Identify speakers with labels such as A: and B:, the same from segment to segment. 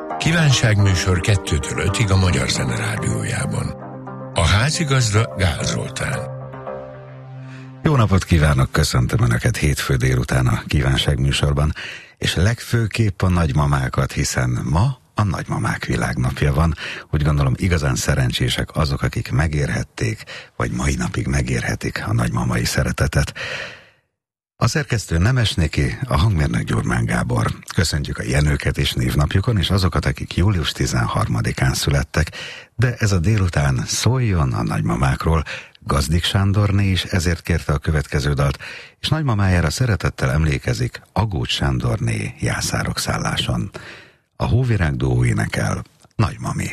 A: Kívánságműsor 2-től 5-ig a Magyar Zene Rádiójában. A házigazda Gál Zoltán.
B: Jó napot kívánok, köszöntöm Önöket hétfő délután a kívánságműsorban, és legfőképp a nagymamákat, hiszen ma a nagymamák világnapja van. Úgy gondolom, igazán szerencsések azok, akik megérhették, vagy mai napig megérhetik a nagymamai szeretetet. A szerkesztő Nemes Niki, a hangmérnök Gyurmán Gábor. Köszöntjük a Jenőket és névnapjukon, és azokat, akik július 13-án születtek, de ez a délután szóljon a nagymamákról. Gazdik Sándorné is ezért kérte a következő dalt, és nagymamájára szeretettel emlékezik Agócs Sándorné Jászárok szálláson. A Hóvirág duó énekel Nagymami.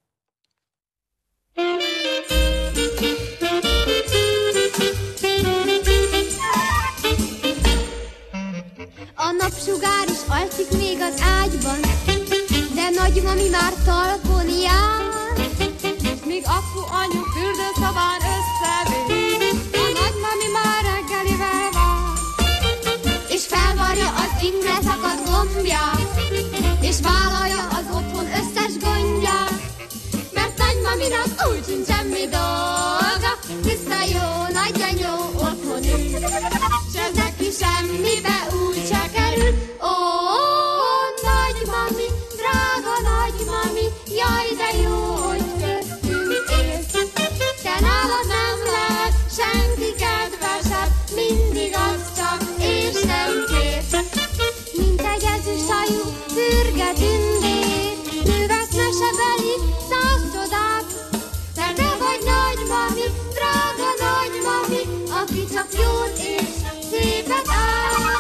C: A napsugár is alszik még az ágyban, de nagymami már talpon jár. Míg apu anyu fürdőszobán összevér, a nagymami már reggelivel vár. És felvarja az ingre szakadt gombját, és vállalja az otthon összes gondját. Mert nagymaminak úgy sincs semmi dolga, hiszen jó nagyanyó otthon ül, s ez neki semmibe úgy se kerül. Ó, nagymami, drága nagymami, jaj de jó, hogy köztünk élsz. Te nálad nem lehet senki kedvesebb, mindig az csak és nem kérsz. Mint egy ezüsthajú fürge tündér, művesz mesebeli 100 csodát. Mert te vagy nagymami, drága nagymami, aki csak jót és szépet át.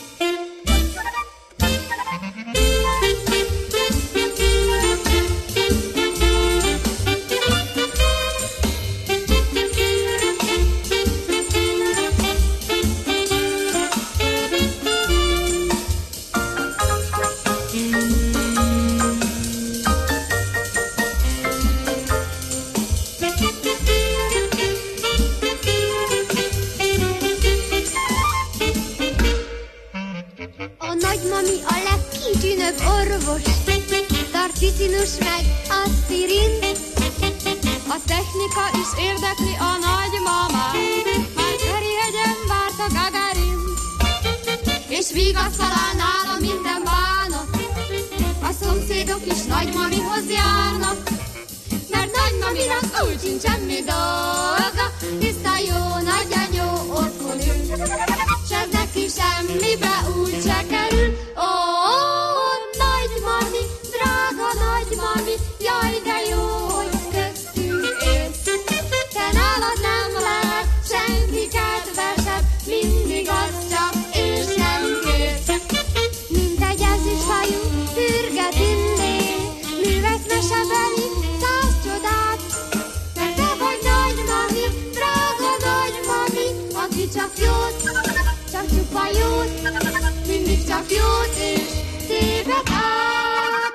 C: Nagymami a legkitűnőbb orvos, tarcicinus meg aspirin. A technika is érdekli a nagymamát, már Ferihegyen várt a Gagarin. És vigaszt talál nála minden bánat, a szomszédok is nagymamihoz járnak. Mert nagymaminak úgy sincs semmi dolga, tiszta jó nagyanyó otthon ül, s ez neki semmibe úgy se kerül. Ó, nagymami, drága nagymami, jaj de jó, hogy köztünk élsz. Te nálad nem lehet senki kedvesebb, mindig az csak és nem kérsz. Mint egy ezüsthajú fürge tündér, művesz mesebeli 100 csodát. Mert te vagy nagymami, drága nagymami, aki csak jót, csak csupa jót, mindig csak jót és szépet át.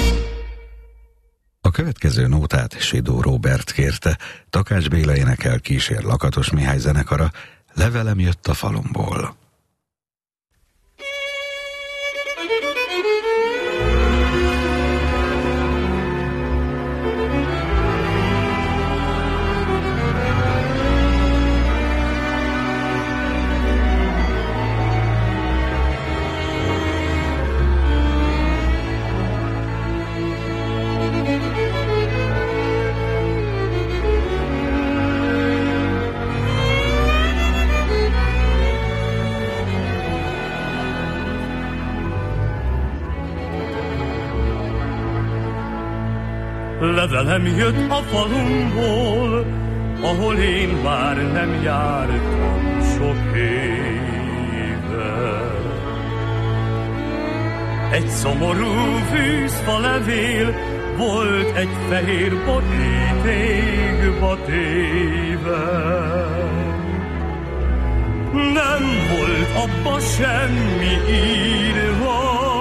B: A következő nótát Sidó Róbert kérte, Takács Béla énekel, kísér Lakatos Mihály zenekara, Levelem jött a falumból.
D: Levelem jött a falumból, ahol én már nem jártam sok éve. Egy szomorú fűzfa levél volt egy fehér borítékba téve. Nem volt abba semmi írva,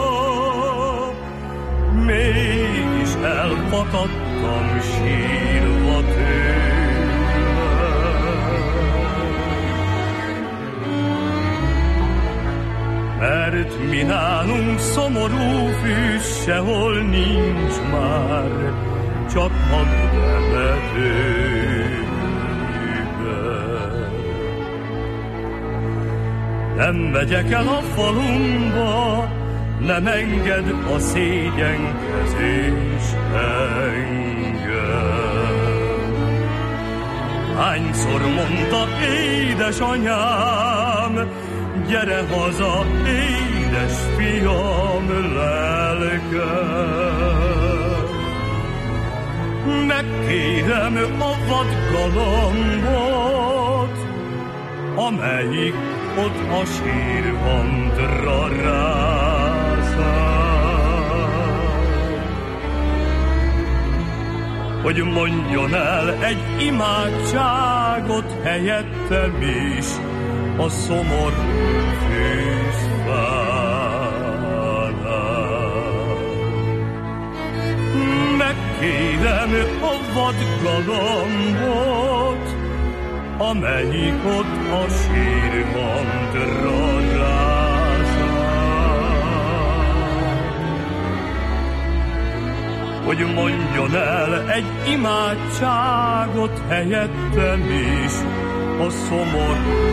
D: mégis elfakadtam sírva tőle. Mert Itt mi nálunk szomorú fűs, sehol nincs már, csak a temetőben. Nem megyek el a falumba, nem enged a szégyenkezés engem. Hányszor mondta édesanyám, gyere haza, édes fiam, lelkem. Megkérem a vadgalambot, amelyik ott a sírvandra rászáll, hogy mondjon el egy imádságot helyettem is a szomorú fűzfánál. Megkérem a vadgalambot, amelyik ott a sírvandra rászáll, hogy mondjon el egy imádságot helyettem is a szomorú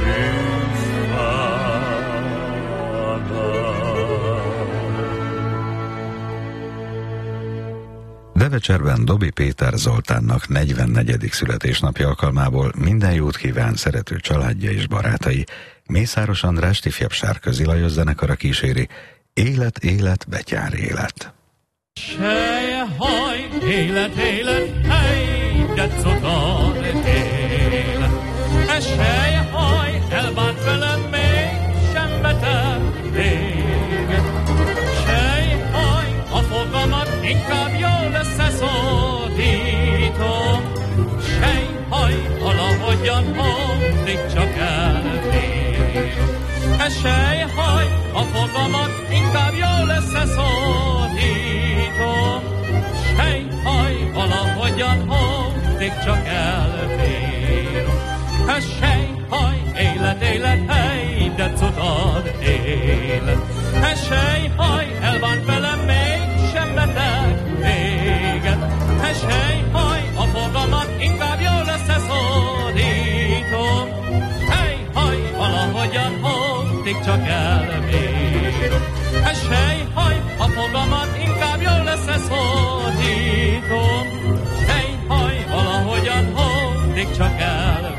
B: Devecserben Dobi Péter Zoltánnak 44. születésnapja alkalmából minden jót kíván szerető családja és barátai. Mészáros Andrást ifjabb Sárközi Lajos zenekara kíséri. Élet, élet, betyár élet.
E: Seje haj, élet, élet, hely, de codad élet. Seje haj, elbánt velem még, sem betel véget. Seje haj, a fogamat inkább jól összeszordítom. Seje haj, valahogyan addig csak elbírom. Seje haj, a fogamat inkább jól összeszordítom. Seje haj, valahogyan addig csak elbírom. Sejhaj, élet, élet, hely, de cudad élet. Sejhaj, elbánt velem még, sem beteg véget. Sejhaj, a fogamat inkább jól összeszordítom. Sejhaj, valahogyan addig csak elbírom. Sejhaj, a fogamat inkább jól összeszordítom. Sejhaj, valahogyan addig csak elbírom.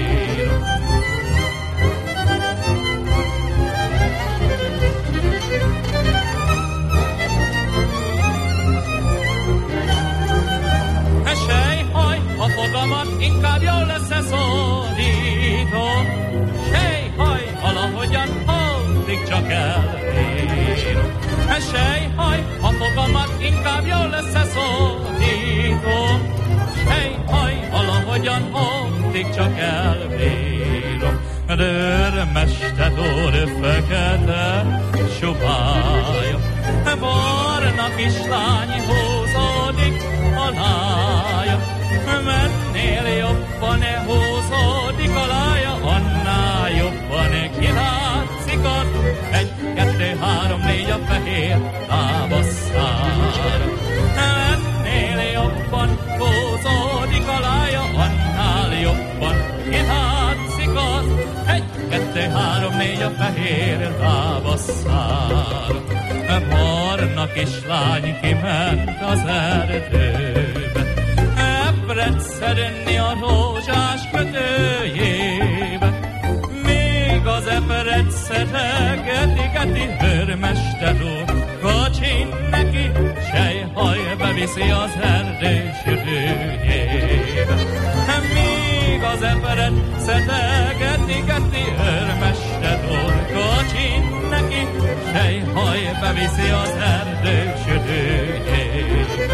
E: A fogamat inkább jól összeszordítom. Sejhaj, valahogyan addig csak elbírom. Sejhaj, a fogamat inkább jól összeszordítom. Sejhaj, valahogyan addig csak elbírom. Dörmeste dor fekete subája, barna kislány húzódik alája. Mennél jobban húzódik alája, annál jobban kilátszik az 1, 2, 3, 4 a fehér lábasszára. Mennél jobban húzódik alája, annál jobban kilátszik az 1, 2, 3, 4 a fehér lábasszára. Barna kislány kiment az erdőbe, epret szedni a rózsás kötőjébe. Még az epret szedegeti hőrmester úr, kocsin neki, sejhaj beviszi az erdő sütőjébe. Még az epret szedegeti hőrmester úr, kocsin neki, sejhaj beviszi az erdő sütőjébe.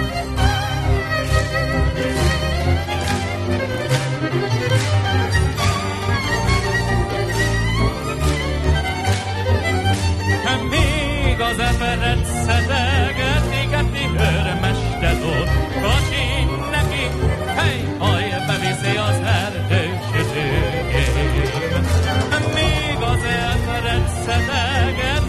E: Az eperet szedegeti hőrmester úr, kocsin neki, hely-haj, beviszi az erdő sütőjébe. Még az eperet szedegeti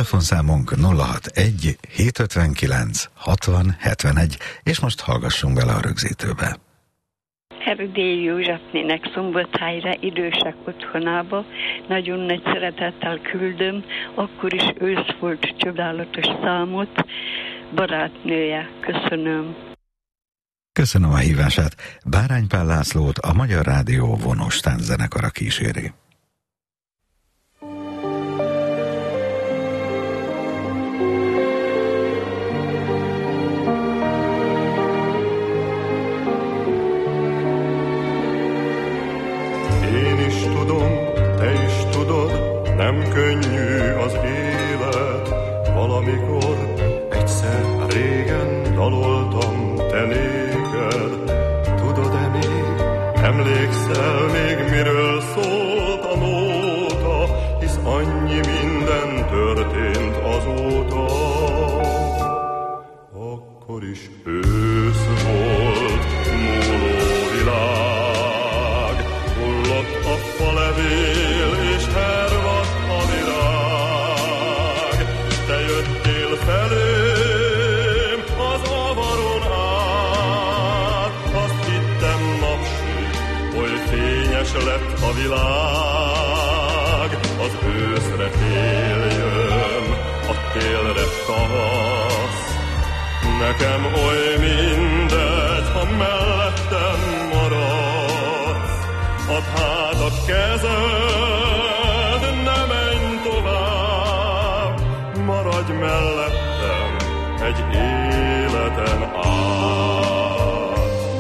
B: telefonszámunk 061 759 60 71, és most hallgassunk bele a rögzítőbe.
F: Erdélyi Józsefnének Szombathelyre, idősek otthonába nagyon nagy szeretettel küldöm, akkor is ősz volt csodálatos számot, barátnője. Köszönöm.
B: Köszönöm a hívását. Bárány Pál Lászlót a Magyar Rádió vonós tánczenekara kíséri.
G: Nem könnyű az élet, valamikor egyszer régen daloltam te néked. Tudod-e még, emlékszel még miről szólt a nóta, hisz annyi minden történt azóta. Akkor is ősz volt, múló világ, hullott a falevél és hervadt a virág. Te jöttél felém az avaron át, azt hittem napsüt, hogy fényes lett a világ. Az őszre tél jön, a télre tavasz, nekem oly mindegy, ha mellettem maradsz. Add hát a kezed, ne menj tovább, maradj mellettem egy életen át.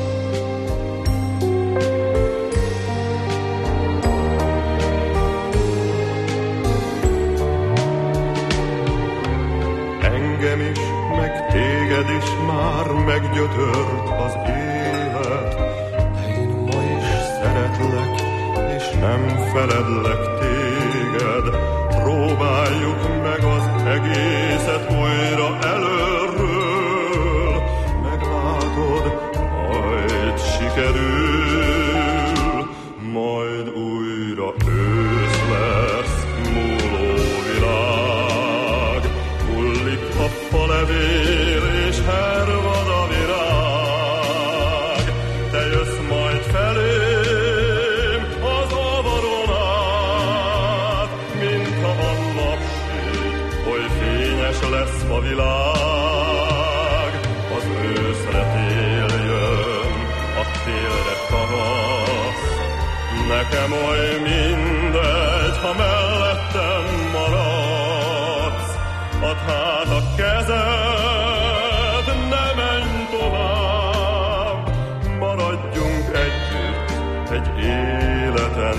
G: Engem is, meg téged is már meggyötört az élet, de én ma is szeretlek, és nem feledlek téged. Próbáljuk meg az egészet újra előről, meglátod, majd sikerül, majd újra ősz lesz, múló világ, hullik a falevél és hervad a virág. Te jössz majd felém az avaron át, mintha a napsüt, oly fényes lesz a világ. Az őszre tél jön, a télre tavasz, nekem oly mindegy, ha mellettem maradsz. Add hát a kezed, ne menj tovább, maradjunk együtt egy életen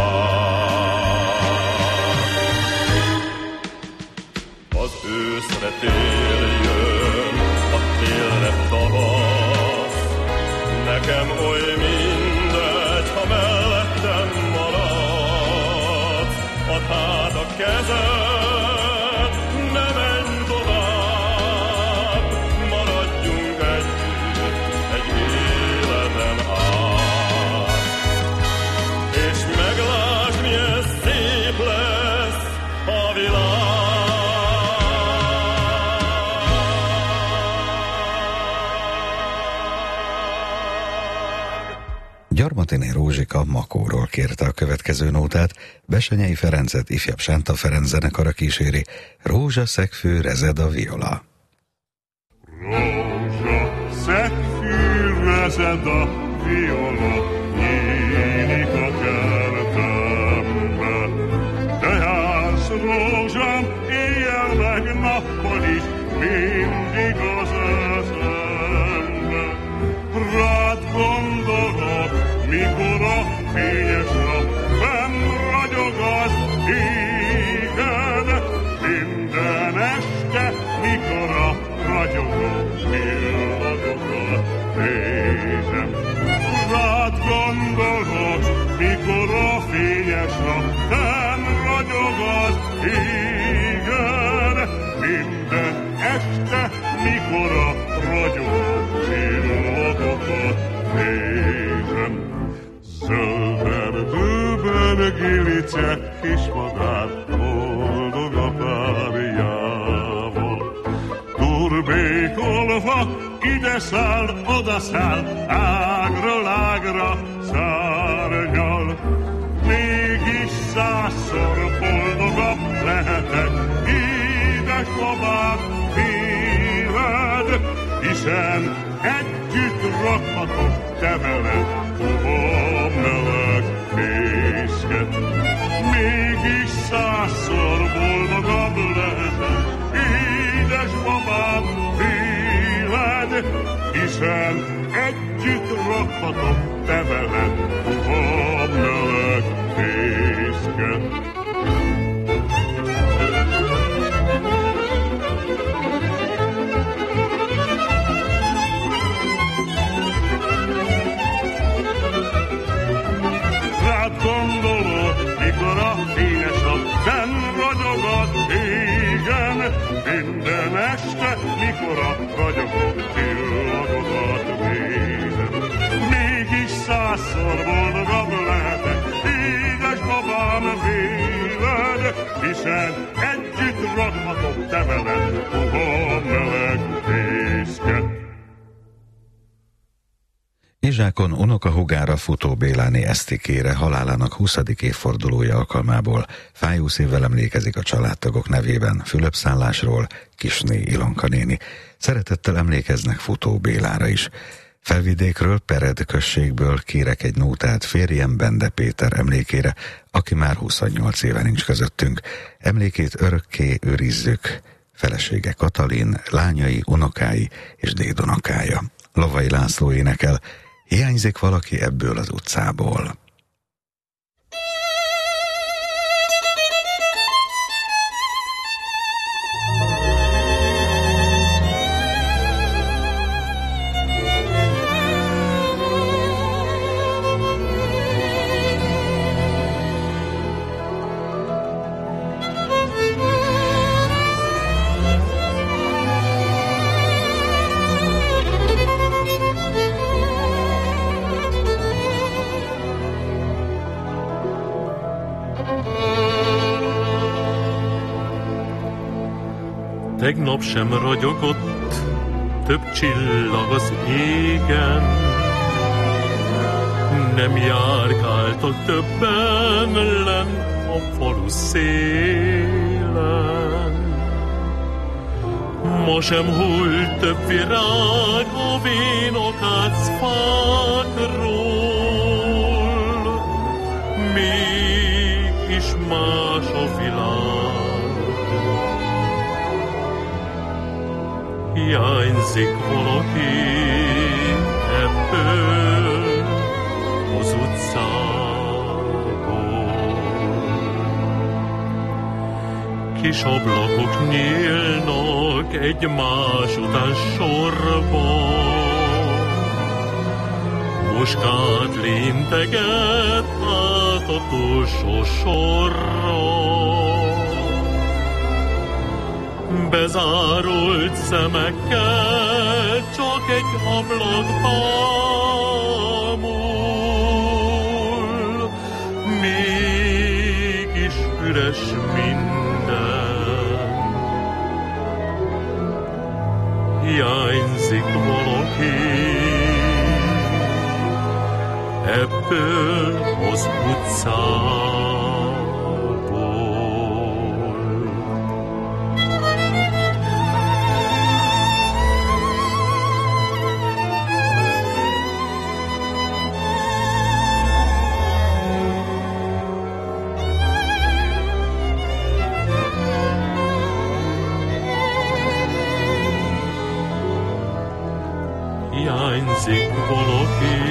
G: át. Az őszre tél jön, a télre tavasz, nekem oly mindegy, ha mellettem maradsz. Add hát a kezed, ne menj tovább, maradjunk együtt egy életen át. És meglásd, milyen szép lesz a világ.
B: Gyarmatiné Rózsika Makóról kérte a következő nótát, Bessenyei Ferencet ifjabb Sánta Ferenc zenekara kíséri, Rózsaszegfű rezed a viola.
H: Rózsaszegfű rezed a viola, nyílik a kertembe. Te jársz rózsám, éjjel meg nappal is, mindig az eszembe. Rád gondolok, mikor a fényes nap benn ragyog az égen. Minden este, mikor a ragyogó villagokat nézem. Rád gondolok, mikor a fényes nap benn ragyog az égen. Minden este, mikor a ragyogó villagokat nézem. Zöld erdőben Gilice kismadár, boldog a párját. száll, oda száll, ágról ágra szárnyal. Mégis 100-szor boldogabb lehetek, édesbabám, véled, hiszen együtt rakhatok te veled, a meleg fészket. Mégis 100-szor boldogabb lehetek, édesbabám, véled, hiszen együtt rakhatok te veled, a meleg fészket. Gondolod, mikor a fényes nap fenn ragyog az égen, minden este, mikor a ragyogó csillagokat nézem. Mégis 100-szor boldogabb lehetek, édesbabám, véled, hiszen együtt rakhatok te veled, puha meleg fészket.
B: Izsákon unokahúgára, Futó Béláné Esztikére halálának 20. évfordulója alkalmából fájószívvel emlékezik a családtagok nevében Fülöp-szállásról Kisné Ilonka néni. Szeretettel emlékeznek Futó Bélára is. Felvidékről, Pered községből kérek egy nótát férjem Bende Péter emlékére, aki már 28 éve nincs közöttünk. Emlékét örökké őrizzük. Felesége Katalin, lányai, unokái és dédunokája. Lovai László énekel, hiányzik valaki ebből az utcából.
D: Tegnap sem ragyogott több csillag az égen, nem járkáltak többen lenn a falu szélen. Ma sem hult több virág a vénokác fákról, mégis más a világ. Hiányzik valaki ebből az utcából. Kis ablakok nyílnak egymás után sorba, Muskát linteget át a túlsó sorra. Bezárult szemekkel csak egy ablak bámul, mégis üres minden. Hiányzik valaki ebből az utcából. Hiányzik valaki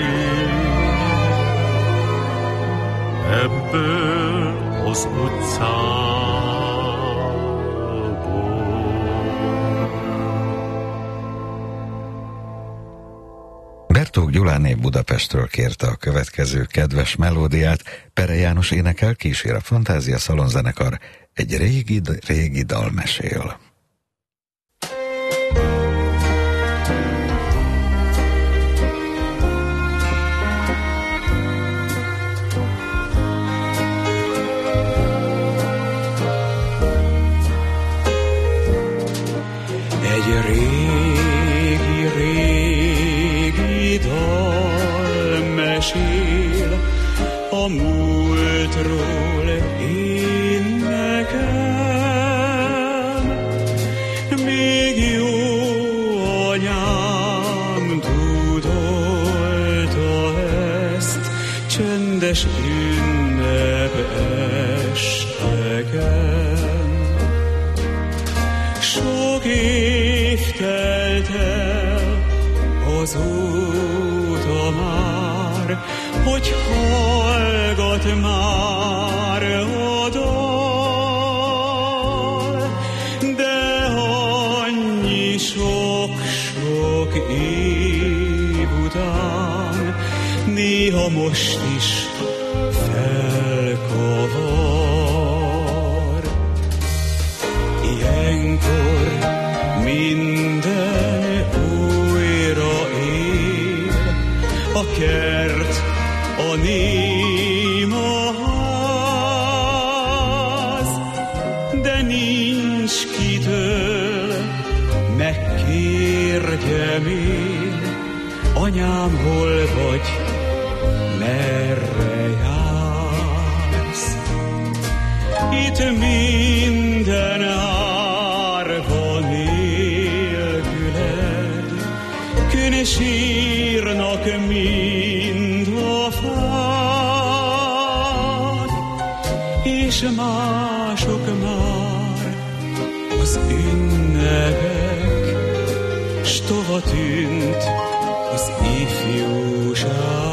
D: ebből az utcából.
B: Bertók Gyuláné Budapestről kérte a következő kedves melódiát. Pere János énekel, kísér a Fantázia Szalonzenekar, egy régi dal mesél.
I: Egy régi dal mesél a múltról én nekem. Még jó anyám dúdolta ezt csendes ünnep esteken. Sok év telt el azóta már, hogy hallgat már a dal, de annyi sok-sok év után néha most is felkavar. Ilyenkor minden újra él, a kert, a néma ház, de nincs kitől megkérjem én, anyám, hol vagy, merre jársz? Itt minden árva nélküled, kön sírnak mind a fák, és mások már az ünnepek, s tova tűnt az ifjúság.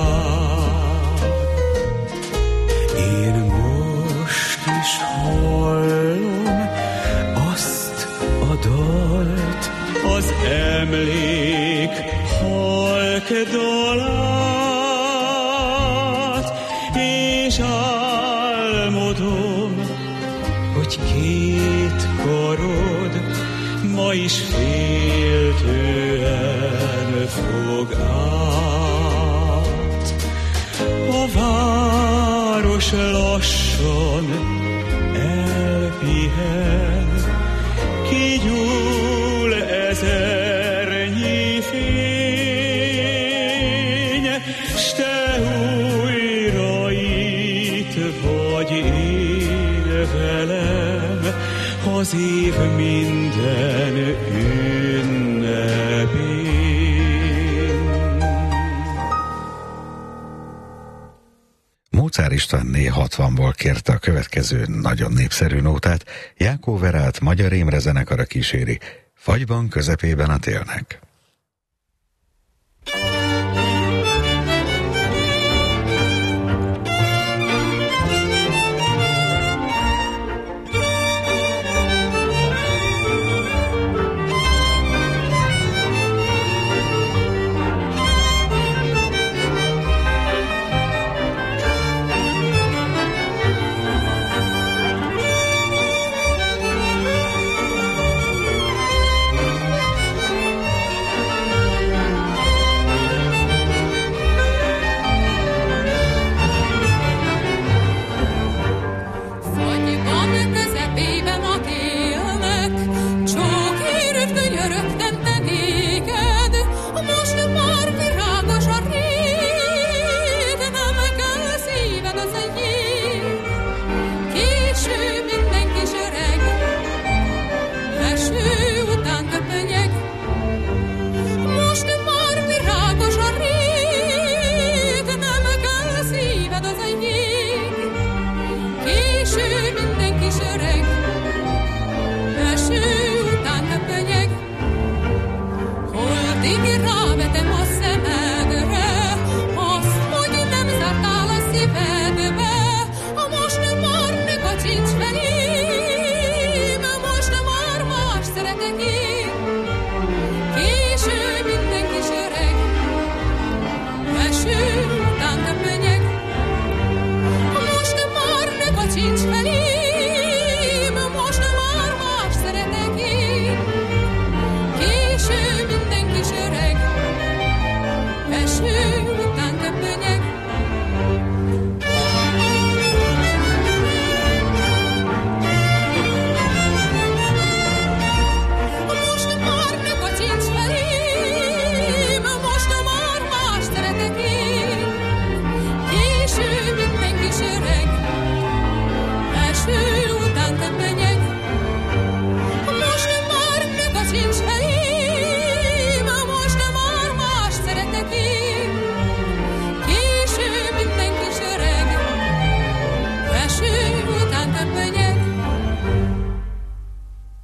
I: Én most is hallom azt a dalt, az emlék halk dalát, és álmodom, hogy két karod ma is féltően fog át. A város lassan elpihen, kigyúl ezernyi fény, s te újra itt vagy én velem, az év minden ünnepén.
B: Mozár Istvánné 60-ból kérte a következő nagyon népszerű nótát, Jákó Verát Magyar Imre zenekara kíséri, Fagyban közepében a télnek.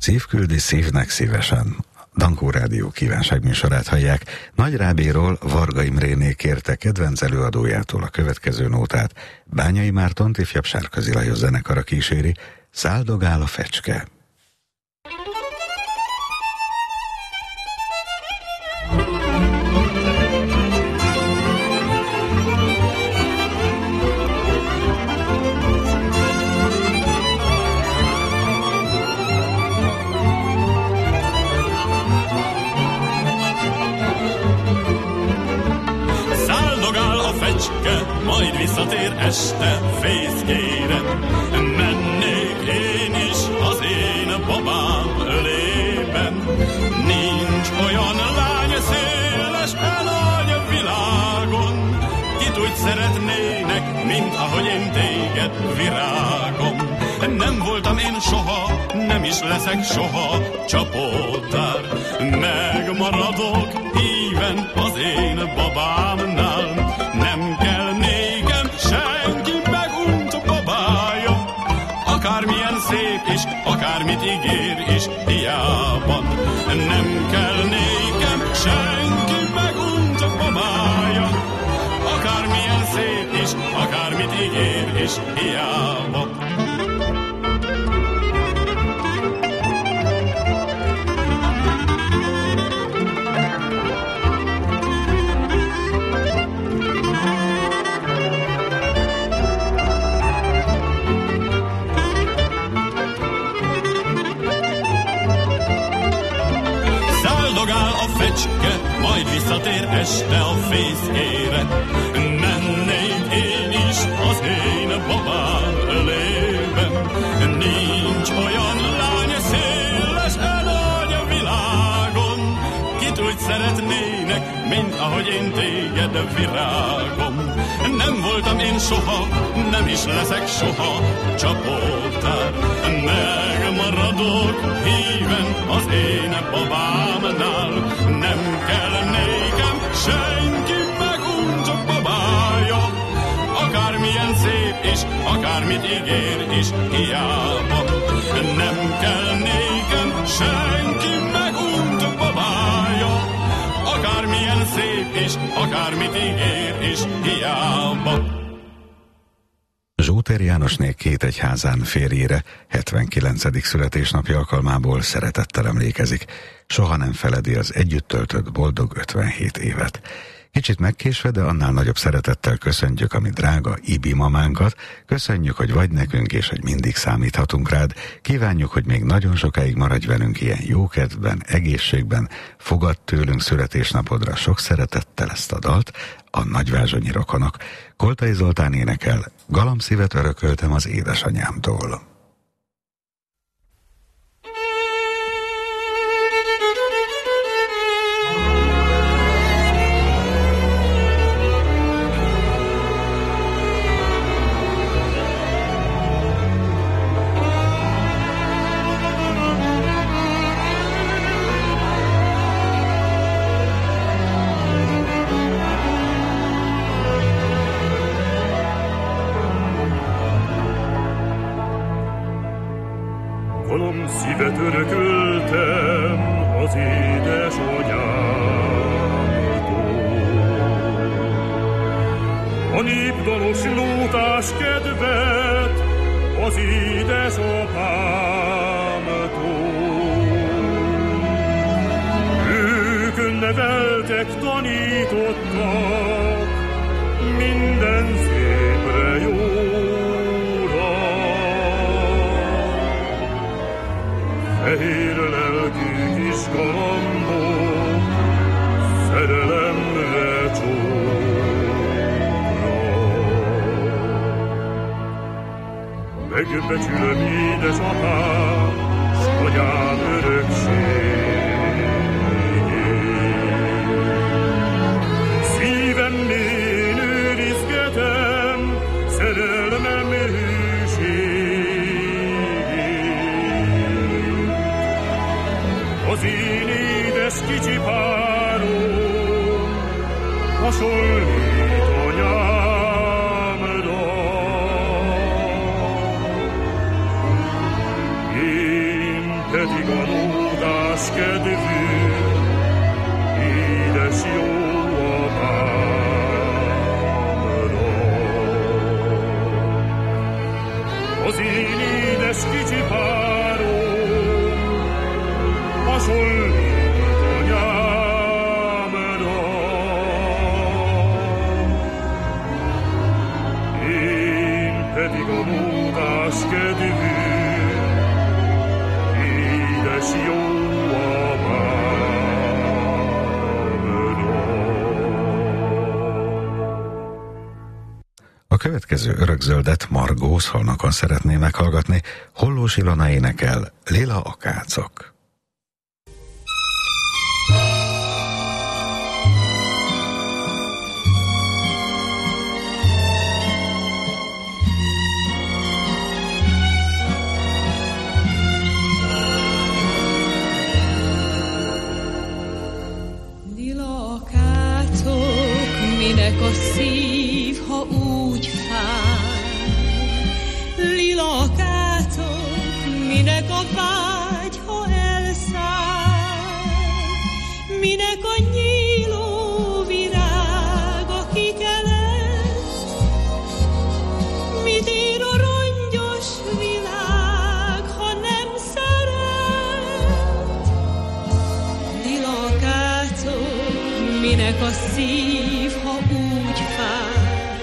B: Szívküldi szívnek szívesen. Dankó Rádió kívánságműsorát hallják. Nagy Rábéról Varga Imréné kérte kedvenc előadójától a következő nótát. Bányai Mártont ifjabb Sárközi Lajos zenekara kíséri. Száldogál a fecske.
J: Majd visszatér este fészkére, mennék én is az én babám ölében. Nincs olyan lány szélesen a világon, kit úgy szeretnének, mint ahogy én téged, virágom. Nem voltam én soha, nem is leszek soha csapódár, megmaradok híven az én babámnál. Nem kell nékem senki megunt babája, akármilyen szép is, akármit ígér is, hiába. Nem kell nékem senki megunt babája, akármilyen szép is, akármit ígér is, hiába. Majd visszatér este a fészkére, mennék én is az én babám ölében. Nincs olyan lány szélesen a világon, kit úgy szeretnének, mint ahogy én téged, virágom. Nem voltam én soha, nem is leszek soha csapódár, megmaradok híven az én babámnál. Nem kell nékem senki megunt babája, akármilyen szép is, akármit ígér is, hiába. Nem kell nékem senki megunt babája, akármilyen szép is, akármit ígér is, hiába.
B: Zsótér Jánosné Kétegyházán férjére 79. születésnapja alkalmából szeretettel emlékezik. Soha nem feledi az együtt töltött boldog 57 évet. Kicsit megkésve, de annál nagyobb szeretettel köszöntjük a mi drága Ibi mamánkat. Köszönjük, hogy vagy nekünk, és hogy mindig számíthatunk rád. Kívánjuk, hogy még nagyon sokáig maradj velünk ilyen jókedvben, egészségben. Fogadd tőlünk születésnapodra sok szeretettel ezt a dalt, a nagyvázsonyi rokonok. Koltai Zoltán énekel, Galamszívet örököltem az édesanyámtól.
H: Szívet örököltem az édesanyámtól. A népdalos nótás kedvet az édesapámtól. Ők neveltek, tanítottak, minden szépre jó. Fehér lelkű kis galambok, szerelemre csókra. Megbecsülöm édesapám, s anyám örökségét. Szívemnél őrizgetem szerelmem az én édes kicsi párom hasonlít anyámra. Én pedig módás kedvű, édes jó apámra. Az én édes kicsi párom hasonlít anyámra. Én pedig a módás kedvű, édes jó
B: A következő örökzöldet Margó Szolnokon szeretné meghallgatni. Hollós Ilona énekel, Lila akácok.
K: Lila akácok, minek a szív, ha úgy fáj. Lila akácok, minek a vágy, ha elszáll. Minek a nyíló virág a kikelet. Mit ér a rongyos világ, ha nem szeret. Lila akácok, minek a szív, ha úgy fáj.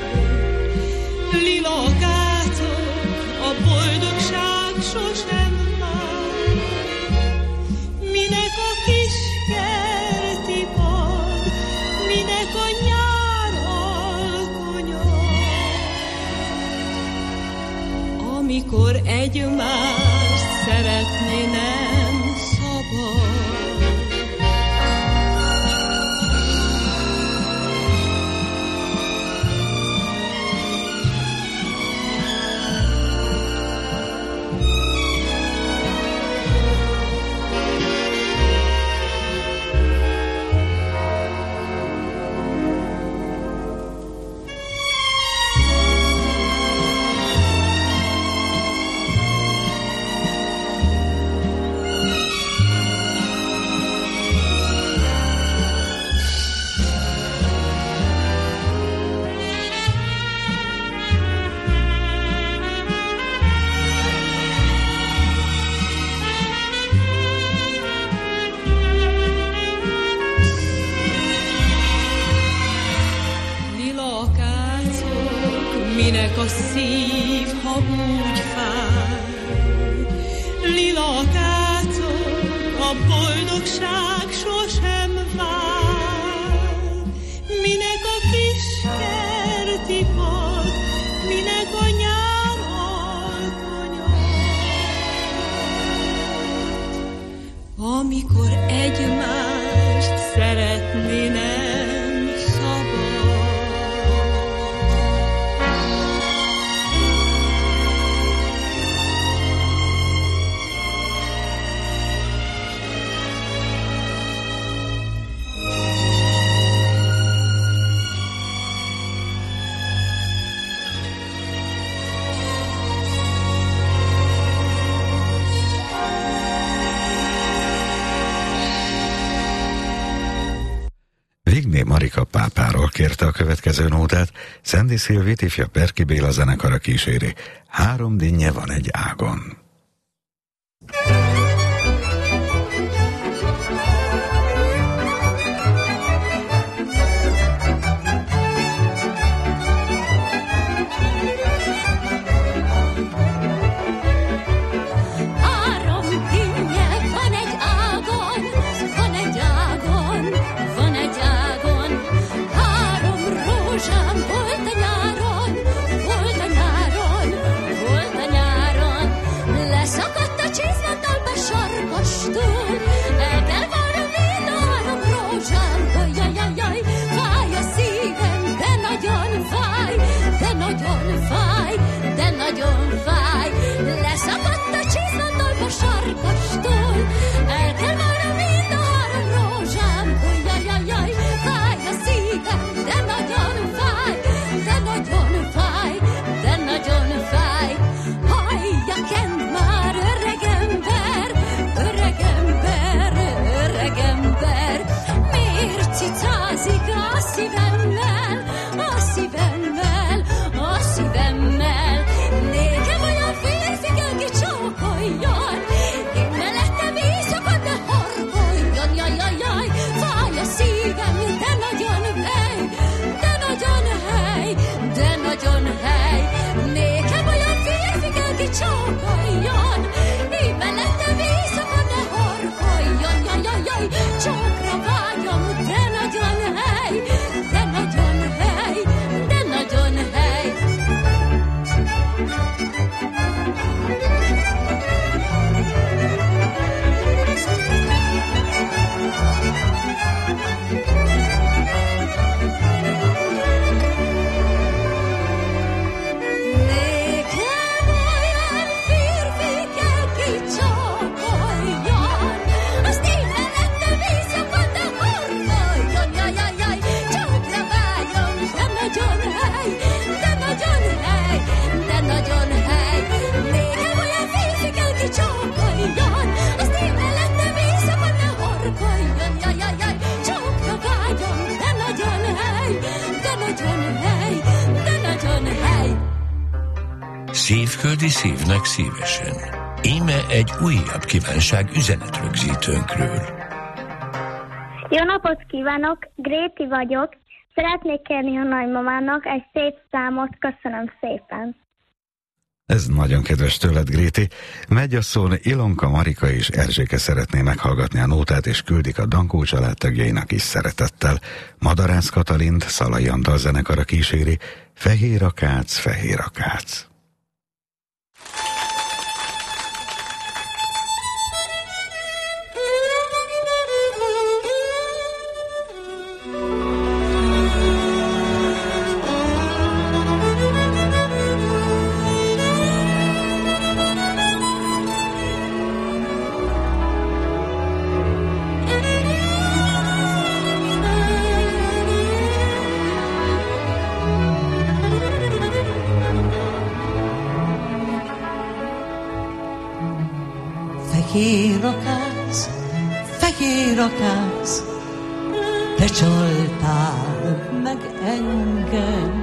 K: Lila akácok, a boldogság sosem vár. Minek a kis kerti pad, minek a nyár alkonya. Amikor egymást szeretni nem szabad. Minek a szív, ha úgy fáj. Lila akácok, a boldogság sosem vár. Minek a kis kerti pad, minek a nyár alkonya. Amikor egymást szeretni nem szabad.
B: Vigné Marika pápáról kérte a következő nótát, Szendi Szilvit ifja Perki Béla zenekara kíséri. 3 dinnye van egy ágon.
C: Volt a nyáron, leszakadt a csizmatalpa
A: Szívföldi szívnek szívesen. Íme egy újabb kívánság üzenetrögzítőnkről.
L: Jó napot kívánok, Gréti vagyok. Szeretnék kérni a nagymamának egy szép számot, köszönöm szépen.
B: Ez nagyon kedves tőled, Gréti. Megyasszón Ilonka, Marika és Erzséke szeretné meghallgatni a nótát, és küldik a Dankó családtagjainak is szeretettel. Madarász Katalint Szalai Antal zenekara kíséri. Fehér akác, fehér akác.
M: Fehér akác, te csaltál meg engem.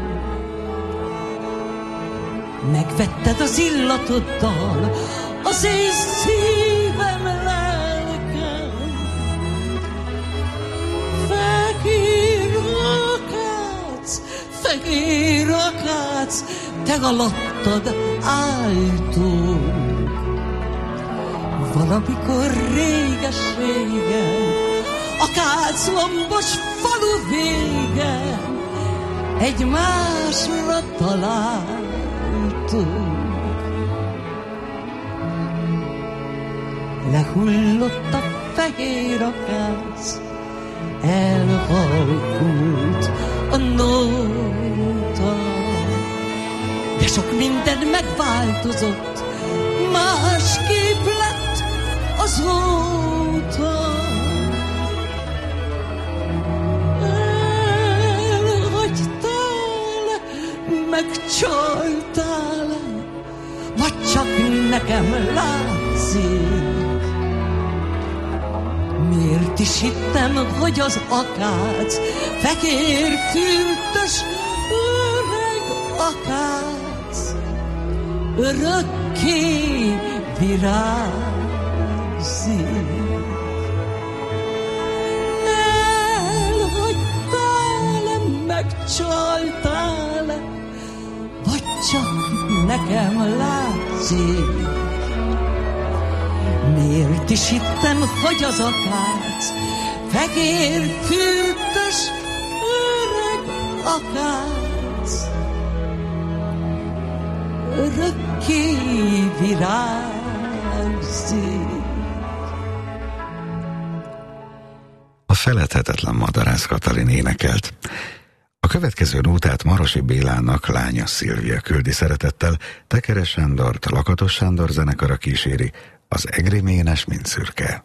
M: Megvetted az illatoddal az én szívem, lelkem. Fehér akác, te alattad álltunk. Valamikor réges-régen, akáclombos falu végen egymásra találtunk. Lehullott a fehér akác, elhalkult a nóta, de sok minden megváltozott, másképp lett azóta. Elhagytál, megcsaltál, vagy csak nekem látszik? Miért is hittem, hogy az akác fehér fürtös öreg akác örökké virágzik? Elhagytál, megcsaltál, vagy csak nekem látszik? Miért is hittem, hogy az akác fehér fürtös öreg akác örökké virágzik?
B: A feledhetetlen Madarász Katalin énekelt. A következő nótát Marosi Bélának lánya Szilvia küldi szeretettel, Tekeres Sándort Lakatos Sándor zenekara kíséri, az egri ménes, mint szürke.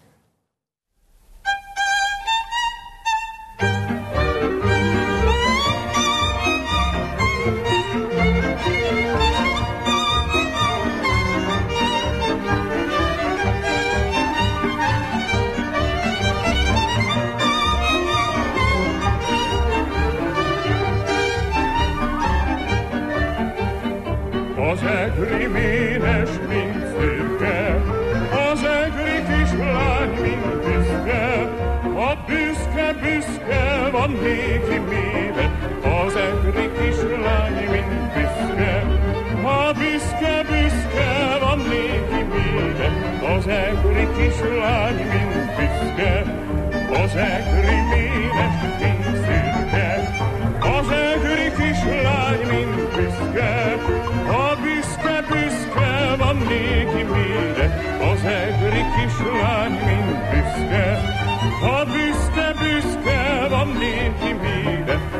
H: Az egri ménes, mint szürke, az egri kislány, mint büszke, a büszke van néki mére, az egri kislány, mint büszke, a büszke van néki mére, az egri kislány, mint büszke, az egri ménes, mint szürke, az egri kislány, mint büszke, a büszke van néki mére, az egri kislány, mint büszke, a büszke van néki mére,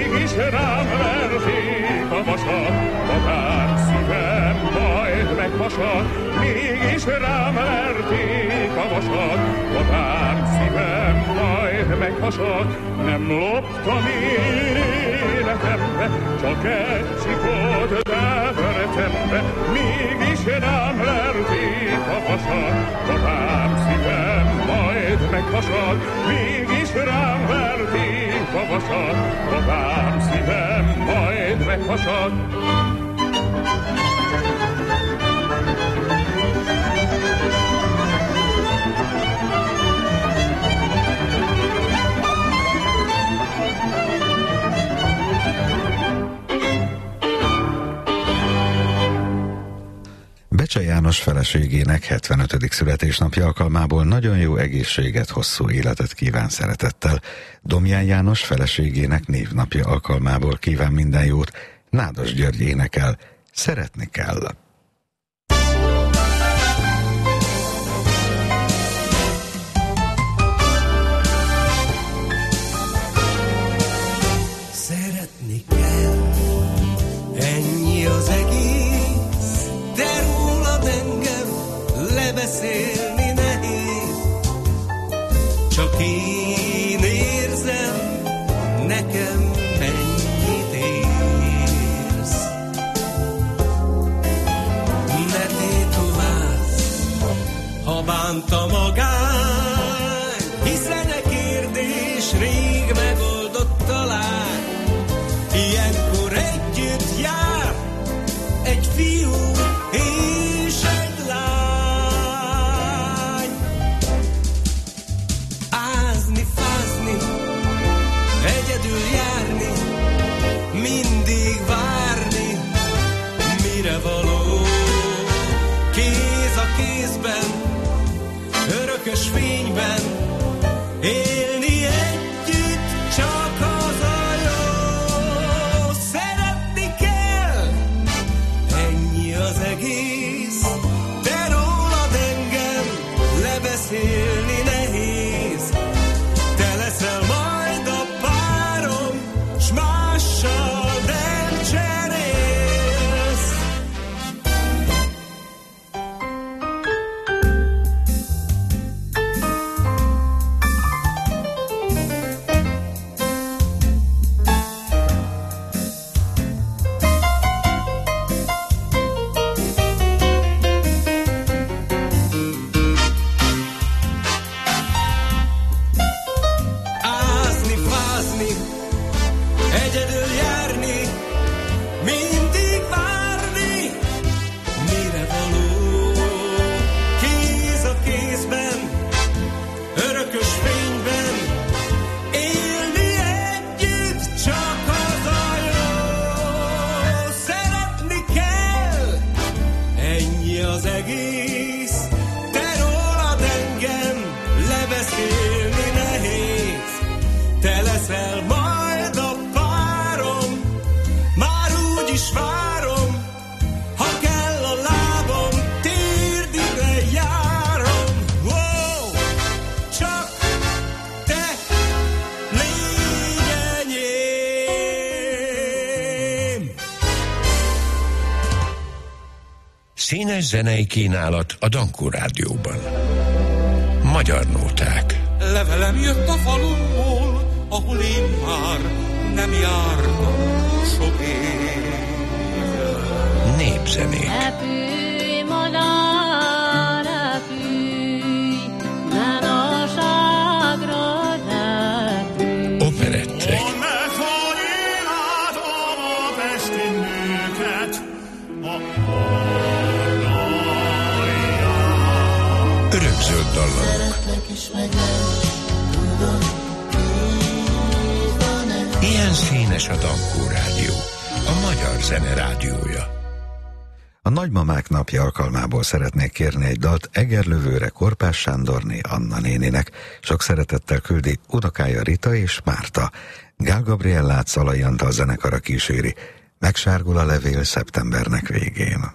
H: mégis rám verték a vasat, apám szívem majd meghasad, mégis rám verték a vasat, apám szívem majd meghasad, nem loptam életembe, csak egy csipot levertem be, mégis rám verték a vasat, apám szívem majd meghasad, mégis rám verték a vasat, apám szívem majd meghasad.
B: Becse János feleségének 75. születésnapja alkalmából nagyon jó egészséget, hosszú életet kíván szeretettel. Domján János feleségének névnapja alkalmából kíván minden jót. Nádas György énekel, szeretni kell.
N: Szeretni kell, ennyi az egész, de rólad engem lebeszélni nehéz. Csak én érzem, nekem mennyit érsz. Ne tétovázz, ha bánta magány, hiszen a kérdés rég megoldott talán. Ilyenkor együtt jár egy fiú és egy lány. Ázni, fázni, egyedül járni, mindig várni, mire való. Kéz a kézben, örökös fényben, élni együtt csak az a jó. Szeretni kell, ennyi az egész, de rólad engem lebeszélni nehéz. Te leszel majd a párom, s mással nem cserélsz. Ázni, fázni, egyedül járni, mindig várni, mire való. Kéz a kézben, örökös fényben, élni együtt csak az a jó. Szeretni kell, ennyi az egész, de rólad engem lebeszélni nehéz. Te leszel majd a párom, már úgy is várom, ha kell a lábam, térdigre járom. Wow, csak te légy enyém.
A: Színes zenei kínálat a Dankó Rádióban. Magyar nóták.
I: Levelem jött a falumból, ahol én már nem jártam sok éve.
A: Népzenék.
O: Repülj, madár, repülj, menőságra repülj.
A: Operettek.
H: Hogy imádom a pesti nőket, a
A: Örökzöld dallamok.
O: Szeretlek is meglep, tudod,
A: Ilyen színes a Dankó Rádió, a magyar zene rádiója.
B: A nagymamák napja alkalmából szeretnék kérni egy dalt Egerlövőre Korpás Sándorné Anna néninek. Sok szeretettel küldi unokája Rita és Márta. Gál Gabriellát Szalai Antal zenekara kíséri. Megsárgul a levél szeptembernek végén.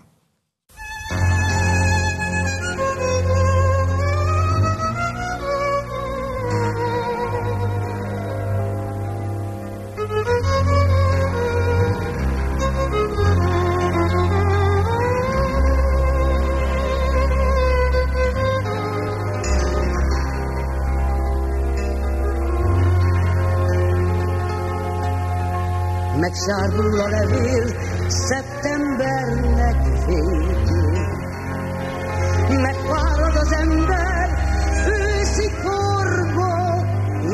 P: megsárgul a levél szeptembernek végén. Megfárad az ember őszi korba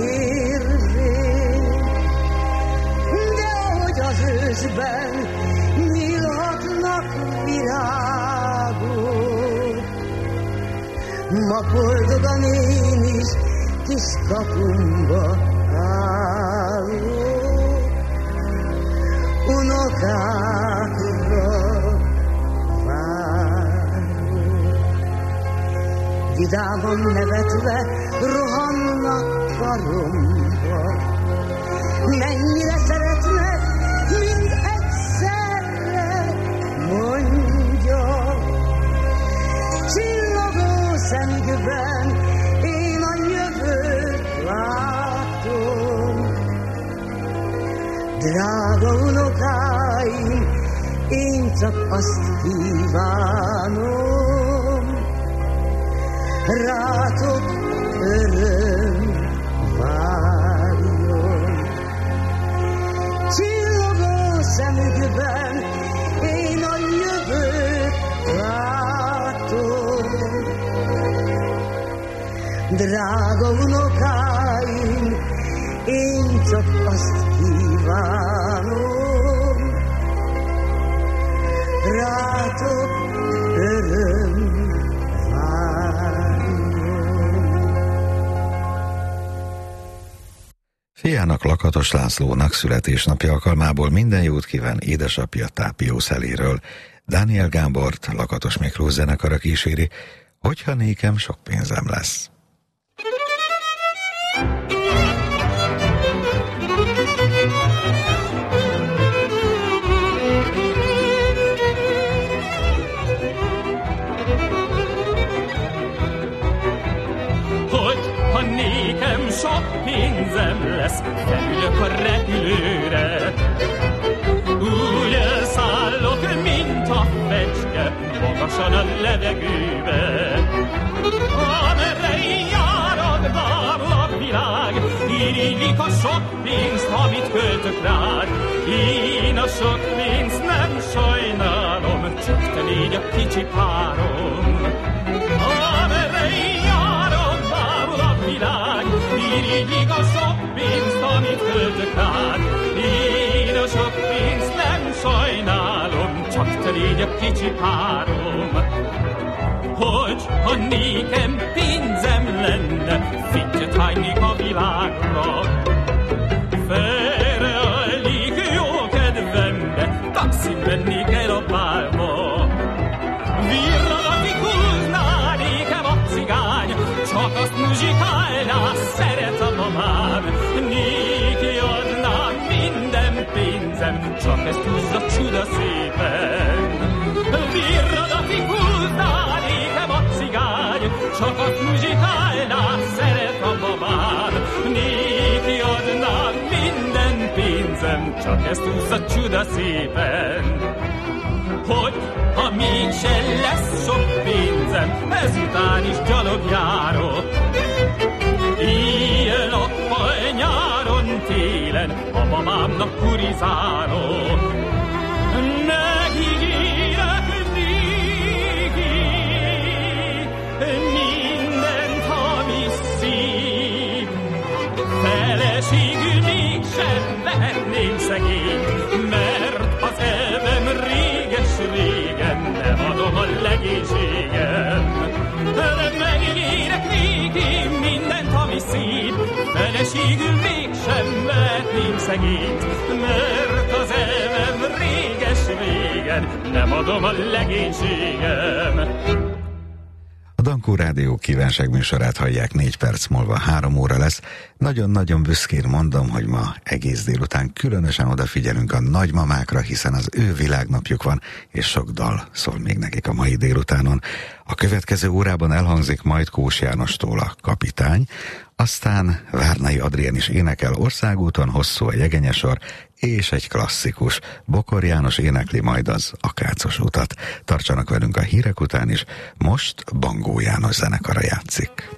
P: érvén, de ahogy az őszben nyílhatnak virágok, ma boldogan én is kis kapumba állok, unokákra várok. Vidáman nevetve rohannak karomba, mennyire szeretnek, mind egyszerre mondja. Csillogó szemükben én a jövőt látom. Drága unokáim, én csak azt kívánom, rátok öröm várjon. Csillogó szemükben én a jövőt látom. Drága unokáim, én csak azt kívánom, rátok öröm várjon.
B: Fiának, Lakatos Lászlónak születésnapja alkalmából minden jót kíván édesapja Tápió Szeléről. Dániel Gábort Lakatos Miklós zenekara kíséri, hogyha nékem sok pénzem lesz.
E: Hogyha nékem sok pénzem lesz, felülök a repülőre, úgy elszállok, mint a fecske, magasan a levegőbe. Amerre járod, bámul a világ, irigylik a sok pénzt, amit költök rád. Én a sok pénzt nem sajnálom, csak te légy a kicsi párom. Amerre járod, bámul a világ, irigylik a sok pénzt, amit költök rád. Én a sok pénzt nem sajnálom, csak te légy a kicsi párom. Hogyha nékem pénzem lenne, fittyet hánynék a világra. Félreállik jó kedvembe, taxin mennék el a bálba. Virragati húzná nékem a cigány, csak azt muzsikálná, szeret a mamám. Néki adnám minden pénzem, csak ezt húzza csuda szépen. Virragati húzná nékem a cigány, csak azt muzsikálná, szeret a mamám. Néki adnám minden pénzem, csak ezt húzza csuda szépen. Hogy ha mégse lesz sok pénzem, ezután is gyalog járok. Éjjel-nappal, nyáron, télen a mamámnak kurizálok. Megígérek néki mindent, ami szép. Feleségül mégsem lehetném szegény, mert az elvem réges-régen nem adom a legénységem. Megígérek néki mindent, ami szép, feleségül mégsem lehetném szegényt, mert az elvem réges-régen nem adom a legénységem.
B: A Dankó Rádió kívánságműsorát hallják, 4 perc múlva 3 óra lesz. Nagyon-nagyon büszkén mondom, hogy ma egész délután különösen odafigyelünk a nagymamákra, hiszen az ő világnapjuk van, és sok dal szól még nekik a mai délutánon. A következő órában elhangzik majd Kós Jánostól a Kapitány, aztán Várnai Adrien is énekel Országúton, hosszú a jegenyesor, és egy klasszikus. Bokor János énekli majd az Akácos utat. Tartsanak velünk a hírek után is, most Bangó János zenekara játszik.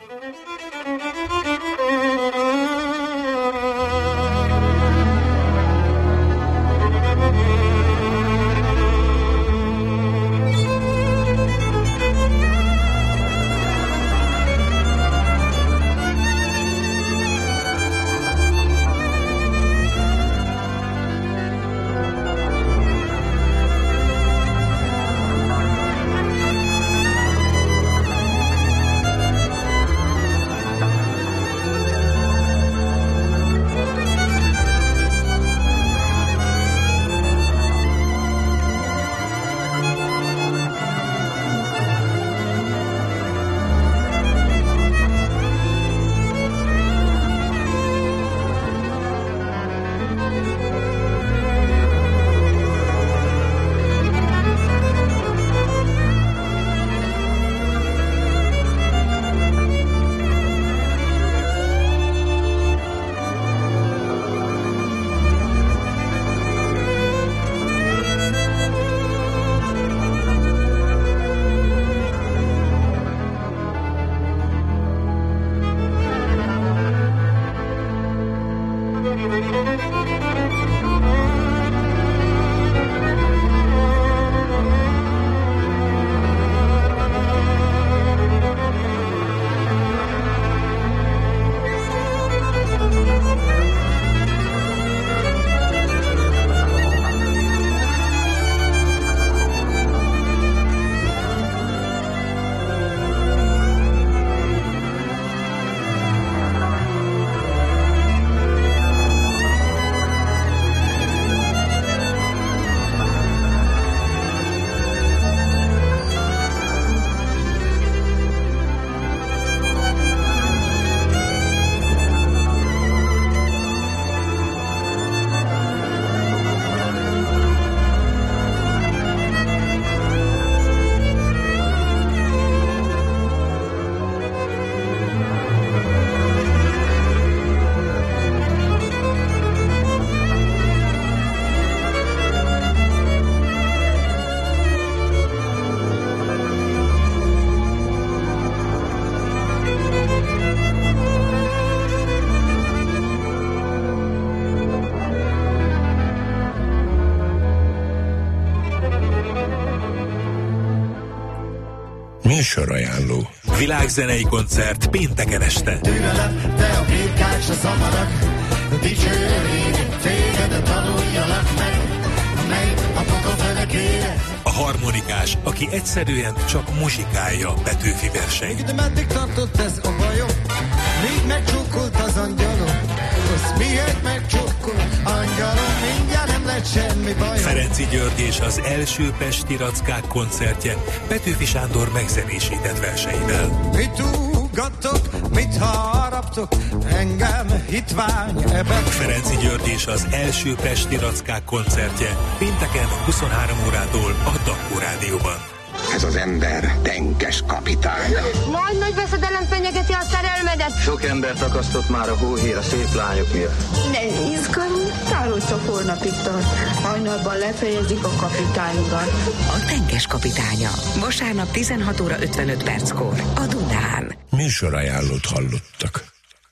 A: Műsorajánló.
Q: Világzenei koncert pénteken este.
R: Türelem, te a birkács a zamarak, dicsőrég, tégedet tanuljalak meg, mely a pokol fenekére.
Q: A harmonikás, aki egyszerűen csak muzsikálja Petőfi verseit.
R: De meddig tartott ez a bajom, míg megcsókolt az angyalom, az miért megcsókolt angyalom, mindjárt nem lett semmi bajom.
Q: Ferenczy György és az első pesti rackák koncertje Petőfi Sándor megzenésített verseivel.
R: Mit úgattok, mit haraptok, engem hitvány ebben.
Q: Ferenczy György és az első pesti rackák koncertje pénteken 23 órától a Dankó Rádióban.
S: Ez az ember tenkes kapitány.
T: Nagy veszedelem fenyegeti a szerelmedet.
U: Sok embert akasztott már a hóhér a szép lányok miatt.
T: Ne izgalom, tárol csak holnapig tart. Hajnalban lefejezik a kapitányudat.
V: A tenkes kapitánya. Vasárnap 16 óra 55 perckor. A Dunán.
A: Műsorajánlót hallottak.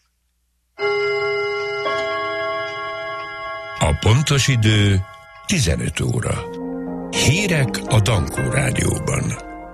A: A pontos idő 15 óra. Hírek a Dankó Rádióban.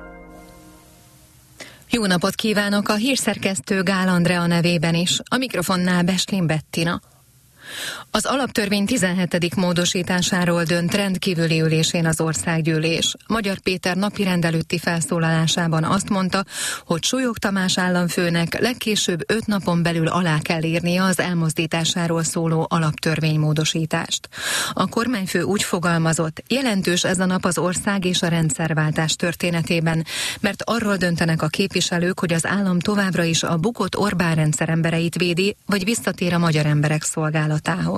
W: Jó napot kívánok, a hírszerkesztő Gál Andrea nevében is, a mikrofonnál Beslin Bettina. Az alaptörvény 17. módosításáról dönt rendkívüli ülésén az országgyűlés. Magyar Péter napirend előtti felszólalásában azt mondta, hogy Súlyog Tamás államfőnek legkésőbb 5 napon belül alá kell írnia az elmozdításáról szóló alaptörvénymódosítást. A kormányfő úgy fogalmazott, jelentős ez a nap az ország és a rendszerváltás történetében, mert arról döntenek a képviselők, hogy az állam továbbra is a bukott Orbán rendszer embereit védi, vagy visszatér a magyar emberek szolgálatához.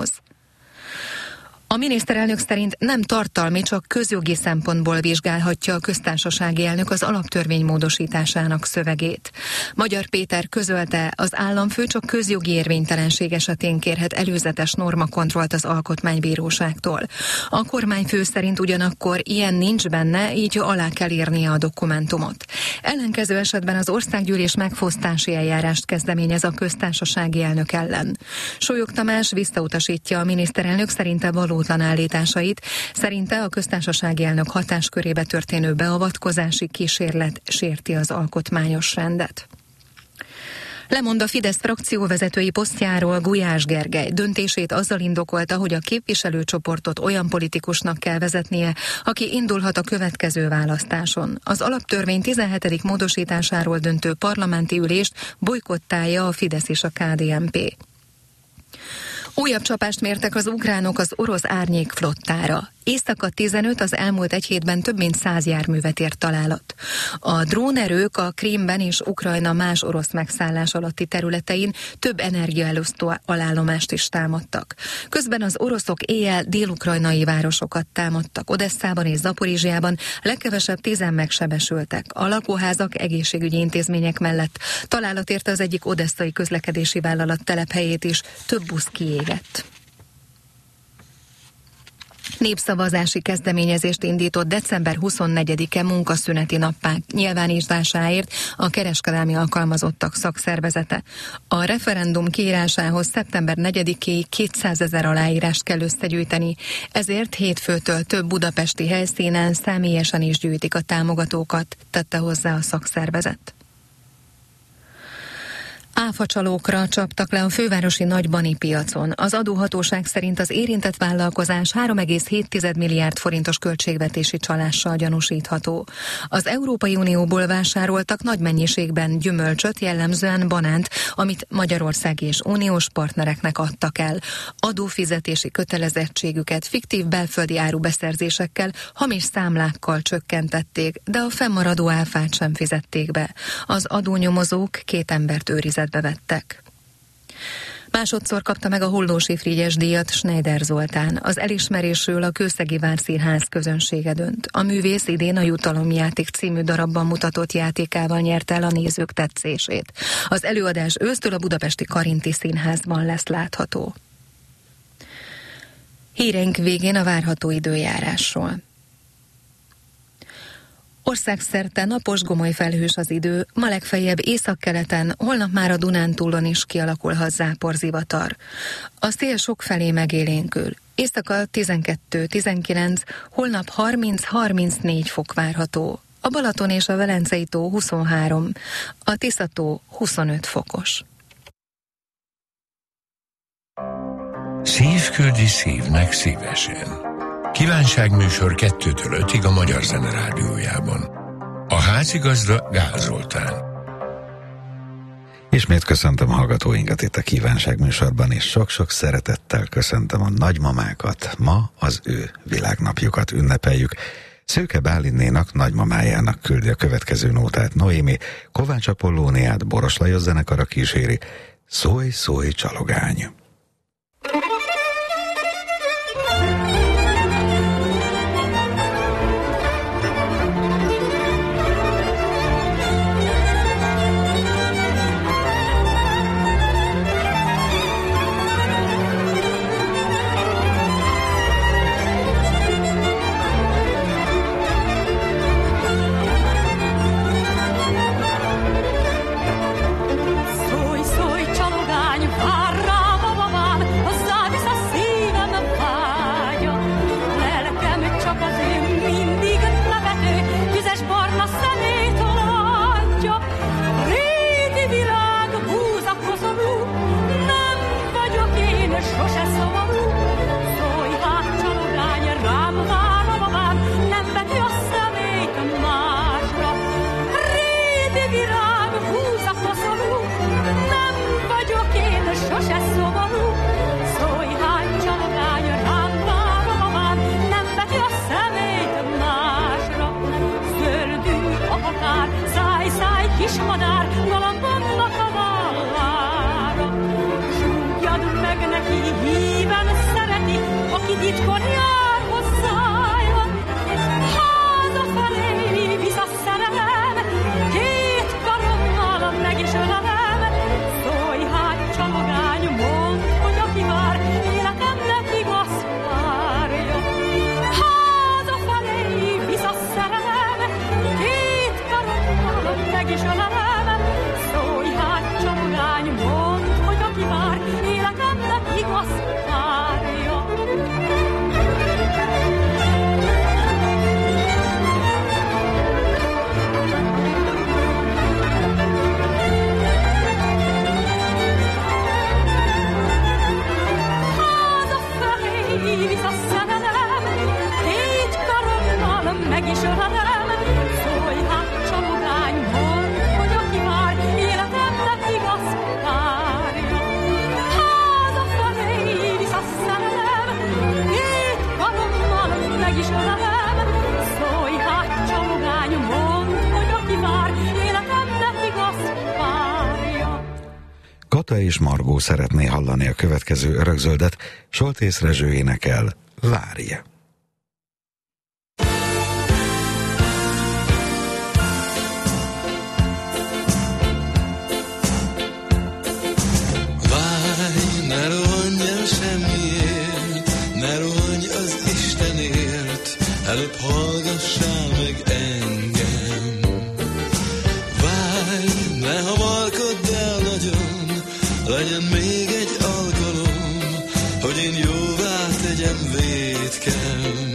W: A miniszterelnök szerint nem tartalmi, csak közjogi szempontból vizsgálhatja a köztársasági elnök az alaptörvény módosításának szövegét. Magyar Péter közölte, az államfő csak közjogi érvénytelenség esetén kérhet előzetes normakontrollt az alkotmánybíróságtól. A kormányfő szerint ugyanakkor ilyen nincs benne, így alá kell írnia a dokumentumot. Ellenkező esetben az országgyűlés megfosztási eljárást kezdeményez a köztársasági elnök ellen. Súlyog Tamás visszautasítja a miniszterelnök szerinte valótlan állításait, szerinte a köztársasági elnök hatáskörébe történő beavatkozási kísérlet sérti az alkotmányos rendet. Lemond a Fidesz frakcióvezetői posztjáról Gulyás Gergely. Döntését azzal indokolta, hogy a képviselőcsoportot olyan politikusnak kell vezetnie, aki indulhat a következő választáson. Az alaptörvény 17. módosításáról döntő parlamenti ülést bojkottálja a Fidesz és a KDNP. Újabb csapást mértek az ukránok az orosz árnyék flottára. Éjszaka 15 az elmúlt egy hétben több mint 100 járművet ért találat. A drónerők a Krímben és Ukrajna más orosz megszállás alatti területein több energiaelosztó alállomást is támadtak. Közben az oroszok éjjel dél-ukrajnai városokat támadtak. Odesszában és Zaporizsjában legkevesebb 10 megsebesültek. A lakóházak, egészségügyi intézmények mellett találat érte az egyik odesszai közlekedési vállalat telephelyét is, több busz kiégett. Népszavazási kezdeményezést indított december 24-e munkaszüneti nappá nyilvánításáért a kereskedelmi alkalmazottak szakszervezete. A referendum kiírásához szeptember 4-éig 200 000 aláírást kell összegyűjteni, ezért hétfőtől több budapesti helyszínen személyesen is gyűjtik a támogatókat, tette hozzá a szakszervezet. Áfacsalókra csaptak le a fővárosi Nagybani piacon. Az adóhatóság szerint az érintett vállalkozás 3,7 milliárd forintos költségvetési csalással gyanúsítható. Az Európai Unióból vásároltak nagy mennyiségben gyümölcsöt, jellemzően banánt, amit magyarországi és uniós partnereknek adtak el. Adófizetési kötelezettségüket fiktív belföldi árubeszerzésekkel, hamis számlákkal csökkentették, de a fennmaradó áfát sem fizették be. Az adónyomozók 2 embert őrizetbe vettek. Másodszor kapta meg a Hollósy Frigyes díjat Schneider Zoltán. Az elismerésről a Kőszegi Várszínház közönsége dönt. A művész idén a Jutalomjáték című darabban mutatott játékával nyerte el a nézők tetszését. Az előadás ősztől a budapesti Karinti Színházban lesz látható. Híreink végén a várható időjárásról. Országszerte napos, gomoly felhős az idő, ma legfeljebb északkeleten, holnap már a Dunántúlon is kialakulhat záporzivatar. A szél sokfelé megélénkül. Éjszaka 12-19, holnap 30-34 fok várható. a Balaton és a Velencei tó 23, a Tisza-tó 25 fokos.
A: Szívküldi szívnek szívesen. Kívánságműsor 2-től 5-ig a Magyar Zene Rádiójában. A házigazda Gál Zoltán.
B: Ismét köszöntöm a hallgatóinkat itt a kívánságműsorban, és sok-sok szeretettel köszöntöm a nagymamákat. Ma az ő világnapjukat ünnepeljük. Szőke Bálinnénak nagymamájának küldi a következő nótát Noémi, Kovács Apollóniát Boros Lajos zenekara kíséri. Szólj, szólj, csalogány!
K: Szólj, szólj, csalogány, vár rám a babám, hozzád visz a szívem vágya. Lelkem csak az ő mindig nevető, tüzes barna szemét látja. Régi világ, búza koszorú, nem vagyok én sose szomorú. Szólj hát, csalogány, rám vár a babám, nem veti a szemét másra. Régi virág, búza koszorú, nem vagyok én sose szomorú. Szólj hát, csalogány, rám vár a babám, nem veti a szemét másra. Zöldű a határ, száj, száj, kis madár, galambomnak a vállára. Súgjad meg neki, híven szereti, aki titkon jár hozzája. Hazafelé visz a szerelem, két karommal meg is ölelem. Szólj hát, csalogány, mondd, hogy aki vár, életemnek igaz párja. Hazafelé visz a szerelem, két karommal meg is ölelem. Szólj hát, csalogány, mondd, hogy aki vár, életemnek igaz párja. Hazafelé visz a szerelem, két karommal meg is ölelem. Szólj hát, csalogány, mondd, hogy aki vár, életemnek igaz párja. Hazafelé visz a szerelem, két karommal meg is ölelem. Szólj hát, csalogány, mondd, hogy aki vár, életemnek igaz párja.
B: Kata és Margó szeretné hallani a következő örökzöldet, Soltész Rezső énekel, Várj!
D: Várj, ne rohanj el semmiért, ne rohanj az Istenért, előbb hallgassál meg engem. Várj, ne hamarkodd el nagyon, legyen még egy alkalom, hogy én jóvá tegyem vétkem.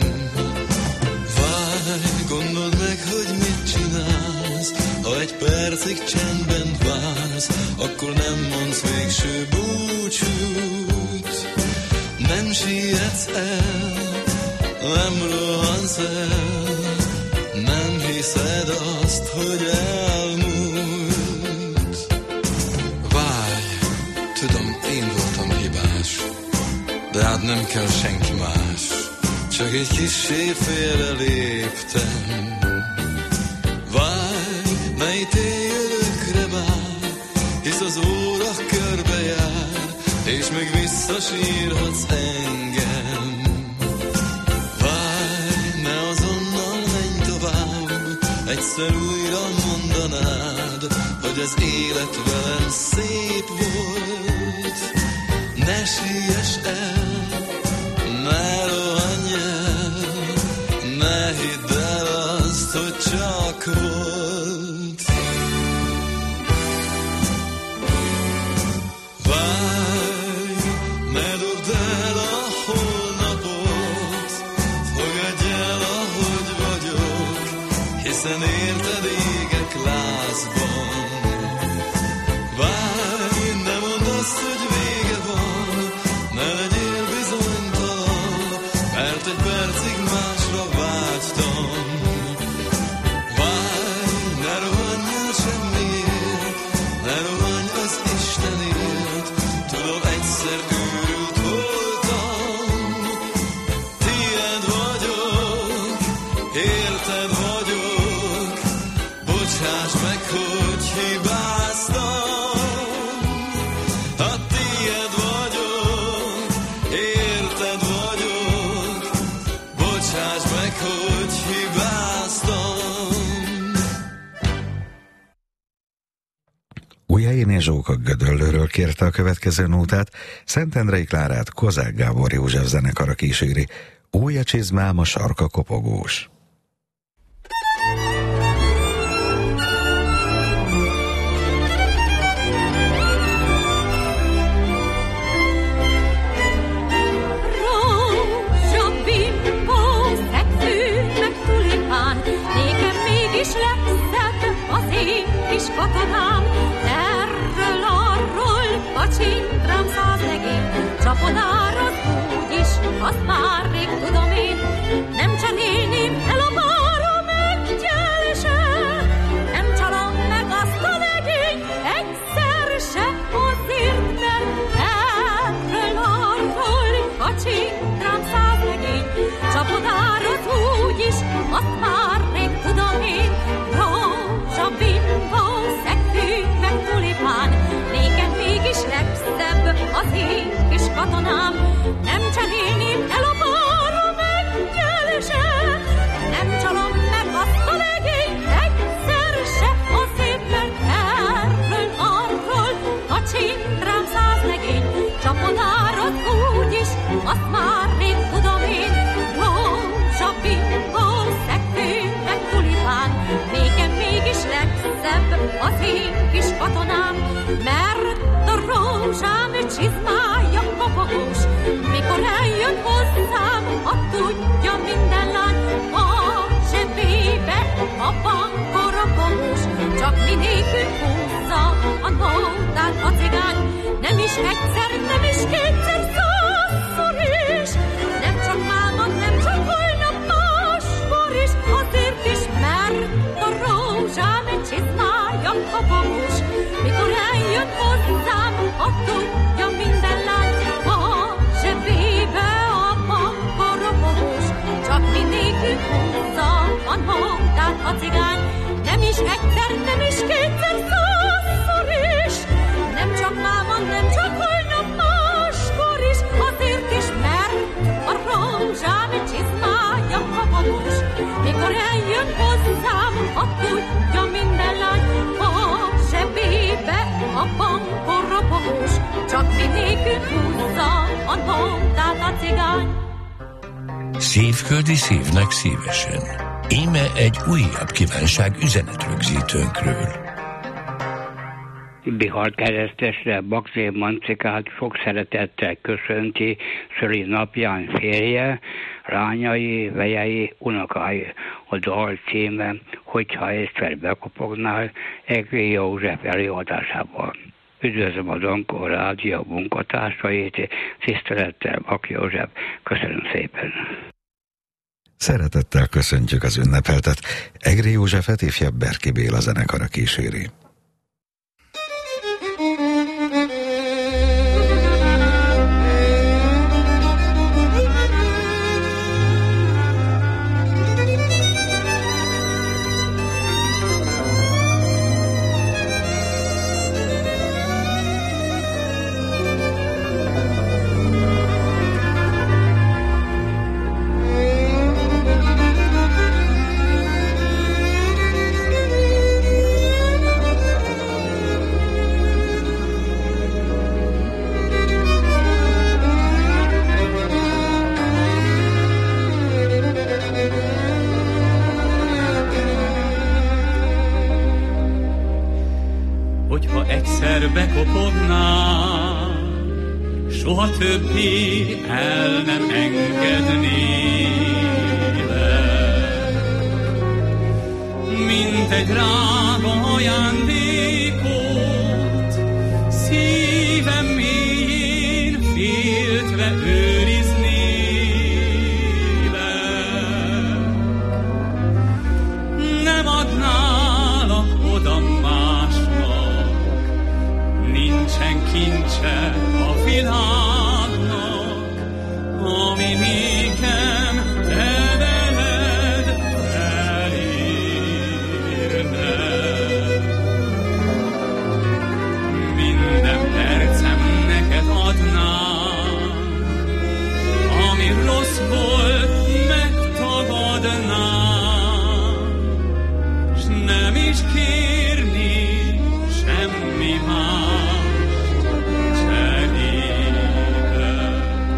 D: Várj, gondold meg, hogy mit csinálsz, ha egy percig csendben vársz, akkor nem mondsz végső búcsút. Nem sietsz el, nem rohansz el, nem hiszed azt, hogy elmúlt. Várj, tudom, én voltam hibás, de hát nem kell senki más, csak egy kissé félre léptem. Várj, ne ítélj örökre már, hisz az óra körbejár, és még visszasírhatsz engem. Várj, ne azonnal menj tovább, egyszer újra mondanád, hogy az élet velem szép volt. Ne siess el, ne rohanj el, ne hidd el azt, hogy csak volt. Várj, ne dobd el a holnapot, fogadj el, ahogy vagyok, hiszen én házban. Várj, ne mondd azt, hogy vége van, ne legyél bizonytalan, mert egy percig másra vágytam. Várj, ne rohanj el semmiért, ne rohanj az Istenért, tudom, egyszer őrült voltam. Tied vagyok, érted vagyok, bocsáss meg, hogy hibáztam. Ha tied vagyok, érted vagyok, bocsáss meg, hogy hibáztam.
B: Ujjainé Zsóka Gödöllőről kérte a következő nótát, Szentendrei Klárát Kozák Gábor József zenekara kíséri. Új a csizmám, a sarka kopogós.
K: Rózsabimbó, szegfű, meg tulipán, nékem mégis legszebb az én kis katonám. Erről, arról, pacsint rám 100 legény, csapodárod úgyis, azt már rég tudom én. Nem cserélném el a mára meggyelese, nem csalom meg azt a legény, egyszer se azért, mert erről, arról, pacsint rám 100 legény, csapodárod úgyis, azt már rég tudom én. Rózsabimbó, szegfű, meg tulipán, nékem mégis legszebb az én kis katonám. Nem cserélném el a mára meggyelese, nem csalom meg azt a legény, egyszer se azért, mert erről, arról, kacsint rám 100 legény, csapodárod úgyis, azt már rég tudom én. Rózsabimbó, szegfű, meg tulipán, nékem mégis legszebb az én kis katonám, mert a rózsám csizmája kopogós, mikor eljön hozzám, a tudja minden lány, a zsebébe a bankoropogós, csak minélkül húzza a nótát a cigány, nem is egyszer, nem is kétszer, 100-szor is, nem csak máma, nem csak holnap, máskor is, azért is, mert a rózsám csizmája kopogós, mikor eljön hozzám, a tudja minden lány, a zsebébe a bankoropogós, csak minélkül húzza a nótát a cigány, nem is egyszer, nem is kétszer, 100-szor is, nem csak máma, nem csak holnap, máskor is, azért is, mert a rózsám csizmája kopogós, mikor eljön hozzám, a tudja minden lány, a zsebébe a bankoropogós, csak minélkül húzza a nótát a cigány.
A: Szívföldi szívnek szívesen. Íme egy újabb kívánság üzenetrögzítőnkről.
F: Bihar keresztesre Bakzé Mancikát sok szeretettel köszönti szüli napján férje, lányai, vejei, unokái. A dal címe, hogyha egyszer bekopognál, Egri József előadásában. Üdvözlöm a Donkor Rádió munkatársait, tisztelettel Bak József, köszönöm szépen.
B: Szeretettel köszöntjük az ünnepeltet. Egri Józsefet ifjabb Berki Béla zenekara kíséri.
E: Hogyha egyszer bekopognál, soha többé el nem engednélek. Mint egy egy drága ajándékot, szívem mélyén féltve őriznélek. Nem adnálak oda másnak, nincsen kincse a világnak, ami nékem te veled elérne. Minden percem neked adnám, ami rossz volt, megtagadnám, s nem is kérni semmi más cserébe.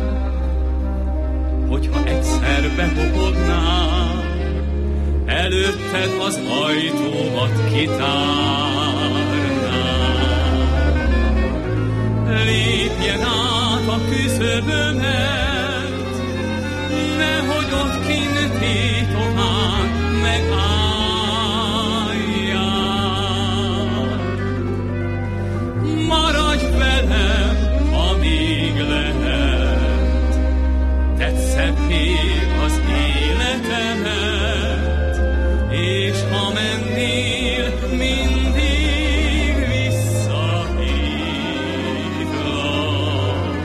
E: Hogyha egyszer behopodnám, előtted az ajtómat kitárnám. Lépjen át a küszöbömet, nehogy ott kint tétován megálljál. Maradj velem, amíg lehet, tedd szebbé az életemet, és ha mennél, mindig visszahívlak.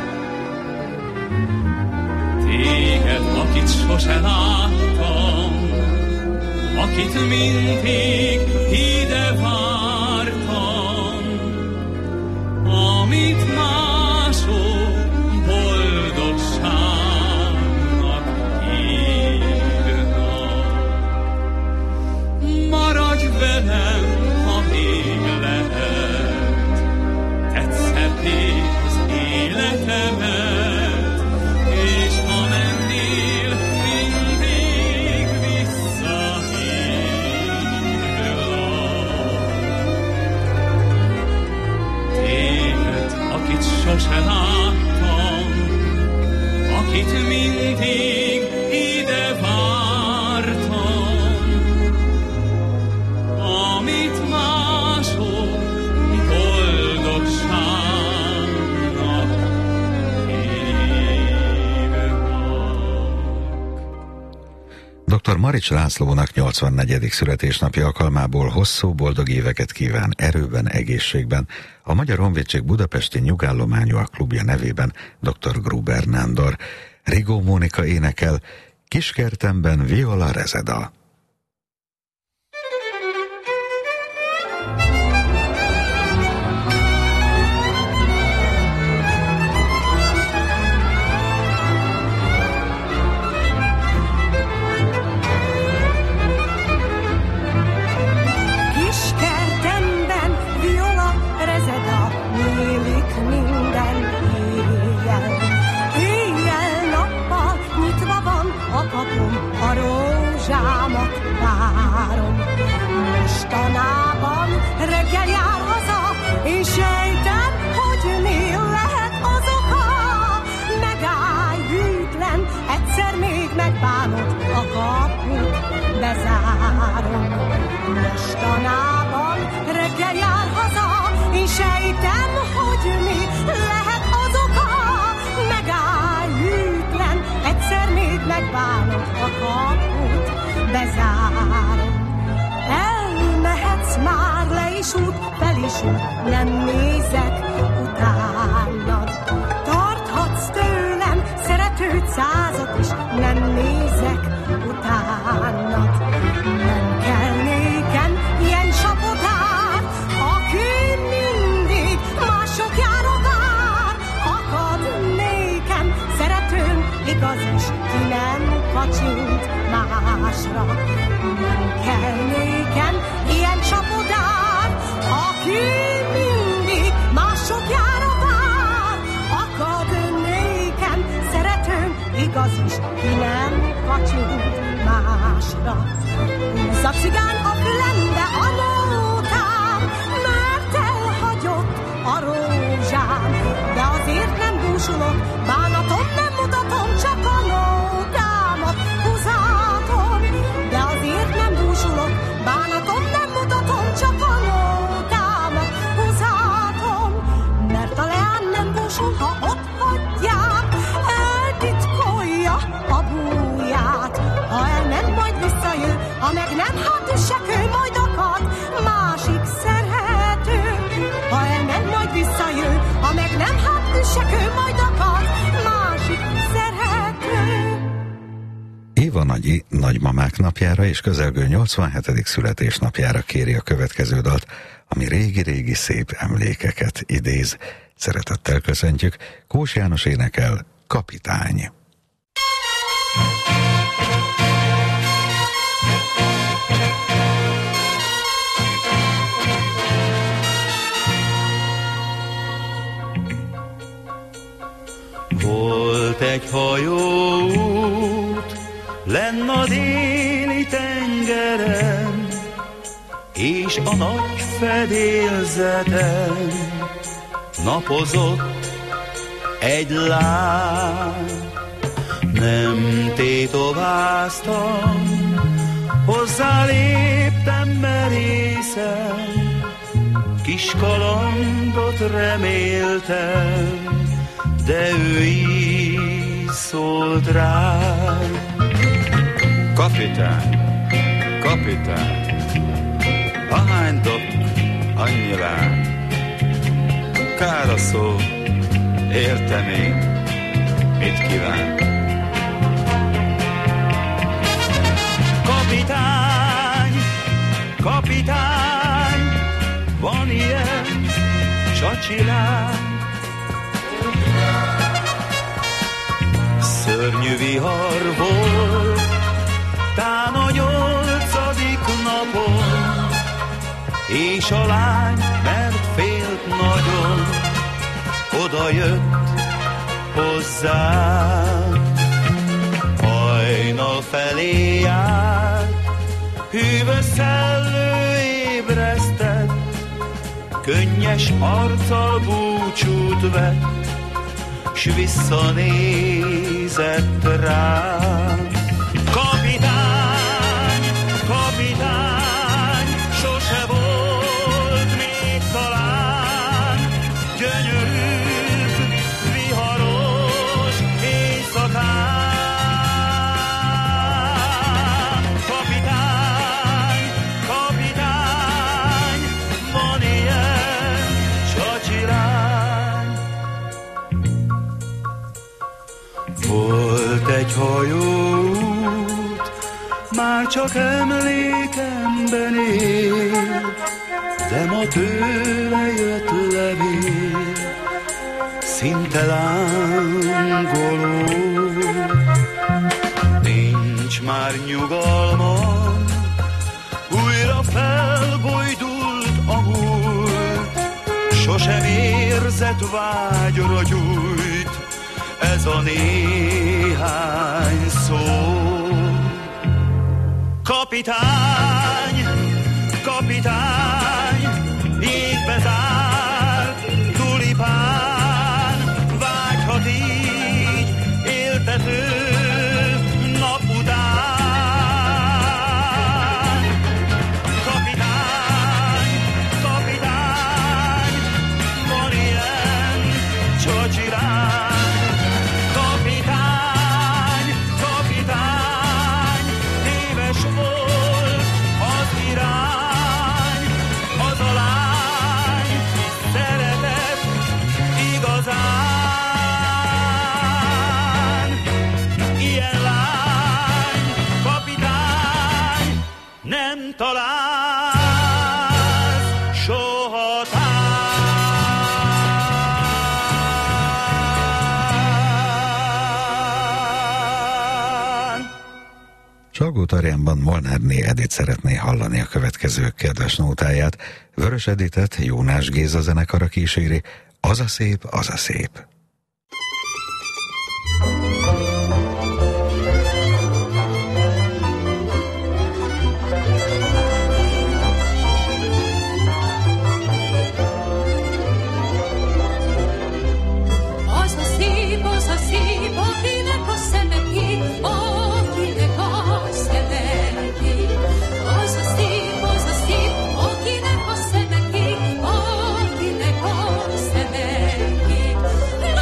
E: Téged, akit sose láttam, akit mindig ide vártam, amit mások boldogságnak hívnak. Maradj velem, ha még lehet, tedd szebbé az életemet, és ha mennél, mindig visszahívlak. Téged, akit sose láttam, akit mindig ide vártam, amit mások boldogságnak hívnak.
B: Dr. Marics Lászlónak 84. születésnapja alkalmából hosszú, boldog éveket kíván erőben, egészségben a Magyar Honvédség budapesti nyugállományúak klubja nevében dr. Gruber Nándor. Rigó Mónika énekel Kiskertemben Viola Rezeda.
K: Kiskertemben viola rezeda, nyílik minden éjjel. Éjjel-nappal nyitva van a kapum, a rózsámat várom. Mostanában reggel jár haza, és sejtem, hogy mi lehet az oka. Megállj hűtlen, egyszer még megbánod, a kaput bezárom. Mostanában reggel jár haza, és sejtem, hogy mi lehet az oka. Megállj hűtlen, egyszer még megbánod, a kaput bezárom. Elmehetsz már, le is út, fel is út, nem nézek utánad. Tarthatsz tőlem szeretőt százat is, nem nézek utánad. Nem kell nékem ilyen sapotár, aki mindig mások járó vár. Akad nékem szeretőm, igaz is, ki nem kacsint másra. Nem kell nékem ilyen sapotár, aki mindig mások járó vár. Akad nékem szeretőm, igaz is, ki nem kacsint másra. Húzz a cigány a fülembe a nótám, mert elhagyott a rózsám. De azért nem búsulok, bánatom nem mutatom, csak a nótámat húzátom. De azért nem búsulok, bánatom nem
B: Éva Nagyi nagymamák napjára és közelgő 87. születésnapjára kéri a következő dalt, ami régi-régi szép emlékeket idéz. Szeretettel köszöntjük, Kós János énekel, Kapitány.
C: Volt egy hajóút lenn a déli tengeren, és a nagy fedélzeten napozott egy lány. Nem tétováztam, hozzáléptem merészen, kis kalandot reméltem, de ő így szólt rám.
G: Kapitány, kapitány, ahány dok, annyi lány. Kár a szó, értem én, mit kíván.
C: Kapitány, kapitány, van ilyen csacsilány. Szörnyű vihar volt, tán a 8. napon, és a lány, mert félt nagyon, oda jött hozzám. Hajnal felé járt, hűvös szellő ébresztett, könnyes arccal búcsút vett, s visszanézett rám. Kapitány, kapitány, sose volt még talán gyönyörűbb, viharos éjszakán. Kapitány, kapitány, van ilyen csacsirány. Volt egy hajóút, már csak emlékemben él, de ma tőle jött levél, szinte lángoló. Nincs már nyugalmam, újra felbojdult a múlt, sosem érzett vágyra gyújt ez a néhány szó. Kapitány, kapitány, jégbe zárt tulipán, vágyhat így éltető nap után. Kapitány, kapitány, van ilyen csacsirány. Kapitány, kapitány, téves volt az irány, az a lány szeretett igazán. Ilyen lány, kapitány, nem találsz soha tán.
B: Salgó Tarjánban Molnárné Edith szeretné hallani a következő kedves nótáját. Vörös Editet Jónás Géza zenekara kíséri, Az a szép, az a szép.
K: Az a szép, akinek a szeme kék, akinek a szeme kék. Az a szép, akinek a szeme kék, akinek a szeme kék.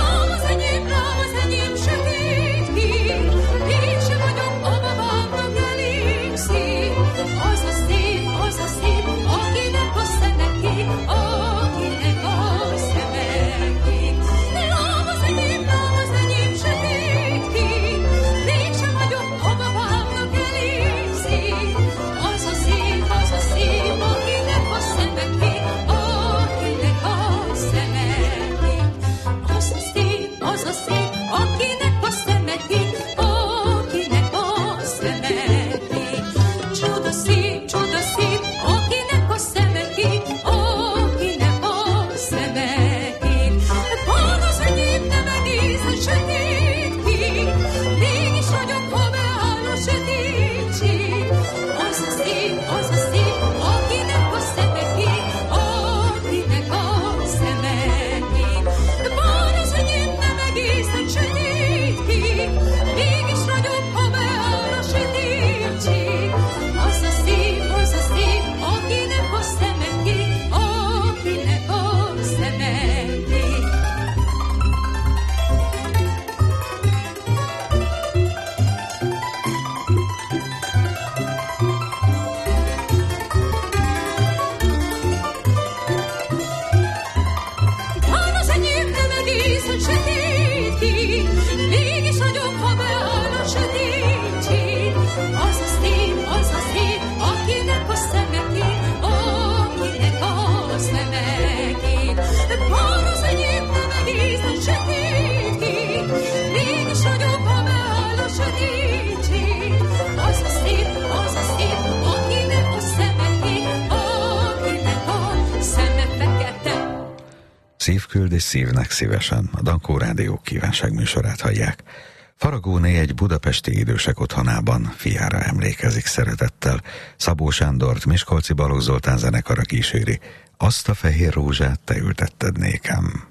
B: Szívküld és szívnek szívesen, a Dankó Rádió kívánságműsorát hallják. Faragóné egy budapesti idősek otthonában fiára emlékezik szeretettel. Szabó Sándort Miskolci Balogh Zoltán zenekara kíséri. Azt a fehér rózsát te ültetted nékem.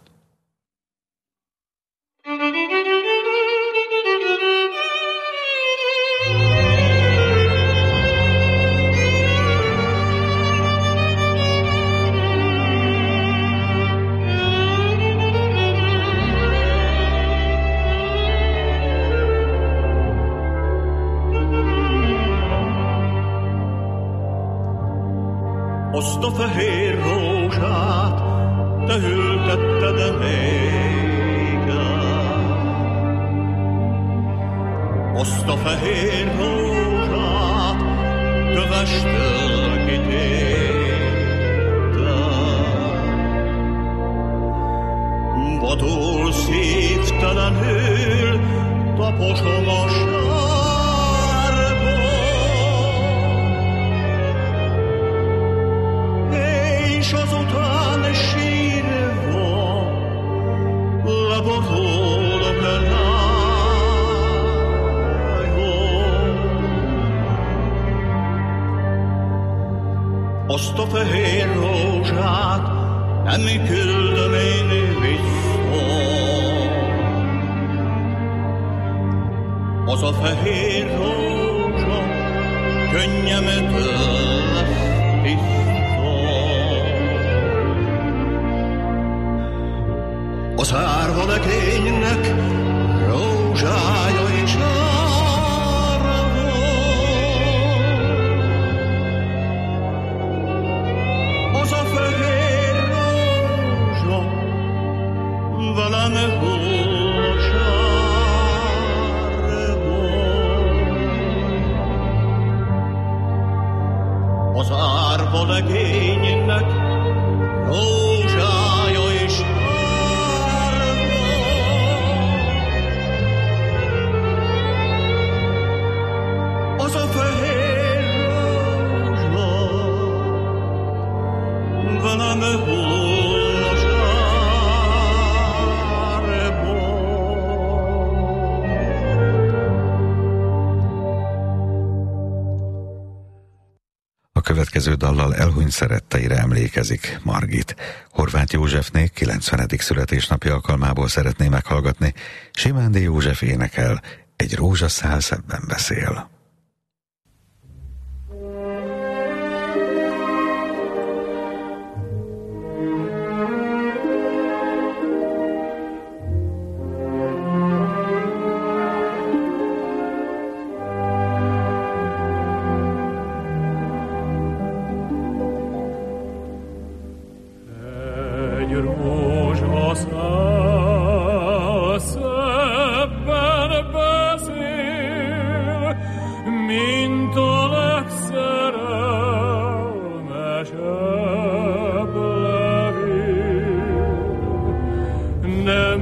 H: Azt a fehér rózsát te ültetted nékem. Azt a fehér rózsát kövestől kitéptem. Vadul szívtelenül taposom a és azután sírva leborulok rájom. Azt a fehér rózsát nem küldöm én vissza. Az a fehér rózsa könnyemtől tiszta. Az árva legénynek rózsája is arra az a fehér rózsa velem hull a sárba. Az árva legénynek rózsája is az a fehér rózsa velem hull a sárba.
B: A következő dallal elhunyt szeretteire emlékezik Margit. Horváth Józsefné 90. születésnapja alkalmából szeretné meghallgatni. Simándi József énekel, egy rózsaszál szebben beszél.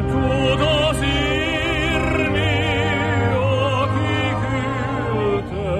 H: Nem tud az írni, aki küldte.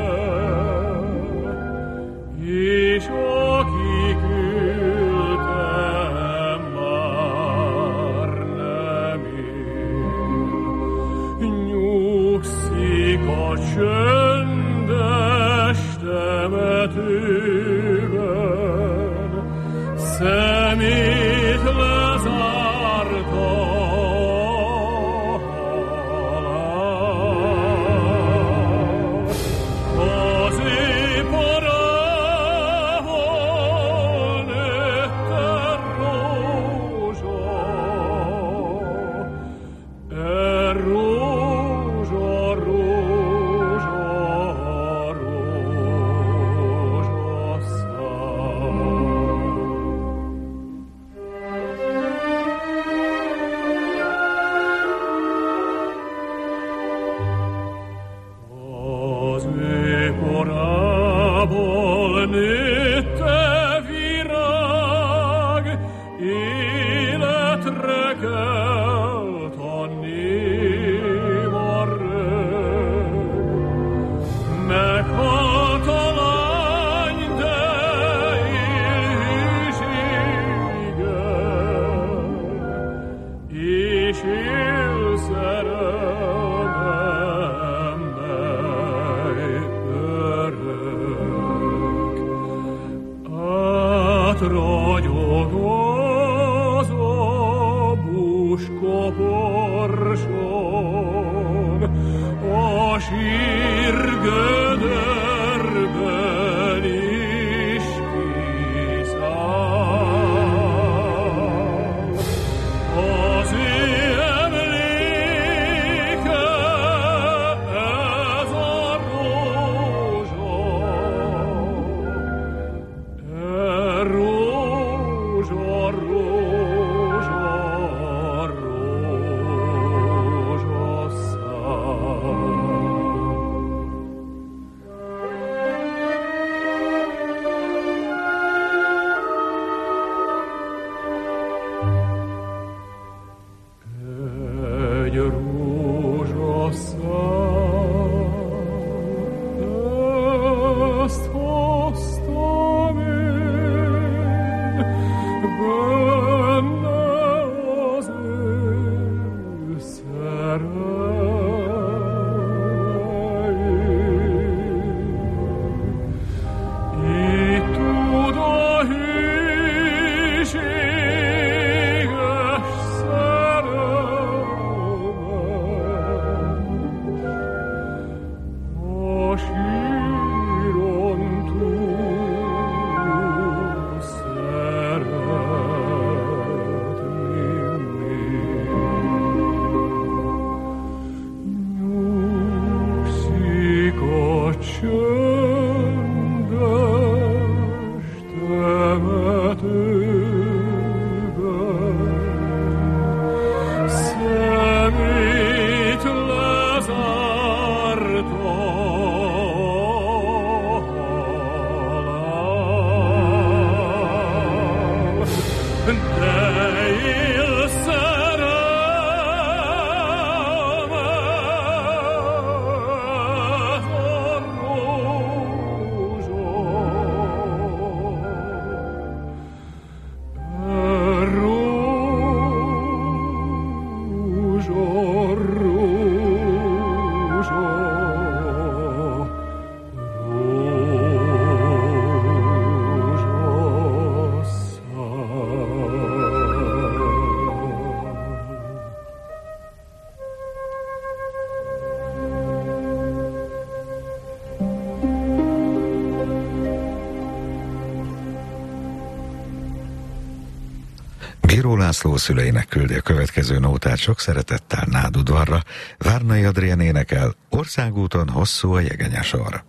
B: Bíró László szüleinek küldi a következő nótát sok szeretettel Nádudvarra. Várnai Adrien énekel, Országúton hosszú a jegenyesor.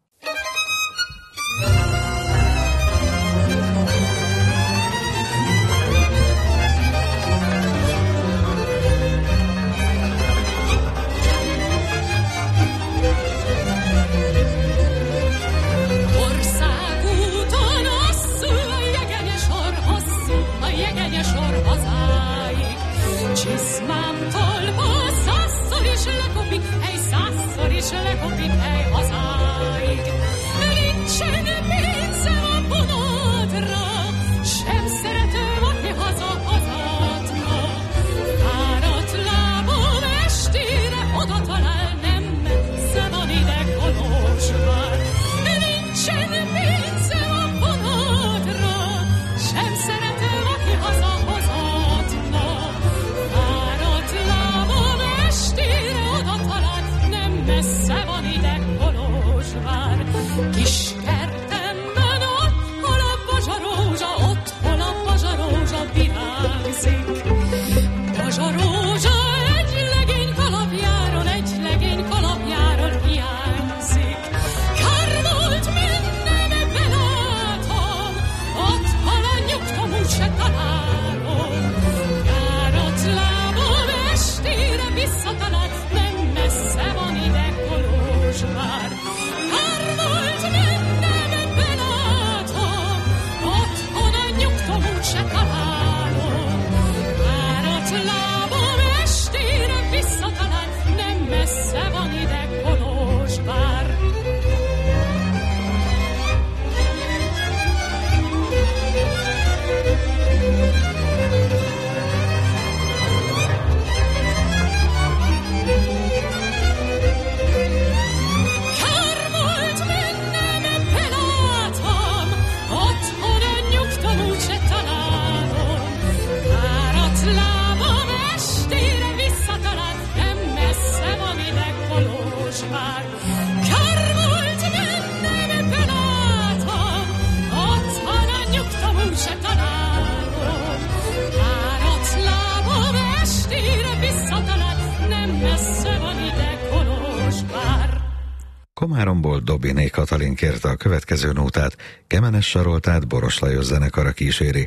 B: Komáromból Dobiné Katalin kérte a következő nótát, Kemenes Saroltát Boros Lajos zenekara kíséri,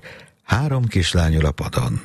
B: 3 kislány ül a padon.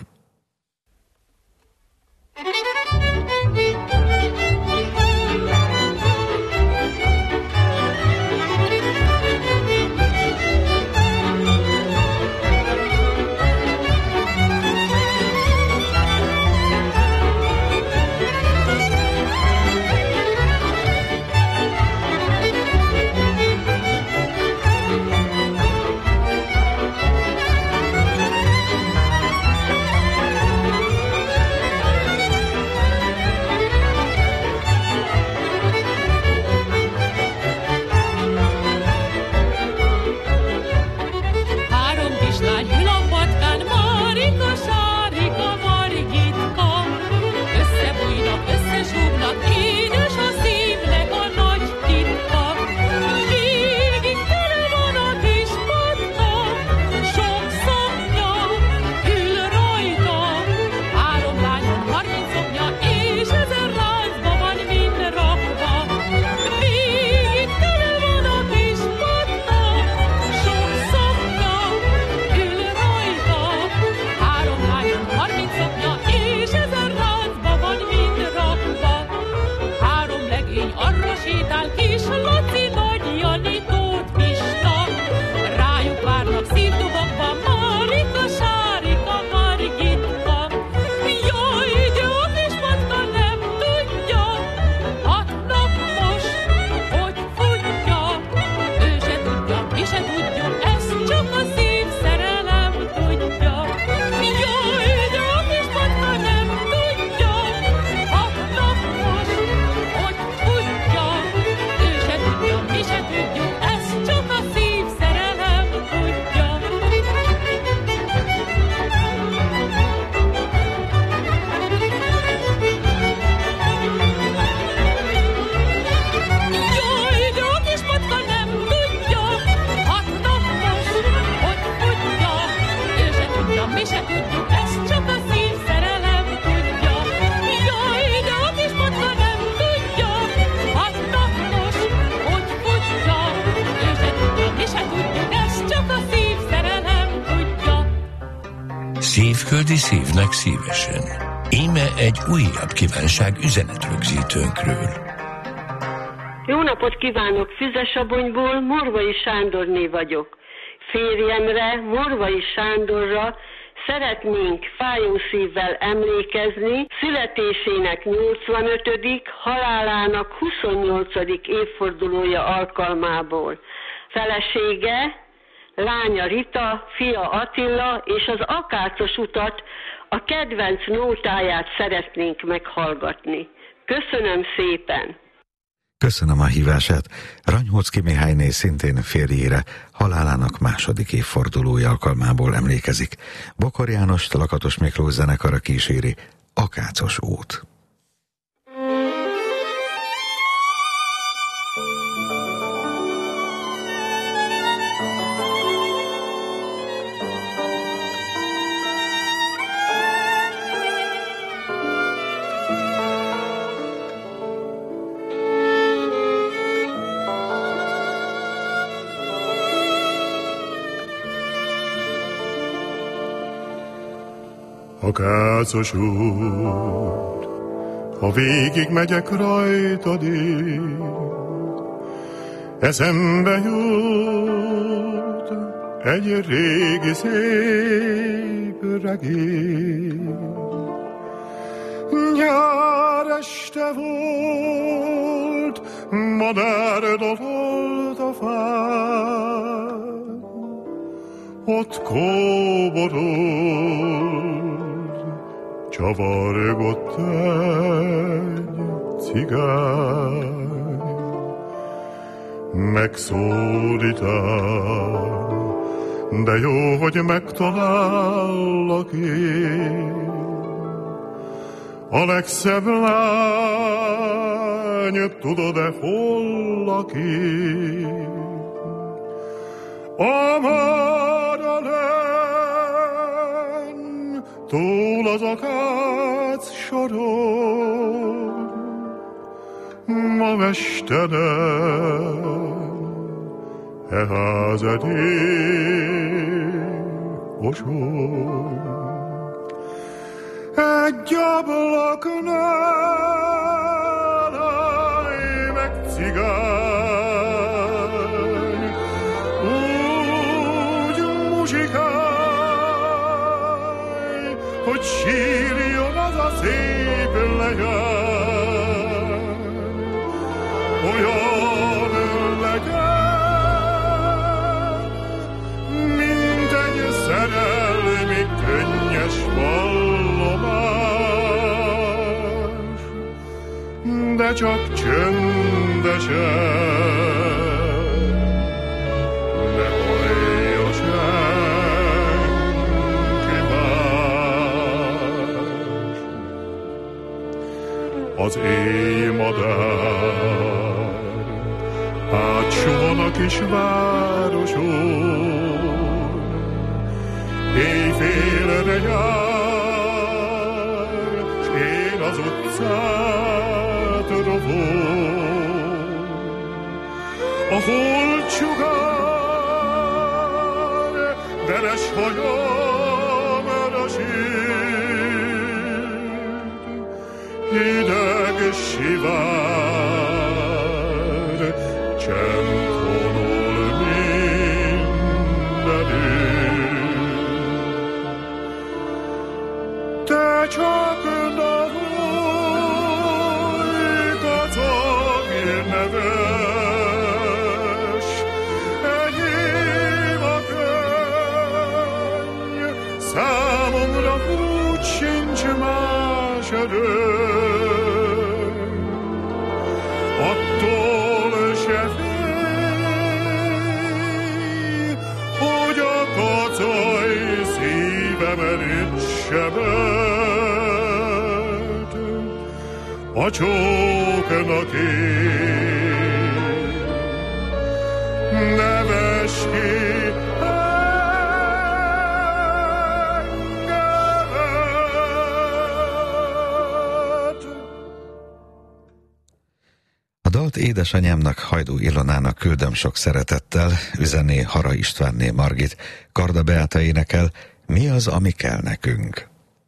A: Szívföldi szívnek szívesen. Íme egy újabb kívánság üzenetrögzítőnkről.
J: Jó napot kívánok! Füzesabonyból Morvai Sándorné vagyok. Férjemre, Morvai Sándorra szeretnénk fájó szívvel emlékezni születésének 85., halálának 28. évfordulója alkalmából. Felesége, lánya Rita, fia Attila és az Akácos utat, a kedvenc nótáját szeretnénk meghallgatni. Köszönöm szépen!
B: Köszönöm a hívását. Ranyhocki Mihályné szintén férjére halálának 2. évfordulója alkalmából emlékezik. Bokor Jánost, Lakatos Miklós zenekara kíséri Akácos út.
L: Akácos út, ha végig megyek rajtad én, eszembe jut egy régi szép regény. Nyár este volt, madár dalolt a fán, ott kóborolt, csavargott egy cigány. Megszólítál, de jó, hogy megtalállak én. A legszebb lány, tudod-e, hol lakik? A Máralen, túl az akác soron, ma mesteren, e ház edély oson. Egy ablaknál állj meg, cigány, úgy muzsikálj, hogy sírjon az a szép leány. Olyan legyen, mint egy szerelmi könnyes vallomás, de csak csöndesen, ne hallja senki más. Az éjmadár átsuhan a kis városon, éjfélre jár, s én az utcát rovom. A holtsugár deres hajamra sírt, hideg sivár, csend honol mindenütt. Te csak daholj, kacag neves, enyém a könny, számomra úgy sincs más erő. Attól se félj, hogy a kacaj szívem sebet, a csóknak én neves ki.
B: Édesanyámnak, Hajdú Ilonának küldöm sok szeretettel, üzenné Hara Istvánné Margit, Karda Beáta énekel, Mi az, ami kell nekünk?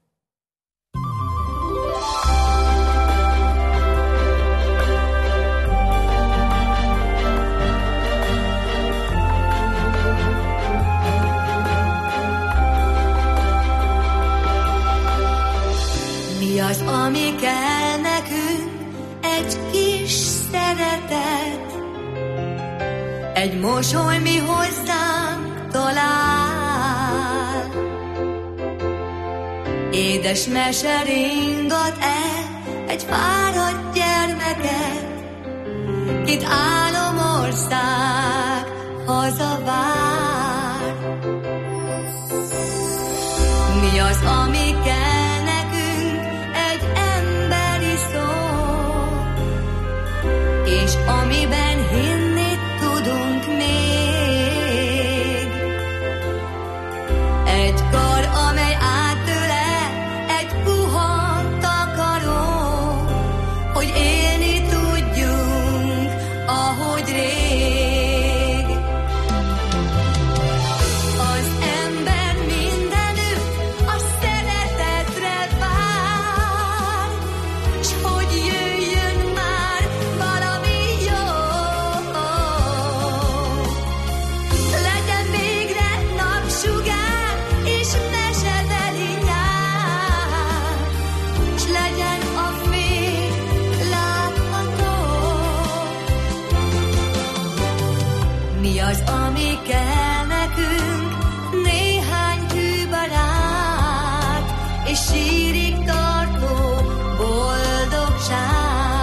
O: Mi az, ami kell nekünk? Egy kis szeretet, egy mosoly, mi hozzánk talál. Édes mese ringat el egy fáradt gyermeket, kit álomország hazavár. Mi az, ami kell nekünk? Egy emberi szó, és amiben hinni tudunk még. Egy kar, amely áttőle, egy puha takaró, hogy élni tudjunk, ahogy rég. Az ember mindenütt a szeretetre vár, s hogy jöjjön már valami jó. Legyen végre napsugár és mesebeli nyár, s legyen a fény látható. Mi az, ami kell nekünk? Néhány hű barát és sírig tartó boldogság.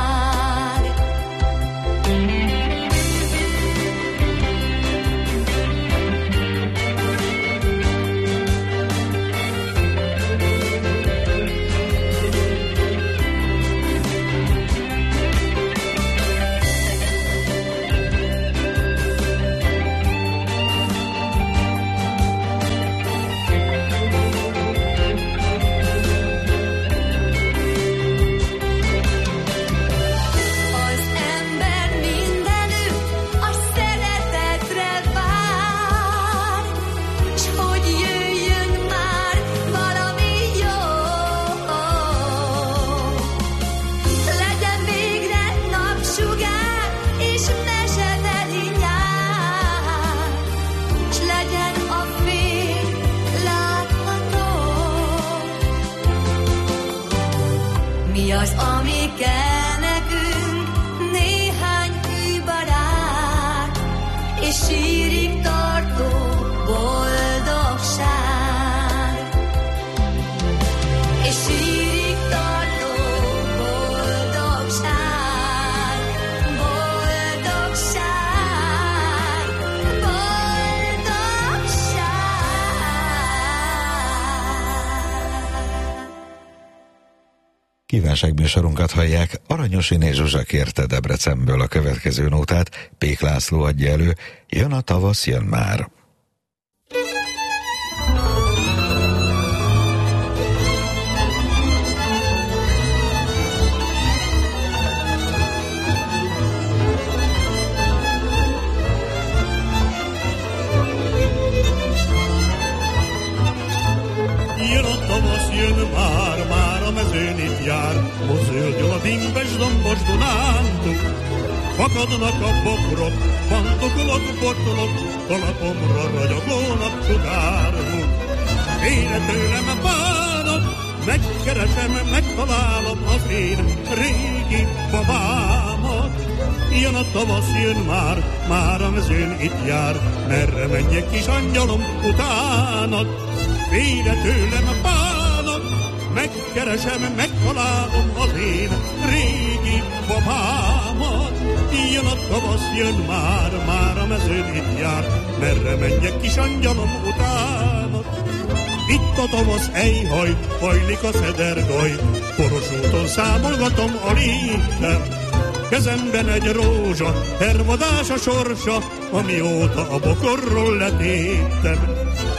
O: Az ember mindenütt a szeretetre vár, s hogy jöjjön már valami jó. Legyen végre napsugár és mesebeli nyár, s legyen a fény látható. Mi az, ami kell nekünk? Néhány hű barát és sírig tartó boldogság. És sírig tartó boldogság. Boldogság. Boldogság.
B: Kívánságműsorunkat hallják. Aranyos Iné Zsuzsa kérte Debrecenből a következő nótát, Pék László adja elő, Jön a tavasz, jön már.
H: Jön a tavasz, jön már, már a mezőn itt jár, most zöldül a dimbes dombos Dunántúl. Fakadnak a bokrok, pantokolok, bottolok, kalapomra ragyogónak sugárul. Félre tőlem a bánat, megkeresem, megtalálom az én régi babámat. Jön a tavasz, jön már, már a mezőn itt jár, merre menjek kis angyalom utánad. Félre tőlem a bánat, megkeresem, megtalálom az én régi babámat. Jön a tavasz, jön már, már a mezőn itt jár, merre menjek kis angyalom utánad. Itt a tavasz ejhaj, hajlik a szederdaj, poros úton számolgatom a létem. Kezemben egy rózsa, hervadás a sorsa, amióta a bokorról letéptem.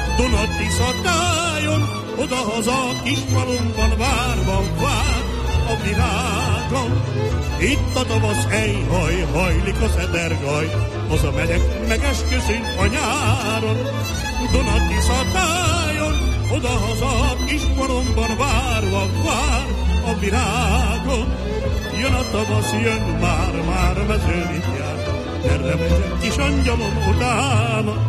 H: Duna-Tisza tájon, odahaza a kis falumban várva vár, a virágon. Itt a tavasz ejhaj, hajlik az edergaj, hazamegyek, megesküszünk a nyáron. Duna-Tisza tájon, odahaza kiskoromban várva vár a virágon. Jön a tavasz, jön már mezőn itt jár, erre megyek kis angyalom utána.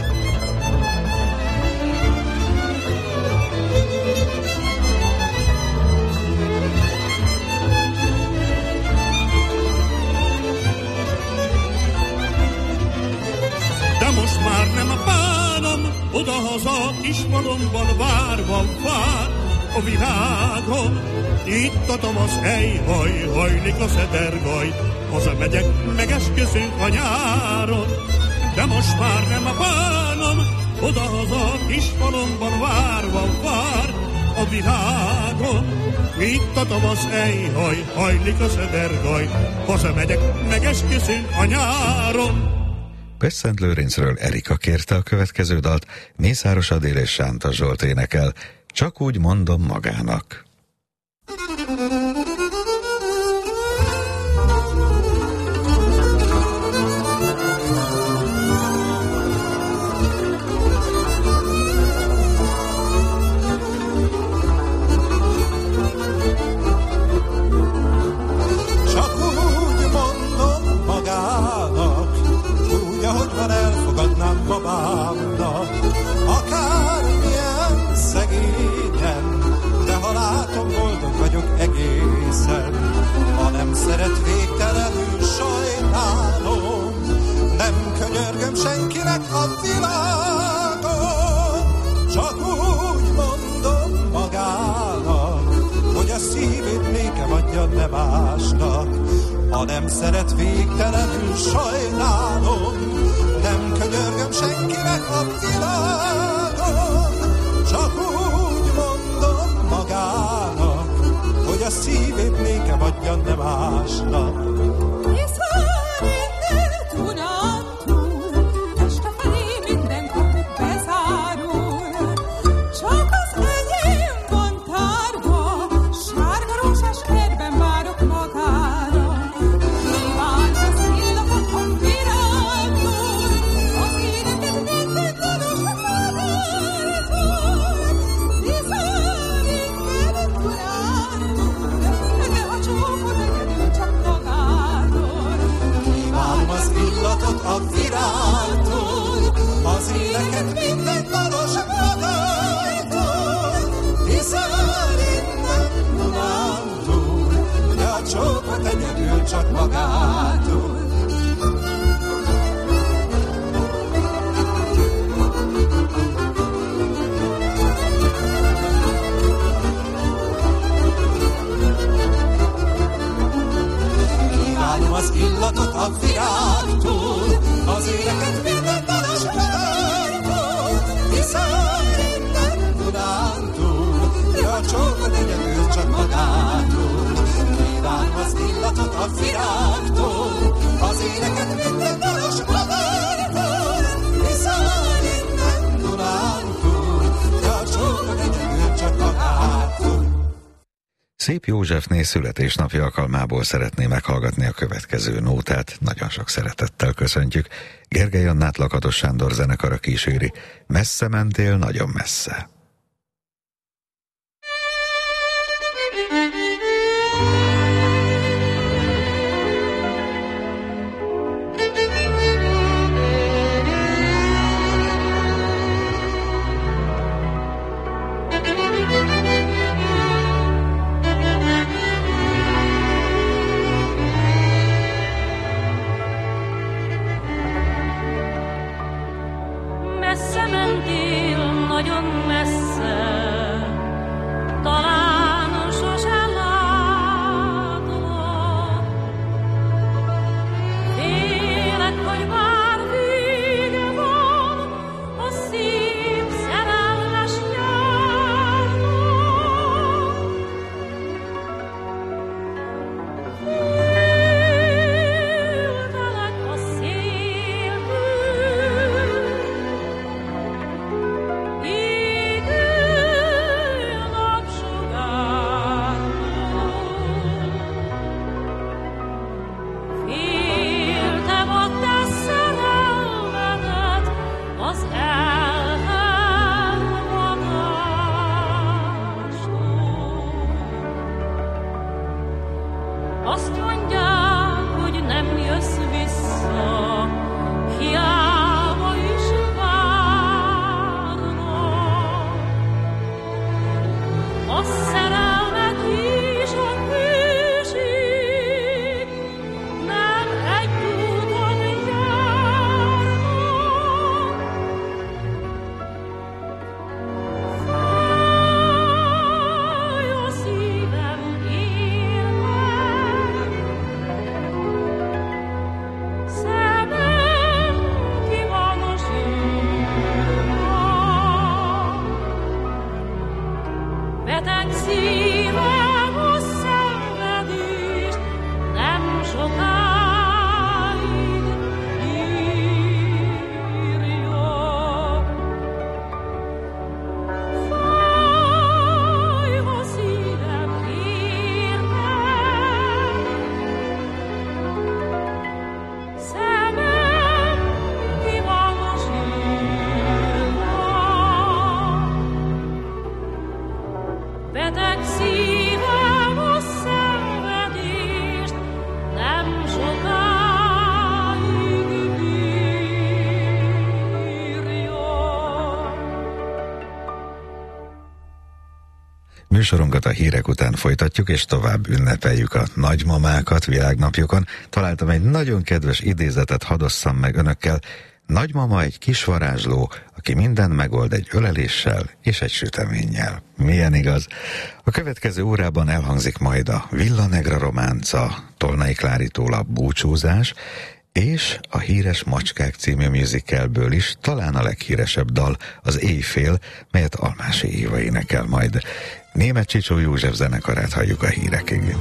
H: Most már nem a bánom, odahaza kismalomban várva vár a virágon. Itt a tavasz ejhaj, hajlik a szedergaj, hazamegyek, megesküszünk a nyáron. De most már nem a bánom, odahaza kismalomban várva vár a virágon. Itt a tavasz ejhaj, hajlik a szedergaj, hazamegyek, megesküszünk a nyáron.
B: Pest Lőrincről Erika kérte a következő dalt, Mészáros Adél és Sánta Zsolt énekel, Csak úgy mondom magának.
R: Elfogadnám babámnak, akármilyen szegényen, de ha látom, boldog vagyok egészen. Ha nem szeret, végtelenül sajnálom, nem könyörgöm senkinek a világon. Csak úgy mondom magának, hogy a szívét nékem adja, ne másnak. Ha nem szeret, végtelenül sajnálom, nem könyörgöm senkinek a világon. Csak úgy mondom magának, hogy a szívét nékem adja, ne másnak. A virágtól, az éleket minden dalos magájtól, hiszen innen Dunántúl, de a csókot egyedül csak magától. Kívánom az illatot a virágtól, az éleket minden dalos magától, hiszen innen Dunántúl, de a csókot egyedül csak magától. Kívánom az illatot a virágtól, az éleket minden dalos magától, hiszen innen Dunántúl, de a csókot egyedül csak magától.
B: Szép Józsefné születésnapja alkalmából szeretné meghallgatni a következő nótát, nagyon sok szeretettel köszöntjük. Gergely Annát Lakatos Sándor zenekara kíséri, Messze mentél, nagyon messze.
K: Messze mentél, nagyon messze, talán sosem látlak. Félek, hogy már vége van a szép szerelmes nyárnak. Féltelek a széltől, így
B: Műsorunkat a hírek után folytatjuk, és tovább ünnepeljük a nagymamákat világnapjukon. Találtam egy nagyon kedves idézetet, hadd osszam meg önökkel. Nagymama egy kis varázsló, aki mindent megold egy öleléssel és egy süteménnyel. Milyen igaz? A következő órában elhangzik majd a Villa Negra románca, Tolnai Klárítól a Búcsúzás, és a híres Macskák című musicalből is talán a leghíresebb dal, az Éjfél, melyet Almási Éva énekel majd. Németh Csicsó József zenekarát halljuk a hírekig.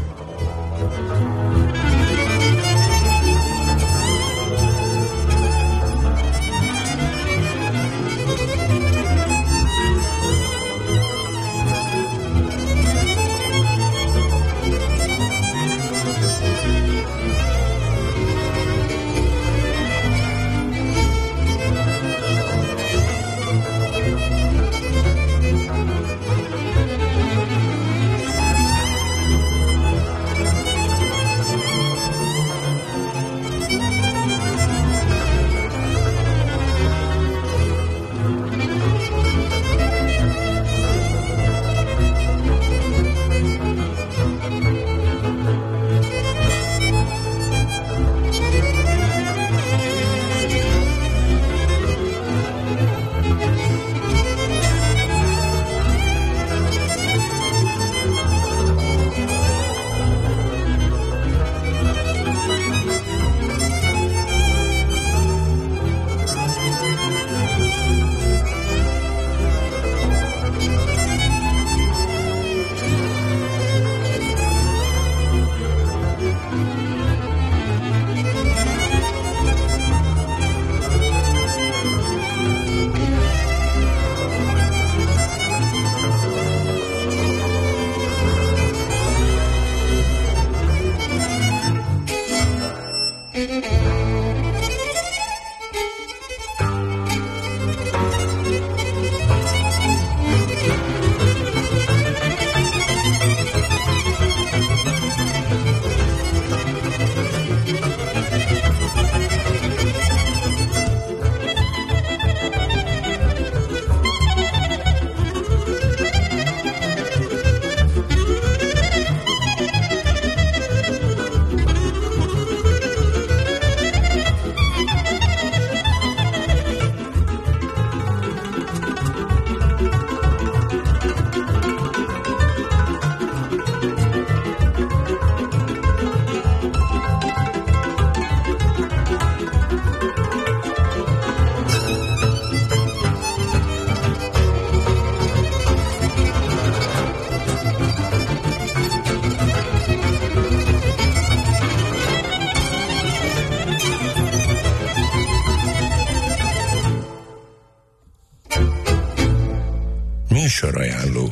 A: Műsorajánló.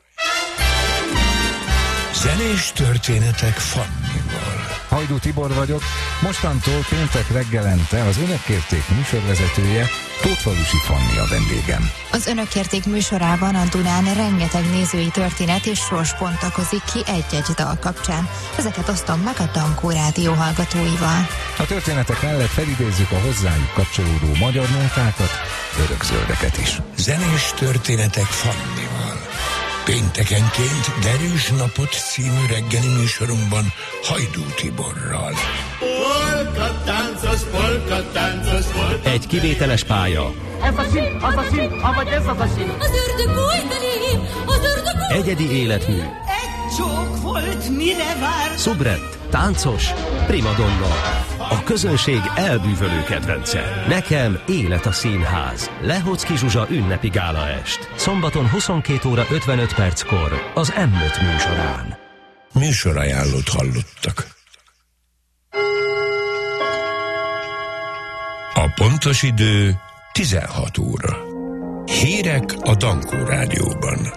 A: Zenés történetek Fannival.
I: Hajdú Tibor vagyok, mostantól péntek reggelente az Önök kérték műsorvezetője, Tótfalusi Fanni a vendégem.
M: Az Önök kérték műsorában a Dunán rengeteg nézői történet és sors bontakozik ki egy-egy dal kapcsán. Ezeket osztom meg a Dankó Rádió hallgatóival.
I: A történetek mellett felidézzük a hozzájuk kapcsolódó magyar nótákat, örökzöldeket is.
A: Zenés történetek Fannival. Péntekenként Derűs napot című reggeli műsorunkban Hajdú Tiborral.
N: Egy kivételes pálya.
X: Ez a sín, az a sín, avagy ez az a sín.
K: Az ördög bújteli, az ördög bújteli.
N: Egyedi életmű.
K: Egy csók volt, mire vár.
N: Szubrett, táncos, primadonna. A közönség elbűvölő kedvence. Nekem élet a színház. Lehocki Zsuzsa ünnepi gálaest. Szombaton 22 óra 55 perckor az M5 műsorán.
A: Műsorajánlót hallottak. A pontos idő 16 óra. Hírek a Dankó Rádióban.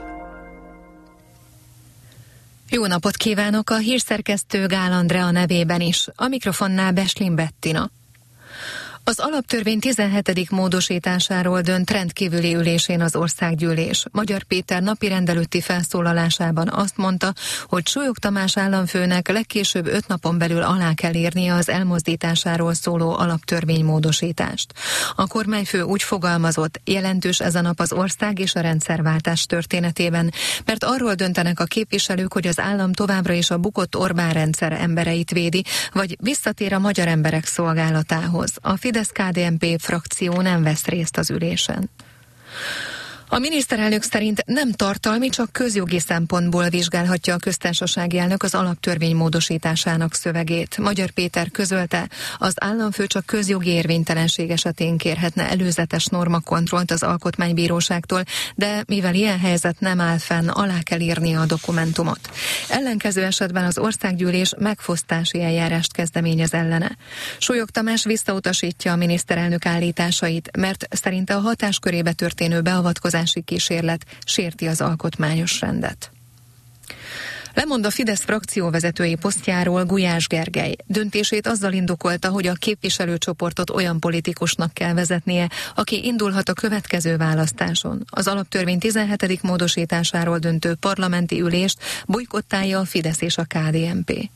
W: Jó napot kívánok, a hírszerkesztő Gál Andrea nevében is, a mikrofonnál Beslin Bettina. Az alaptörvény 17. módosításáról dönt rendkívüli ülésén az országgyűlés. Magyar Péter napirend előtti felszólalásában azt mondta, hogy Súlyog Tamás államfőnek legkésőbb 5 napon belül alá kell írnia az elmozdításáról szóló alaptörvénymódosítást. A kormányfő úgy fogalmazott, jelentős ez a nap az ország és a rendszerváltás történetében, mert arról döntenek a képviselők, hogy az állam továbbra is a bukott Orbán rendszer embereit védi, vagy visszatér a magyar emberek szolgálatához. A Fidesz-KDNP frakció nem vesz részt az ülésen. A miniszterelnök szerint nem tartalmi, csak közjogi szempontból vizsgálhatja a köztársasági elnök az alaptörvény módosításának szövegét. Magyar Péter közölte, az államfő csak közjogi érvénytelenség esetén kérhetne előzetes normakontrollt az alkotmánybíróságtól, de mivel ilyen helyzet nem áll fenn, alá kell írnia a dokumentumot. Ellenkező esetben az országgyűlés megfosztási eljárást kezdeményez ellene. Súlyog Tamás visszautasítja a miniszterelnök állításait, mert szerinte a hatáskörébe történő beavatkozás kísérlet sérti az alkotmányos rendet. Lemond a Fidesz frakcióvezetői posztjáról Gulyás Gergely. Döntését azzal indokolta, hogy a képviselőcsoportot olyan politikusnak kell vezetnie, aki indulhat a következő választáson. Az alaptörvény 17. módosításáról döntő parlamenti ülést bojkottálja a Fidesz és a KDNP.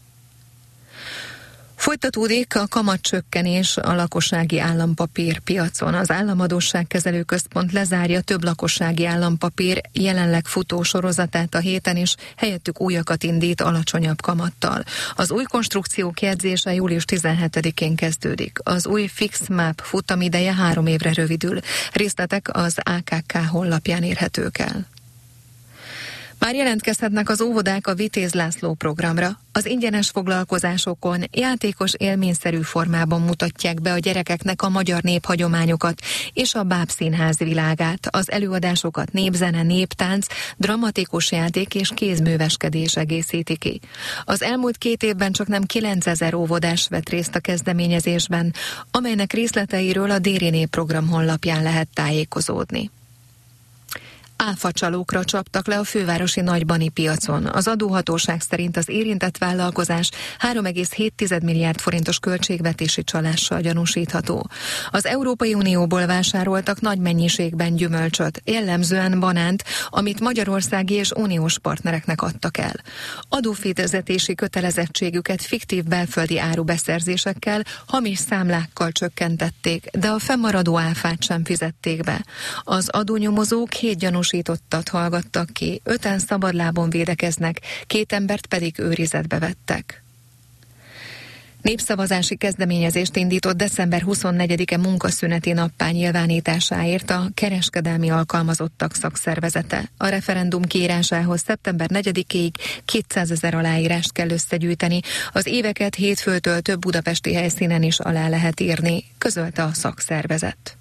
W: Folytatódik a kamatcsökkenés a lakossági állampapír piacon. Az Államadósságkezelő Központ lezárja több lakossági állampapír jelenleg futó sorozatát a héten is, helyettük újakat indít alacsonyabb kamattal. Az új konstrukciók jegyzése július 17-én kezdődik. Az új Fix Map futamideje 3 évre rövidül. Részletek az AKK honlapján érhetők el. Már jelentkezhetnek az óvodák a Vitéz László programra. Az ingyenes foglalkozásokon játékos élményszerű formában mutatják be a gyerekeknek a magyar néphagyományokat és a bábszínház világát. Az előadásokat népzene, néptánc, dramatikus játék és kézműveskedés egészíti ki. Az elmúlt 2 évben csaknem 9000 óvodás vett részt a kezdeményezésben, amelynek részleteiről a Déri Nép program honlapján lehet tájékozódni. Áfacsalókra csaptak le a fővárosi nagybani piacon. Az adóhatóság szerint az érintett vállalkozás 3,7 milliárd forintos költségvetési csalással gyanúsítható. Az Európai Unióból vásároltak nagy mennyiségben gyümölcsöt, jellemzően banánt, amit magyarországi és uniós partnereknek adtak el. Adófizetési kötelezettségüket fiktív belföldi árubeszerzésekkel, hamis számlákkal csökkentették, de a fennmaradó áfát sem fizették be. Az adónyomozók 7 gyanúsítottat hallgattak ki, 5-en szabadlábon védekeznek, 2 embert pedig őrizetbe vettek. Népszavazási kezdeményezést indított december 24-e munkaszüneti nappá nyilvánításáért a kereskedelmi alkalmazottak szakszervezete. A referendum kiírásához szeptember 4-ig 200 000 aláírást kell összegyűjteni. Az éveket hétfőtől több budapesti helyszínen is alá lehet írni, közölte a szakszervezet.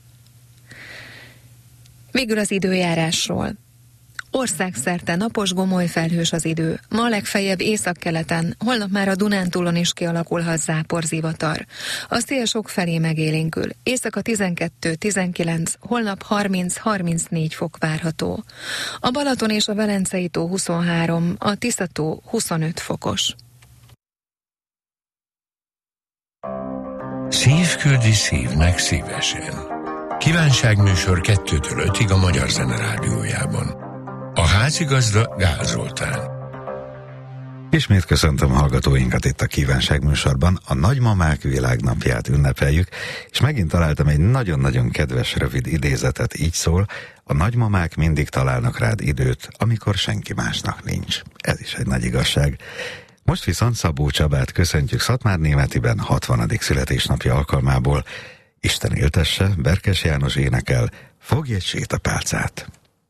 W: Végül az időjárásról. Országszerte napos, gomoly felhős az idő. Ma legfeljebb északkeleten, holnap már a Dunántúlon is kialakulhat záporzivatar. A szél sokfelé megélénkül. Éjszaka 12-19, holnap 30-34 fok várható. A Balaton és a Velencei tó 23, a Tisza-tó 25 fokos.
A: Szív küldi szívnek szívesen. Kívánságműsor 2-től 5-ig a Magyar Zene Rádiójában. A házigazda Gál Zoltán.
B: Ismét köszöntöm hallgatóinkat itt a Kívánságműsorban. A Nagymamák Világnapját ünnepeljük, és megint találtam egy nagyon-nagyon kedves rövid idézetet, így szól: a nagymamák mindig találnak rád időt, amikor senki másnak nincs. Ez is egy nagy igazság. Most viszont Szabó Csabát köszöntjük Szatmárnémetiben 60. születésnapja alkalmából. Isten éltesse, Berkes János énekel, fogj egy sétapálcát.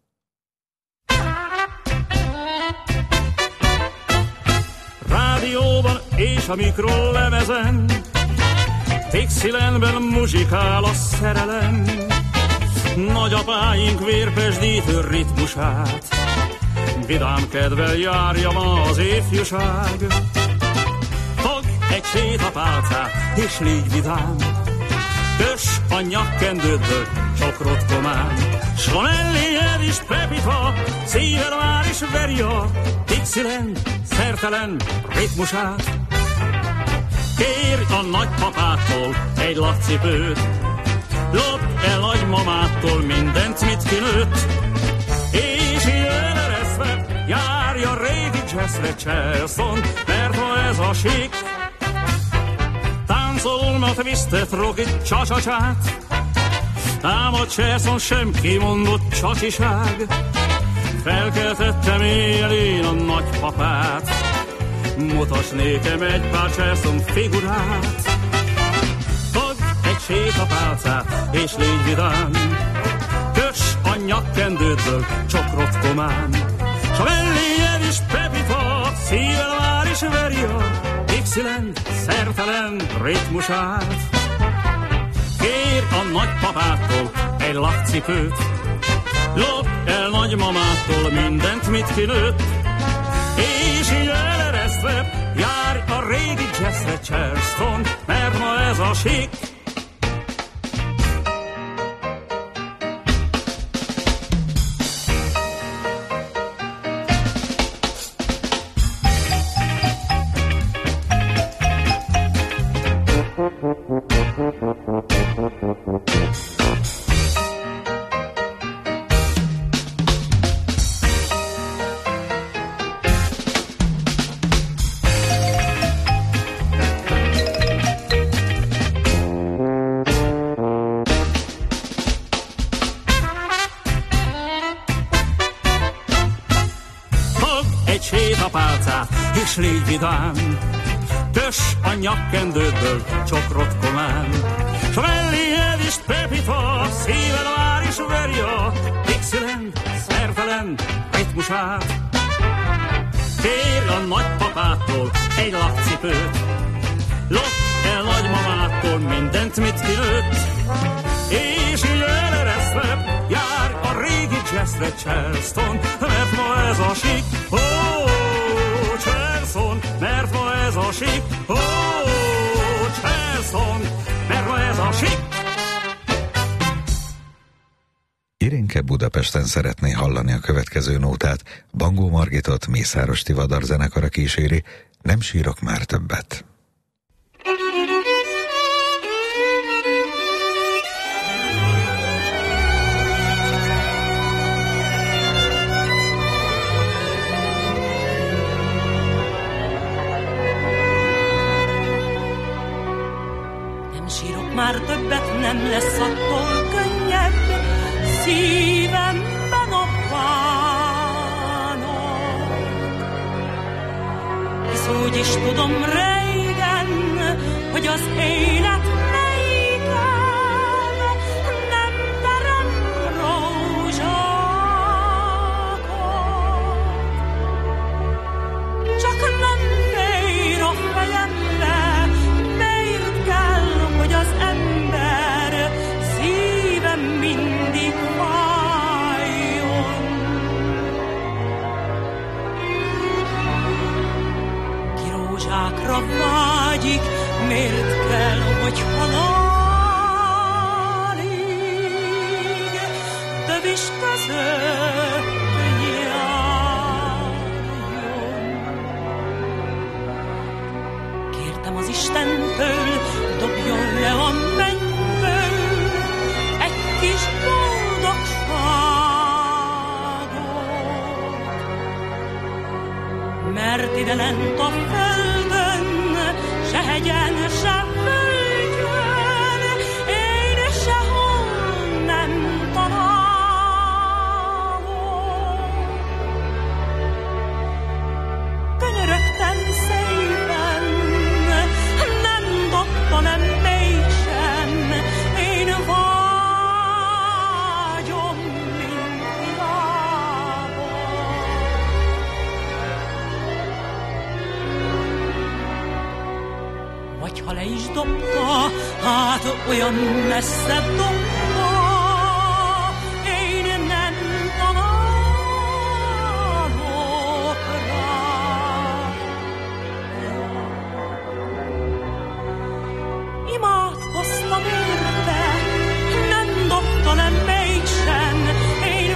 H: Rádióban és a mikrolemezen Dixielandben muzsikál a szerelem. Nagyapáink vérpesdítő ritmusát vidám kedvel járja ma az ifjúság. Fogj egy sétapálcát és légy vidám, köss a nyakkendődből sok rotkomán, s van elléjed is Pepita, szíved már is veri a Dixieland szertelen ritmusát.
E: Kérj a nagypapától egy lakcipőt, lopd el nagymamától mindent, mit kinőtt, és ilyen ereszve járj a régi jazzre, Charleston, mert ha ez a sík, táncolom a twistet, rockit, csa-csa-csát, ám a Charleston sem kimondott csacsiság. Felkeltettem éjjel a nagypapát, mutass nékem egy pár Charleston figurát. Fogd egy sétapálcát, és légy vidám, köss a nyakkendődből csokrot komán, s a melléjed is Pepita, szívvel már is veri a Dixieland szertelen ritmusát. Kér a nagypapától egy lakcipőt, lopd el nagymamától mindent, mit kinőtt, és így eleresztve járj a régi jazzre, Charleston, mert ma ez a sík. És légy vidám, köss a nyakkendődből csokrot komán, s a melléjed is Pepita, szíved már is veri a Dixieland szertelen ritmusát. Kérj a nagypapától egy lakcipőt, lopd el nagymamától mindent, mit kinőtt, és így eleresztve jár a régi jazzre, Charleston, mert ma ez a sík. Charleston, mert ma ez a sík. Charleston, mert ma ez a sík.
B: Irénke Budapesten szeretné hallani a következő nótát. Bangó Margitot Mészáros Tivadar zenekara kíséri, Nem sírok már többet.
K: Már többet nem lesz attól könnyebb, szívemben a bánat. Hisz úgy is tudom régen, hogy az élet melyiken nem terem rózsákat. Csak nem fér a fejembe, miért kell, hogy az ember szívem mindig fájjon. Ki rózsákra vágyik, miért kell, hogy halálig tövis között járjon. Kértem az Istentől, dobjon le a mennyből egy kis boldogságot, mert ide lent a földön, se hegyen, se völgyön, én sehol nem találok. Könyörögtem szépen, nem dobta, nem mégsem, én vágyom, mint hiába. Vagy ha le is dobta, hát olyan messze dobta, én nem találok rá. Imádkoztam érte, nem dobta, nem mégsem, én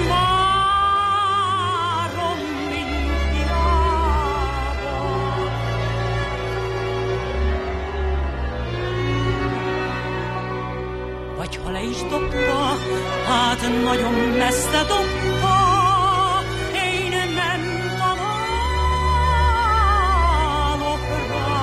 K: várom, mint hiába. is dobta, hát nagyon messze dobta, én nem találok rá.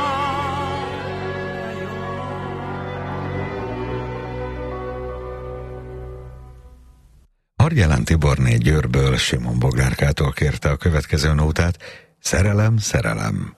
B: Argyelán Tiborné Győrből Simon Boglárkától kérte a következő nótát: Szerelem, szerelem.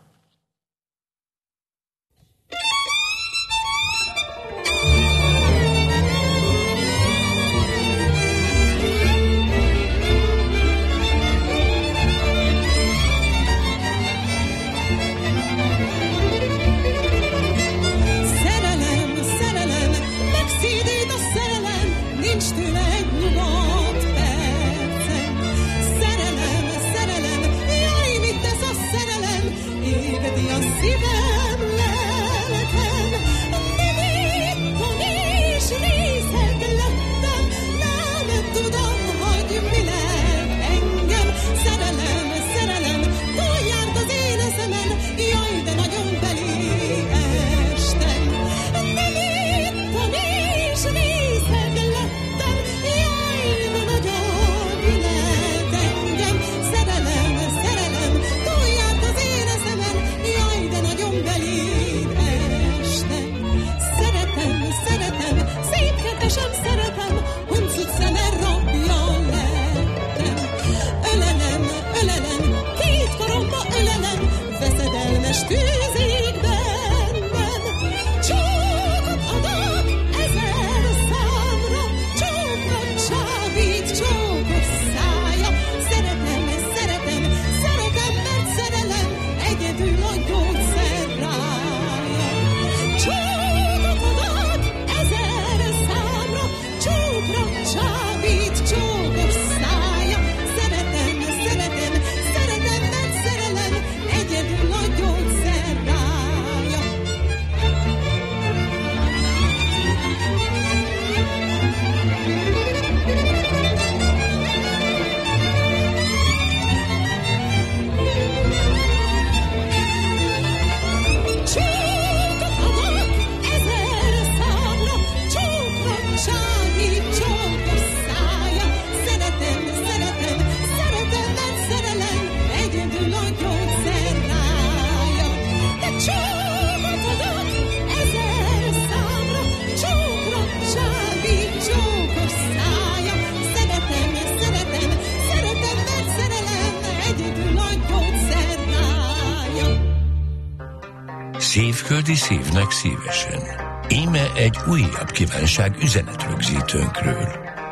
A: Szívföldi szívnek szívesen. Íme egy újabb kívánság üzenetrögzítőnkről.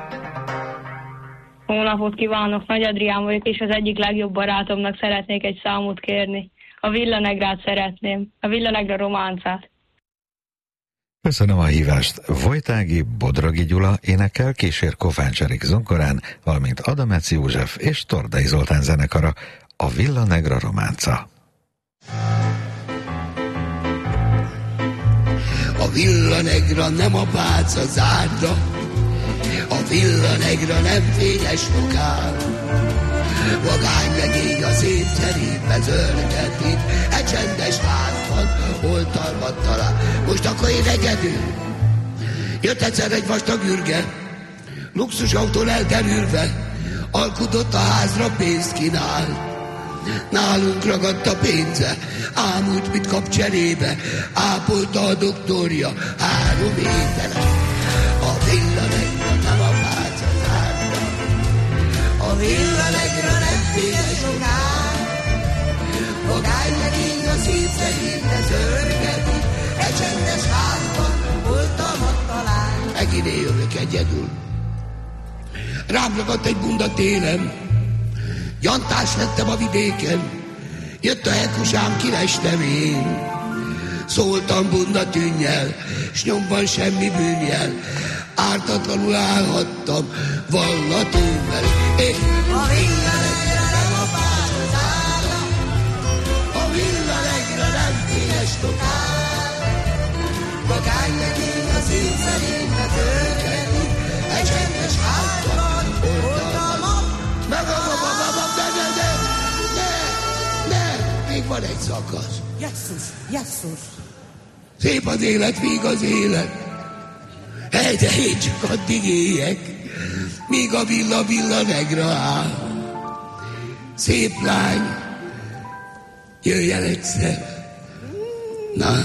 P: Jó napot kívánok, Nagy Adrián vagyok, és az egyik legjobb barátomnak szeretnék egy számot kérni. A Villa Negrát szeretném, a Villa Negra románcát.
B: Köszönöm a hívást. Vojtági Bodragi Gyula énekel, kísér Kovács Erik zongorán, valamint Adamec József és Tordai Zoltán zenekara, a Villa Negra románca.
Q: A Villa Negra nem a pálca zárda, a Villa Negra nem fényes lokál. Vagány megég a szép cserébe zörget itt, egy csendes házban, hol talmat talál. Most akkor én egyedül. Jött egyszer egy vastag ürge, luxusautón elkerülve, alkudott a házra, pénzt kínál. Nálunk ragadt a pénze, ám úgy, mit kap cserébe, ápolta a doktorja 3 éven. A Villa Negra nem a pálca zárda, a Villa Negra nem fényes okán. Vagány megint a szép szegényre zörgeti, egy csendes házban, hol talmat talál. Megint én jövök egyedül. Rám ragadt egy bunda télen, jantás lettem a vidéken, jött a hekusám, kirestem én. Szóltam bunda tűnnyel, s nyomban semmi bűnjel, ártatlanul állhattam vallatőmmel. A Villa Negra nem a pálca zárda, a Villa Negra nem fényes lokál. Vagány megint a szín szerénybe tölteni, egy csendes házban, oldalmat, meg a még van egy szakasz.
S: Jesszus.
Q: Szép az élet, víg az élet. De én csak addig éljek, míg a villa negra áll. Szép lány, jöjjön egyszer. Na,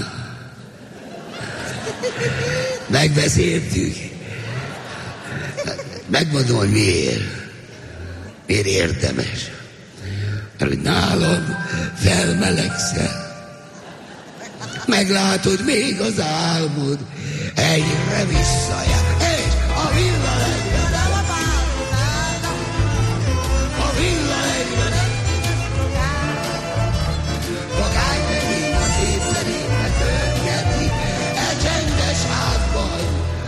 Q: megbeszéltük. Megmondom, hogy miért. Miért érdemes. Mert hogy nálam felmelegszel. Meglátod még az álmod, egyre visszajár. És a villa legyen. A villa legyen. Magány megint a szép zenébe törgeti, csendes házban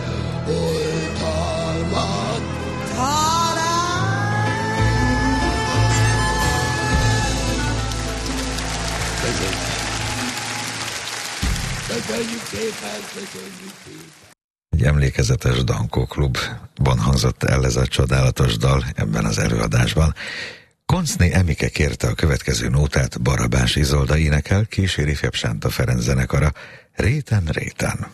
Q: oltalmat talál. Köszönjük szépen, köszönjük szépen.
B: Egy emlékezetes Dankó Klubban hangzott el ez a csodálatos dal ebben az előadásban. Koncné Emike kérte a következő nótát, Barabás Izolda énekel, kíséri ifjabb Sánta Ferenc zenekara, Réten, réten.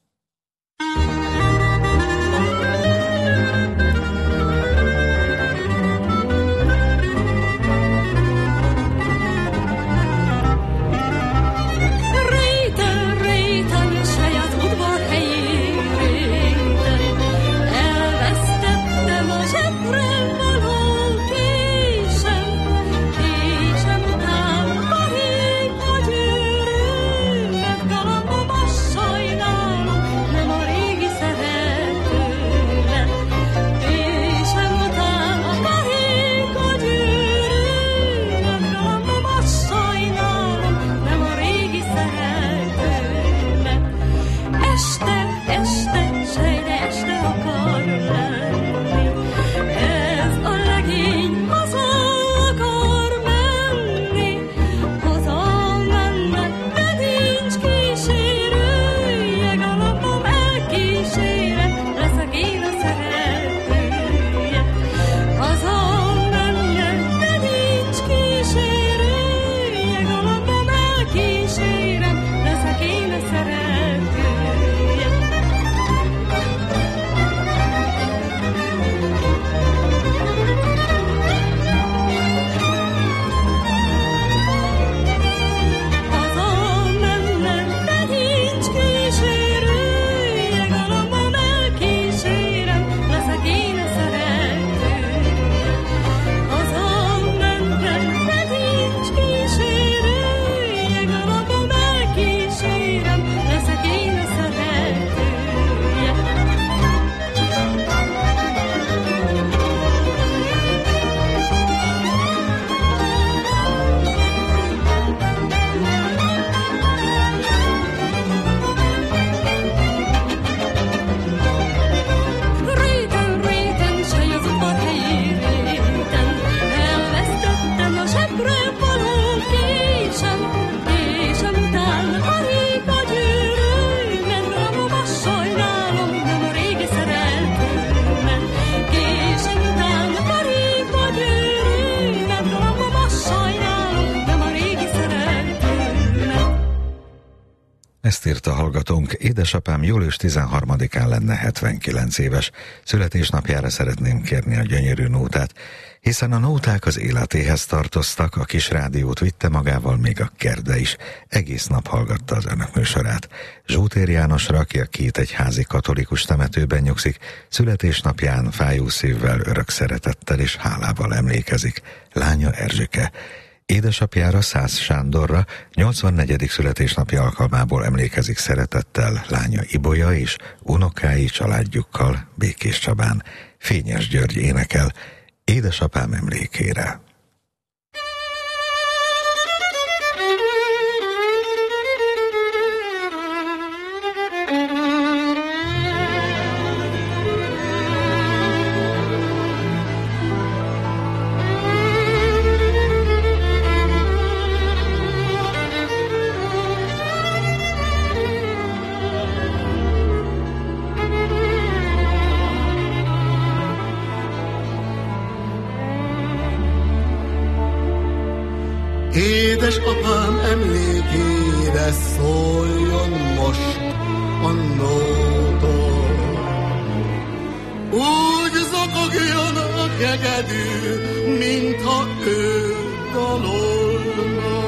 B: Ezt írta hallgatónk, édesapám július 13-án lenne 79 éves. Születésnapjára szeretném kérni a gyönyörű nótát, hiszen a nóták az életéhez tartoztak, a kis rádiót vitte magával, még a Kerde is. Egész nap hallgatta az önök műsorát. Zsótér Jánosra, aki a két egyházi katolikus temetőben nyugszik, születésnapján fájó szívvel, örök szeretettel és hálával emlékezik. Lánya Erzsike. Édesapjára, Szász Sándorra 84. születésnapi alkalmából emlékezik szeretettel lánya Ibolya és unokái családjukkal Békés Csabán. Fényes György énekel édesapám emlékére.
R: Édesapám emlékére szóljon most a nóta.
Q: úgy zokogjon a kegedű, mintha ő dalolna,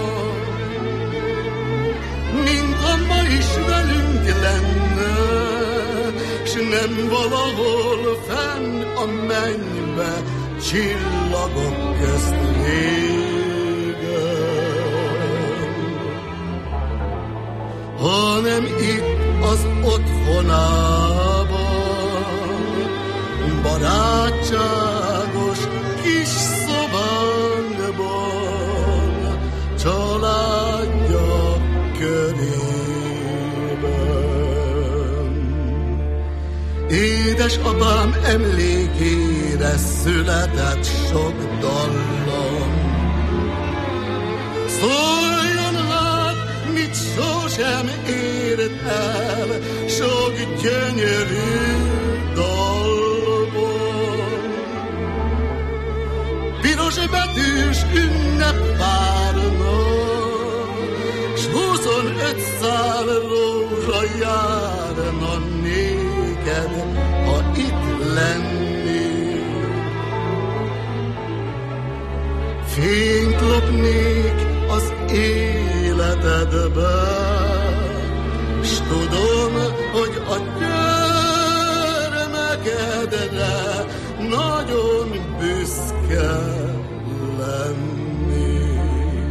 Q: mintha ma is velünk lenne, s nem valahol fenn a mennybe, csillagok közt régen, hanem itt az otthonában, barátságos kis szobánkban, családja körében. Édesapám emlékére született sok dallam, szóljon lát, mit sosem ért el, sok gyönyörű dalban. Piros betűs ünnep várna, s 25 szál rózsa járna néked, ha itt lennél. Fényt lopnék az életedbe, s tudom, hogy a gyermekedre nagyon büszke lenni.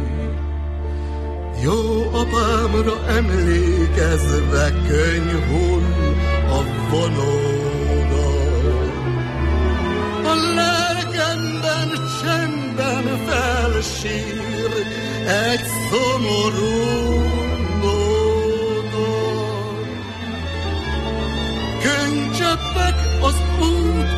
Q: Jó apámra emlékezve könny hull a vonódon, a lelkemben csendben felsír egy szomorú nódon. Könnycseppek az út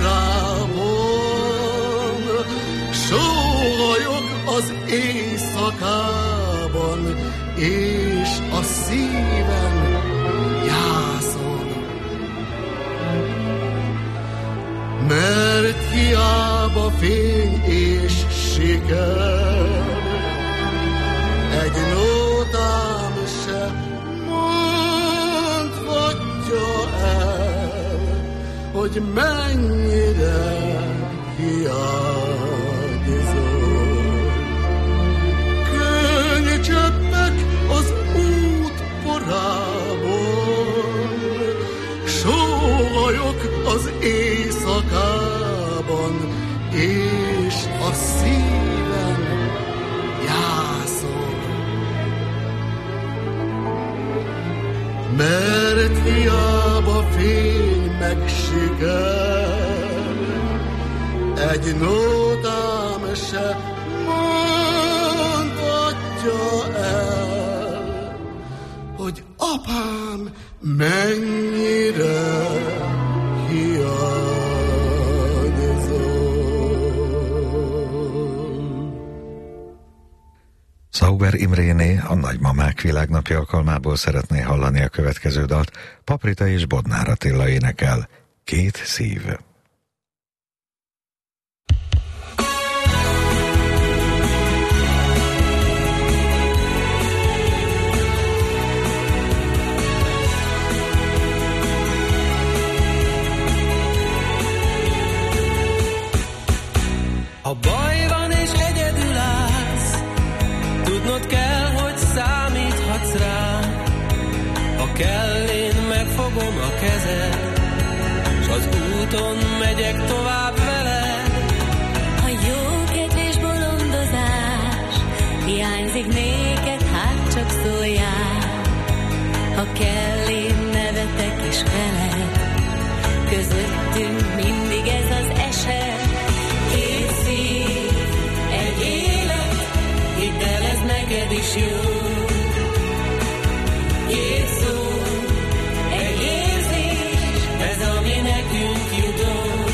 Q: porában, sóhajok az éjszakában, és a szívem jászol. Mert hiába fény és siker, egy nótám se mondhatja el, hogy mennyire hiányzol. Könnycseppek az út porában, sóhajok az éjszakában, és a szívem jászol. Mert hiába fény meg siker, egy nótám se mondhatja el, hogy apám mennyire hiányzol.
B: Sauber Imréné a Nagymamák Világnapja alkalmából szeretné hallani a következő dalt. Paprita és Bodnár Attila énekel, Két szív.
S: Ha baj van és egyedül állsz, tudnod kell, hogy számíthatsz rám. Ha kell, én megfogom a kezed, s az úton megyek tovább veled.
O: Ha jó kedves bolondozás hiányzik néked, hát csak szóljál. Ha kell, én nevetek is veled, közöttünk mindig ez az eset. Két szív, egy élet, hidd el, ez neked is jó. Két szó, egy érzés, ez ami nekünk jutott.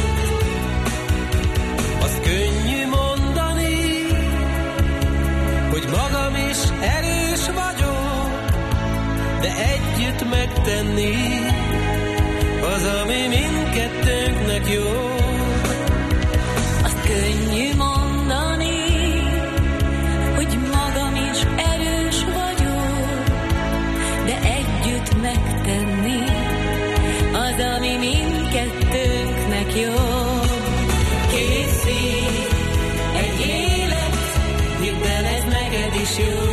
S: Azt könnyű mondani, hogy magam is erős vagyok, de együtt megtenni az, ami mindkettőnknek jó.
O: Azt könnyű mondani, hogy magam is erős vagyok, de együtt megtenni az, ami mindkettőnknek kettőnknek jobb. Készít egy élet, hidd el, ez neked is jó.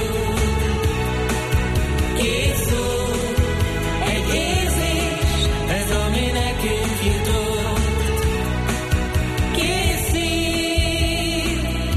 O: Két szó, egy érzés, ez ami nekünk jutott. Két szív,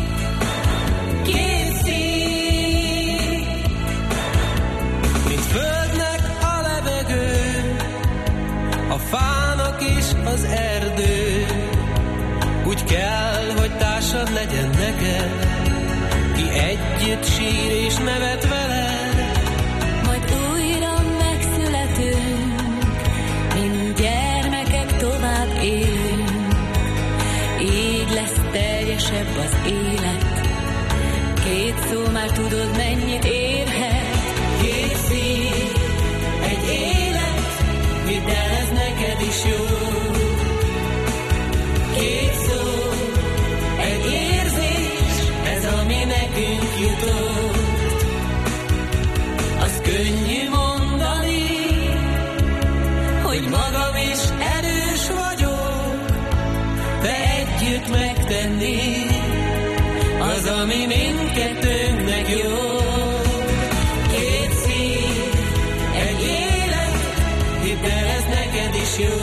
O: két szív, mint földnek a levegő, a fának is az erdő. Úgy kell, hogy társad legyen neked, ki együtt sír és nevet veled.
K: Majd újra megszületünk, mint gyermekek tovább élünk. Így lesz teljesebb az élet, két szó már tudod mennyit érhet.
O: Két szív, egy élet, hidd el, ez neked is jó. Két szó, egy érzés, ez ami nekünk jutott. Az könnyű mondani, hogy magam is erős vagyok, de együtt megtenni, az ami mindkettőnknek jó. Két szív, egy élet, hidd el, ez neked is jó.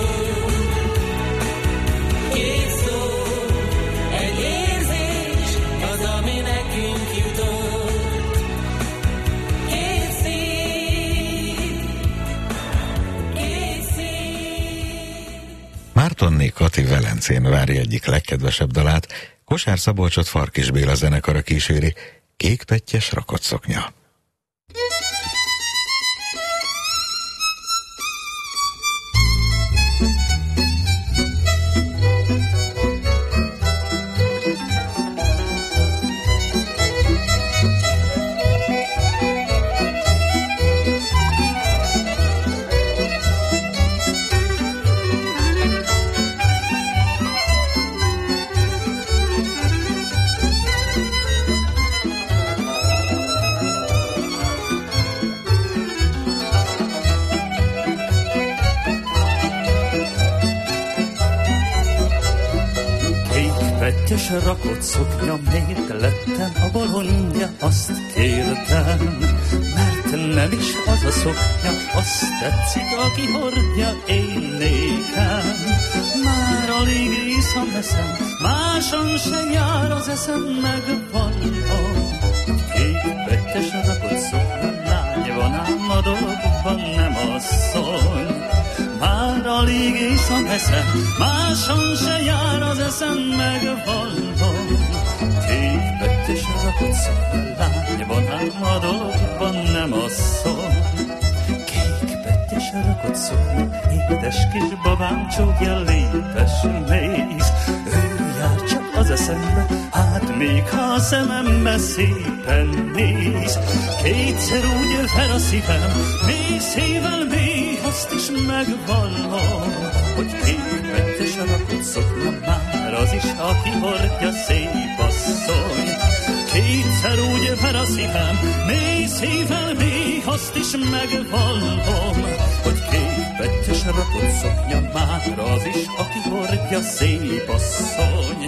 O: Két szó, egy érzés, az ami nekünk jutott. Két szív, két szív.
B: Mártonné Kati Velencén várja egyik legkedvesebb dalát, Kosár Szabolcsot Farkis Béla zenekara kíséri, Kékpettyes rakodszoknya.
H: Pettyes rakott szoknya, miért lettem a bolondja, azt kérdem, mert nem is az a szoknya, azt tetszik, aki hordja, én nékem. Már alig iszom eszem, máson se jár az eszem, megvallom. Kék pettyes rakott szoknya, lány van ám a dolgokban, nem asszony. Már alig iszom eszem, máson se jár az eszem, megvallom. Kék pettyes rakott szoknya, lány van ám a dolgokban, nem asszony. Kék pettyes rakott szoknya, édes kis babám csókja, lépes mész. Ő jár csak az eszembe, hát még ha a szemembe szépen néz. Kétszer úgy ver a szívem, mély szívvel mély, azt is megvallom, hogy kék pettyes rakott szoknya, már az is, aki hordja, szép asszony. Kétszer úgy ver a szívem, mély szívvel mély, azt is megvallom, hogy kék pettyes rakott szoknya, már az is, aki hordja, szép asszony.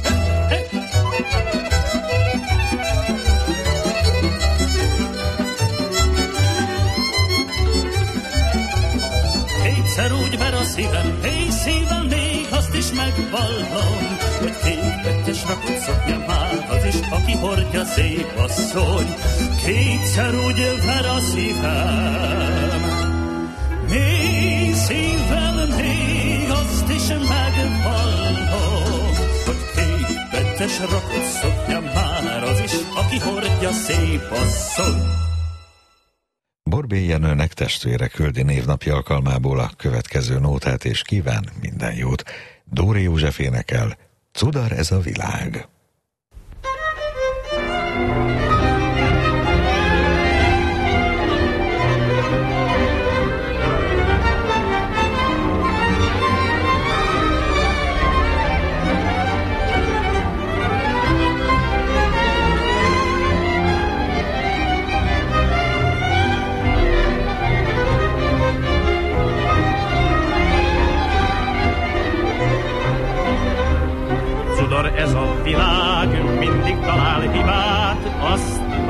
H: Kétszer úgy ver a szívem, mély szívvel még azt is megvallom, hogy kék pettyes rakott szoknya, már az is, aki hordja, szép asszony. Kétszer úgy ver a szívem, mély szívvel még azt is megvallom, hogy kék pettyes rakott szoknya, már az is, aki hordja, szép asszony.
B: Borbély Jenőnek testvére küldi névnapja alkalmából a következő nótát, és kíván minden jót. Dóri József énekel, Cudar ez a világ.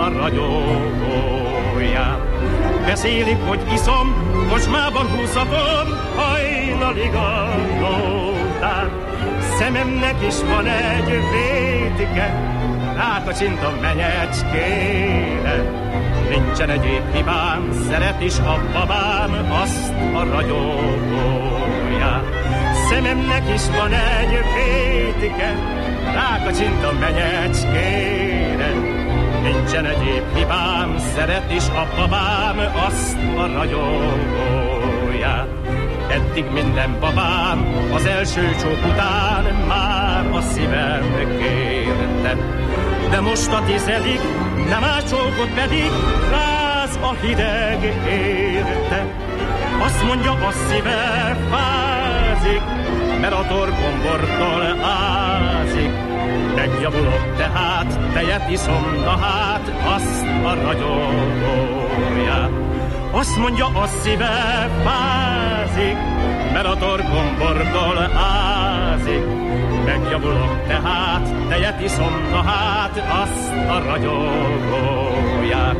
E: a ragyogóját. Beszélik, hogy iszom, kocsmában húzatom, hajnalig a nótát. Szememnek is van egy vétike, rákacsint a menyecskére. Nincsen egyéb hibám, szeret is a babám azt a ragyogóját. Szememnek is van egy vétike, rákacsint a menyecskére. Nincsen egyéb hibám, szeret is a babám azt a ragyogóját. Eddig minden babám az első csók után már a szívem kérte. De most a 10. nem áll csókot, pedig ráz a hideg érte. Azt mondja, a szíve fázik, mert a torkombortól ázik. Megjavulok tehát, tejet iszom, na hát azt a ragyogóját. Azt mondja, a szíve fázik, mert a torkombortól ázik. Megjavulok tehát, tejet iszom, na hát azt a ragyogóját.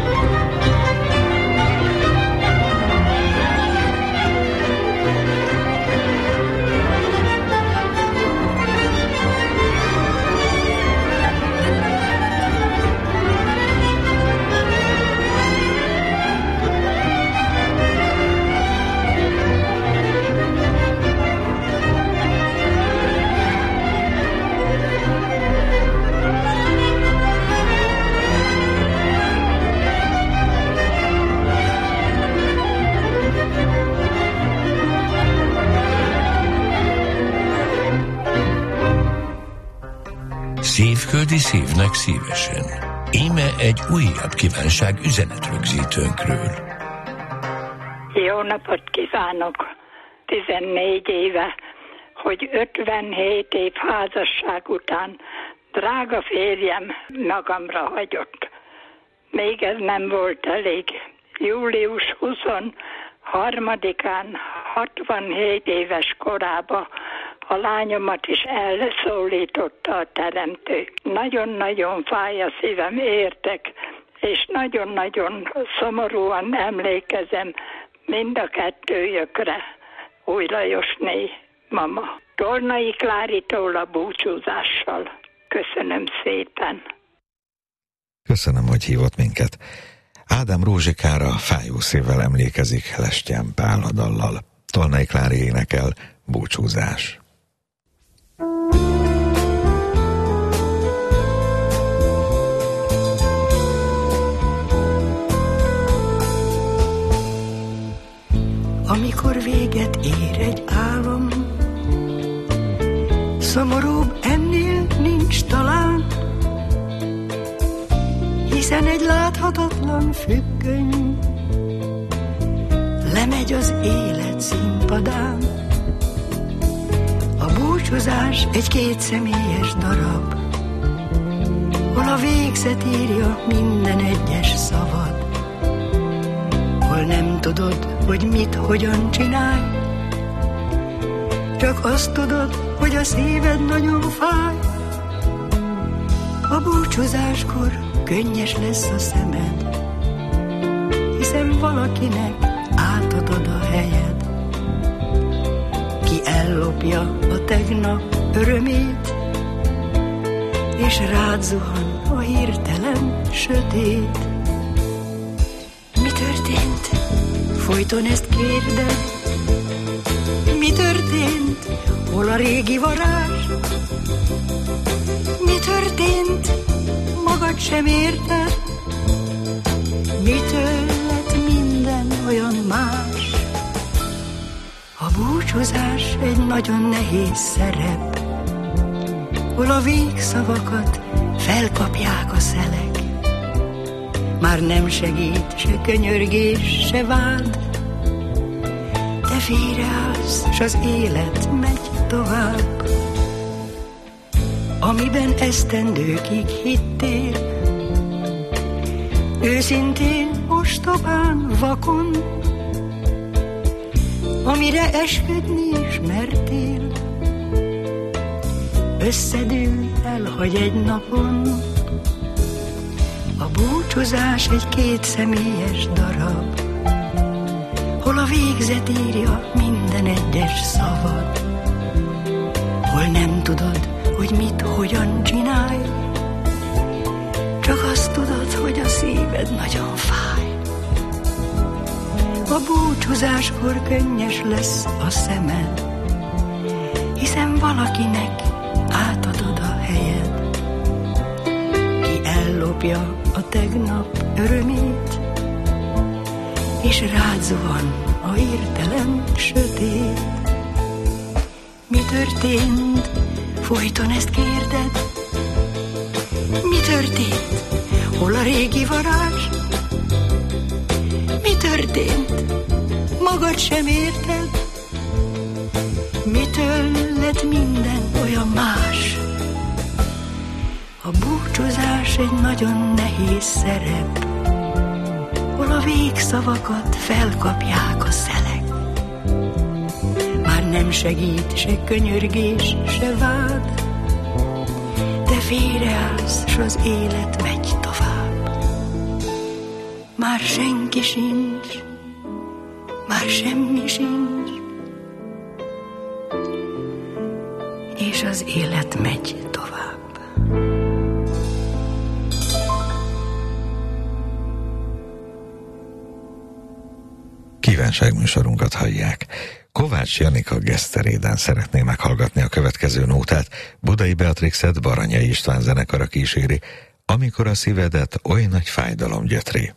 A: Szívföldi szívnek szívesen. Íme egy újabb kívánság üzenetrögzítőnkről.
D: Jó napot kívánok! 14 éve, hogy 57 év házasság után drága férjem magamra hagyott. Még ez nem volt elég. Július 23-án 67 éves korába a lányomat is elszólította a teremtő. Nagyon-nagyon fáj a szívem, értek, és nagyon-nagyon szomorúan emlékezem mind a kettőjökre, Új Lajosné, mama. Tornai Kláritól a búcsúzással. Köszönöm szépen.
B: Köszönöm, hogy hívott minket. Ádám Rózsikára fájó szívvel emlékezik Lestyen Pál a dallal. Tornai Klári énekel, Búcsúzás.
T: Amikor véget ér egy álom, szomorúbb ennél nincs talán, hiszen egy láthatatlan függöny lemegy az élet színpadán. A búcsúzás egy kétszemélyes darab, hol a végzet írja minden egyes szavad, hol nem tudod, hogy mit, hogyan csinálj, csak azt tudod, hogy a szíved nagyon fáj. A búcsúzáskor könnyes lesz a szemed, hiszen valakinek átadod a helyed, ki ellopja a tegnap örömét, és rád zuhan a hirtelen sötét. Mi történt? Folyton ezt kérded. Mi történt? Hol a régi varázs? Mi történt? Magad sem érted? Mitől lett minden olyan más? A búcsúzás egy nagyon nehéz szerep, hol a végszavakat felkapják a szelek. Már nem segít se könyörgés, se vád, te félreállsz, s az élet megy tovább. Amiben esztendőkig hittél, őszintén, ostobán, vakon, amire esküdni is mertél, összedől, elhagy egy napon. A búcsúzás egy kétszemélyes darab, hol a végzet írja minden egyes szavad, hol nem tudod, hogy mit, hogyan csinálj, csak azt tudod, hogy a szíved nagyon fáj. A búcsúzáskor könnyes lesz a szemed, hiszen valakinek átadod a helyed, ki ellopja a tegnap örömét, és rád zuhan a hirtelen sötét. Mi történt? Folyton ezt kérded. Mi történt? Hol a régi varázs? Mi történt? Magad sem érted? Mitől lett minden olyan más? A búcsúzás egy nagyon nehéz szerep, hol a végszavakat felkapják a szelek. Már nem segít se könyörgés, se vád, de félreállsz, s az élet megy tovább. Már senki sincs, már semmi sincs, és az élet megy tovább.
B: Kívánságműsorunkat hallják. Kovács Janika geszteréden szeretné meghallgatni a következő nótát. Budai Beatrixet Baranyai István zenekara kíséri, amikor a szívedet oly nagy fájdalom gyötri.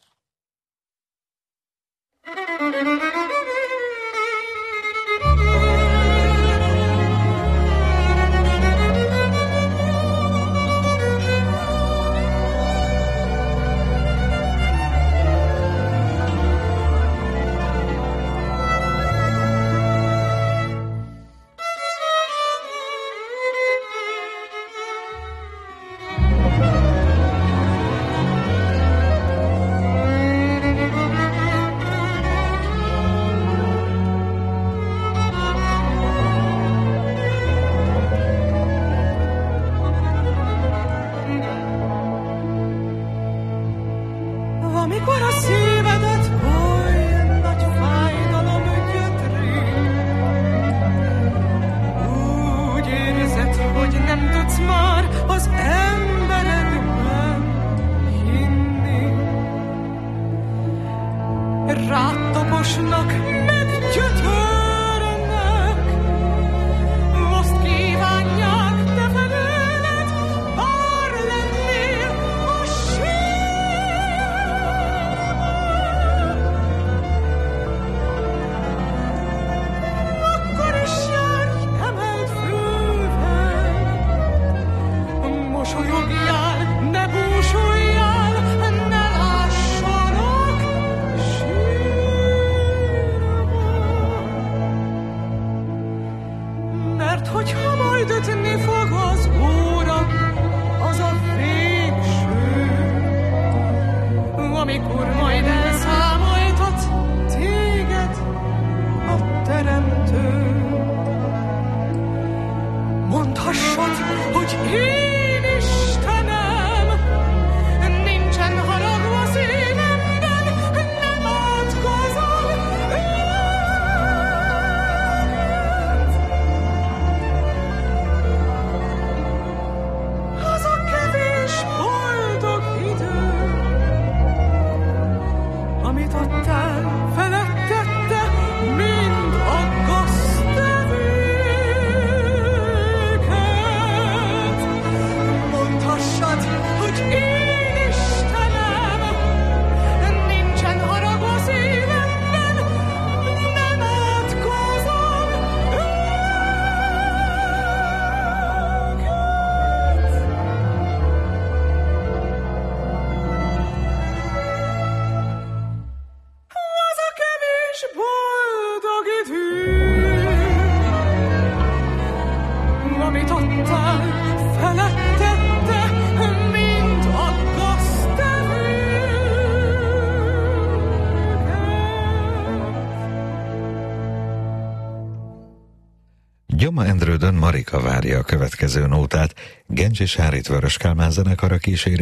B: Gyoma Endrődön Marika várja a következő nótát, Gencsi Sárit Vörös Kálmán zenekara kíséri,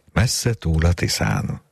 B: Messze túl a Tiszán.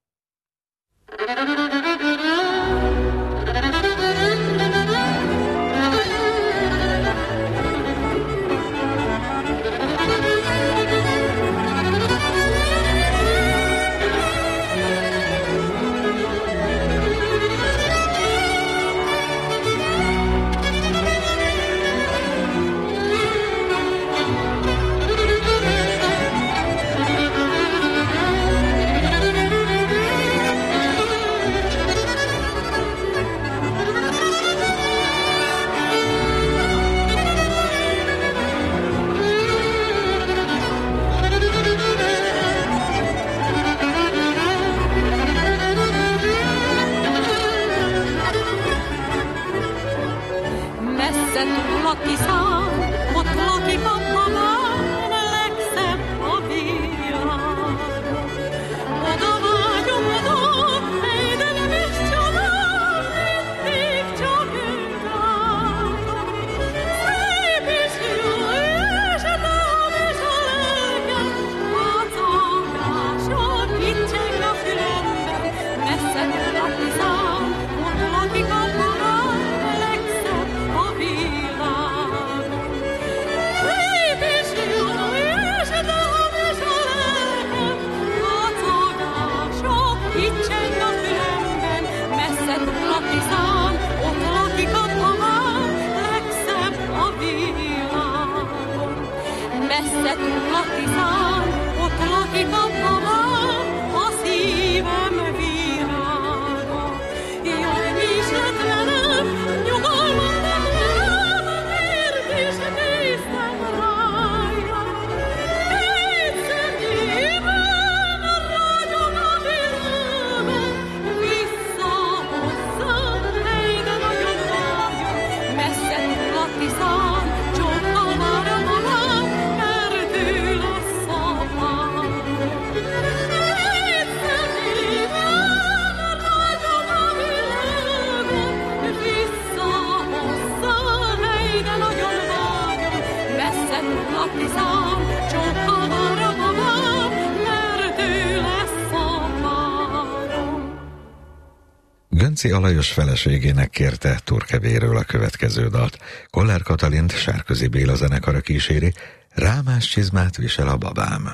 B: Gönczy Alajos feleségének kérte Turkevéről a következő dalt. Kollár Katalint Sárközi Béla zenekara kíséri, Rámás csizmát visel a babám.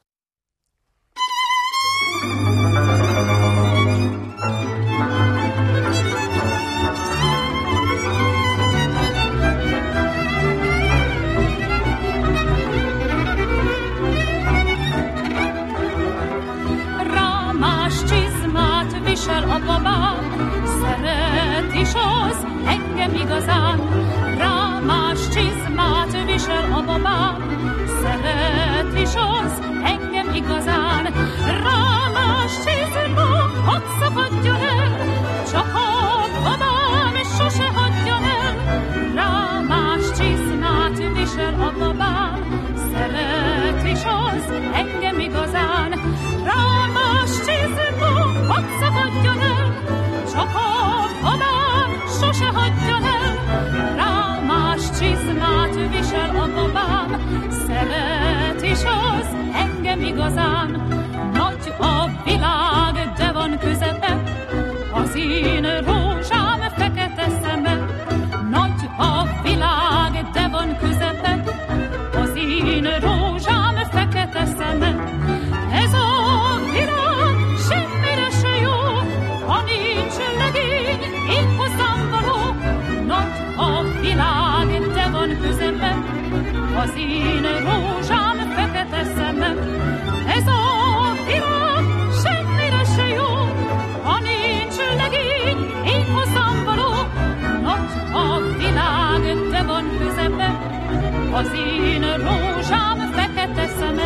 K: Rámás csizmát visel a babám, szeret is az engem igazán. Rámás csizmát visel a babám, szeret is az engem igazán. Rámás csizma, hadd szakadjon el, csak a babám sose hagyjon el. Rámás csizmát visel a babám, szeret is az engem igazán. Rámás csizma, hadd szakadjon el, csak a babám sose hagyjon el. Rámás csizmát visel a babám, szeret is az engem igazán. Nagy a világ, de van közepe, az én rózsám fekete szeme. Nagy a világ, de van közepe, az én rózsám fekete szeme. Ez a világ semmire se jó, ha nincs legény, én hozzám való. Nagy a világ, de van közepe, az én rózsám fekete szeme. Ez a világ semmire se jó, ha nincs legény, én hozzám való. Nagy a világ, de van közepe, az én rózsám fekete szeme.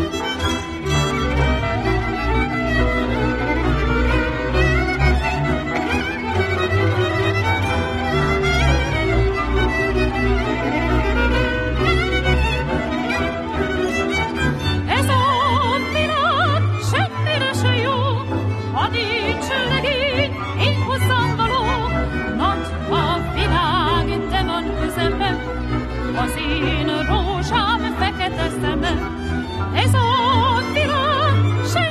K: Az én rózsám fekete szeme, ez a világ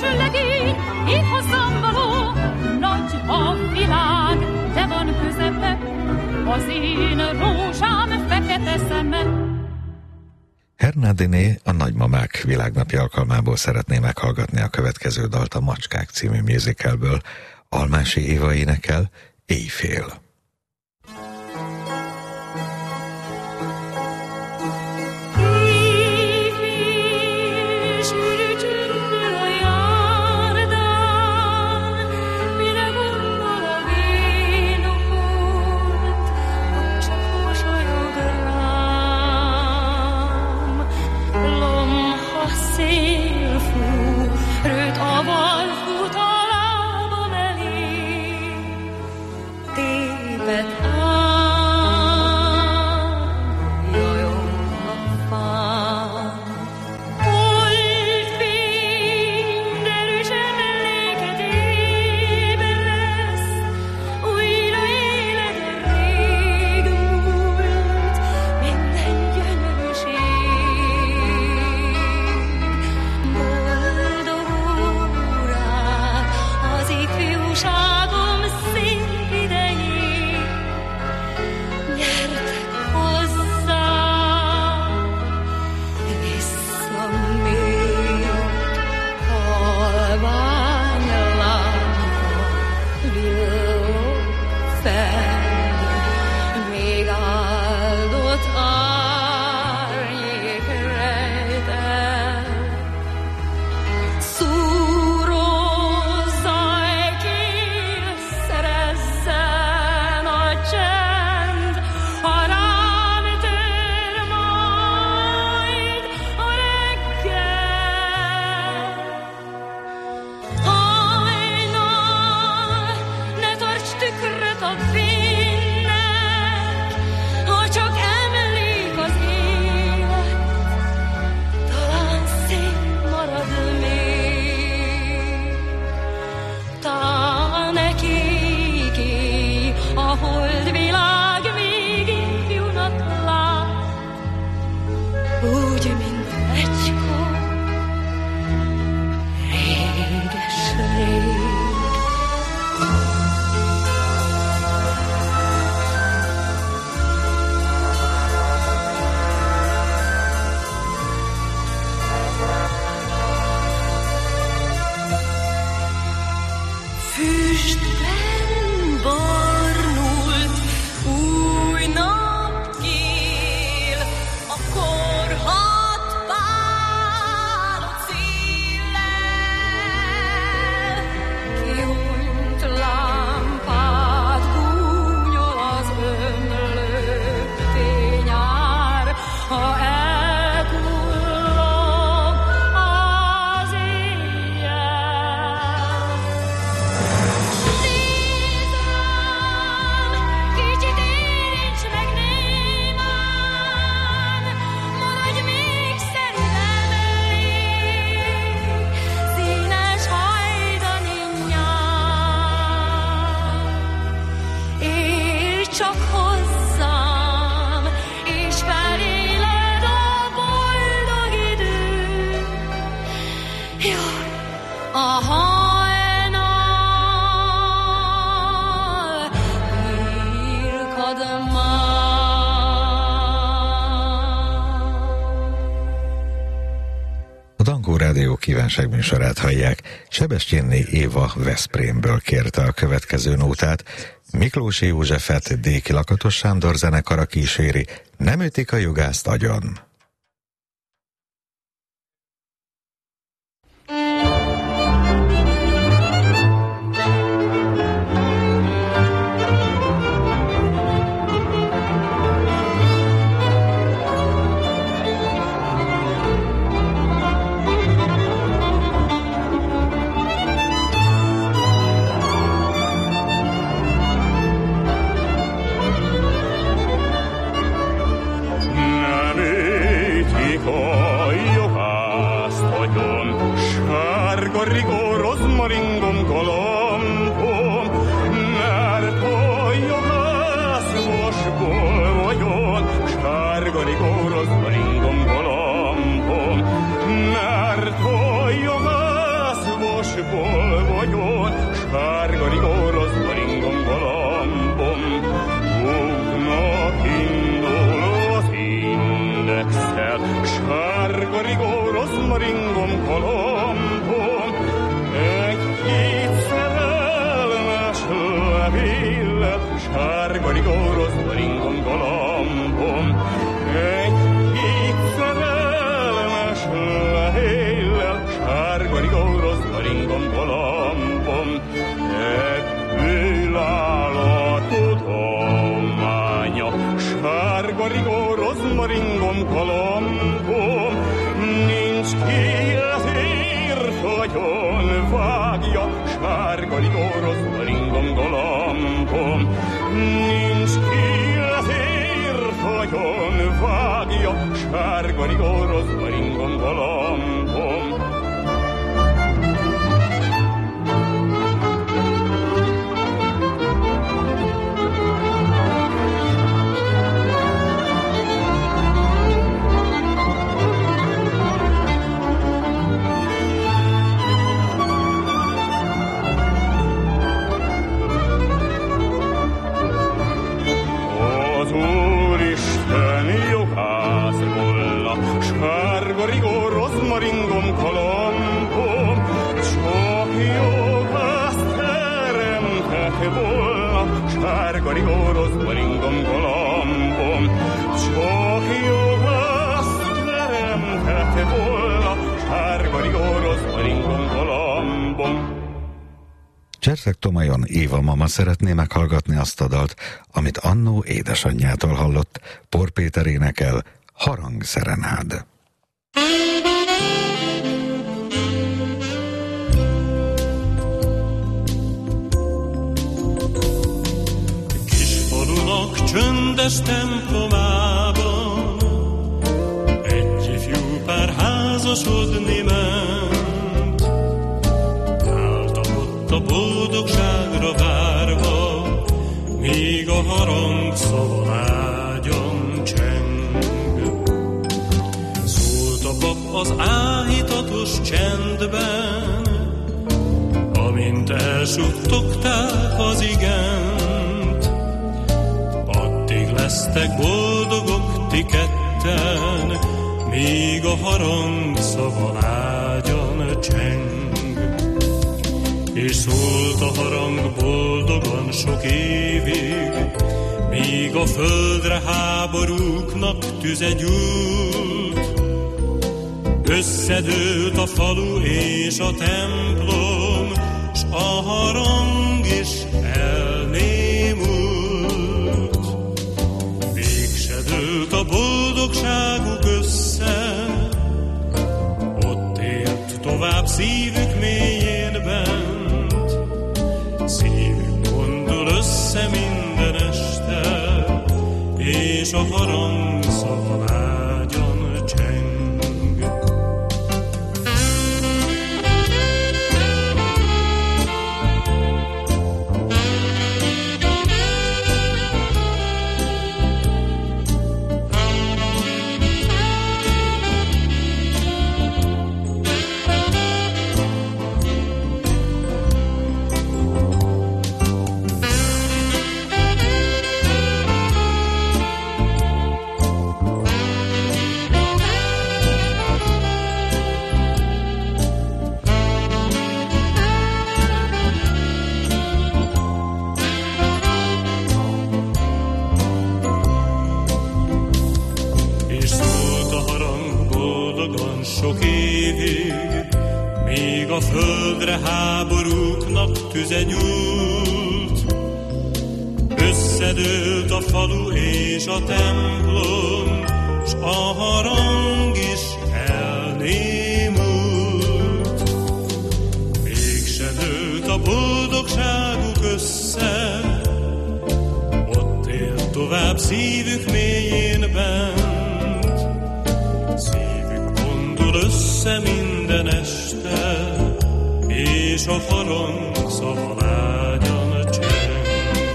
K: legény, itt hozzám való. Nagy a világ, de van közepe, az én rózsám fekete szeme.
B: Hernádiné a Nagymamák világnapja alkalmából szeretné meghallgatni a következő dalt a Macskák című musicalből. Almási Éva énekel Éjfél. Kívánságműsorát hallják. Sebestyénné Éva Veszprémből kérte a következő nótát. Miklósi Józsefet Déki Lakatos Sándor zenekara kíséri, nem ütik a jugászt agyon.
L: Nem galambom, egy-két szerelmes levéllel, sárga rigóroz ringom galambom, egy-két szerelmes levéllel, sárga rigóroz ringom galambom, ebből áll a tudománya, sárga rigó rozmaringom galambom, nincs ki ezért nagyon vágja, sárga rigó rozmaringom galambom, nincs ki ezért nagyon vágja, sárga rigó rozmaringom galambom. Rigó rozmaringom galambom, csak jogász teremtek volna, sárga rigó rozmaringom galambom, csak jogász teremtek volna, sárga rigó rozmaringom galambom.
B: Cserszeg Tomajon Éva mama szeretné meghallgatni azt a dalt, amit annó édesanyjától hallott. Por Péter énekel, Harangszerenád.
F: Kisfalunak csöndes templomában egy ifjú pár házasodni ment. Álltak ott a boldogságra várva, míg a harangszava ágyon cseng. Az áhítatos csendben, amint elsuttogták az igent, addig lesztek boldogok ti ketten, míg a harangszava ágyon cseng. És szólt a harang boldogan sok évig, míg a földre háborúknak tüze gyúlt. Összedőlt a falu és a templom, s a harang is elnémult. Végse dőlt a boldogságuk össze, ott élt tovább szívük mélyén bent. Szívük gondol össze minden este, és a harang szava ágyon cseng. Sok évig, míg a földre háborúknak tüze nyúlt. Összedőlt a falu és a templom, s a harang is elnémult. Mégse dőlt a boldogságuk össze, ott élt tovább szívük mélyén bent. Össze minden este, és a harang szava ágyon cseng,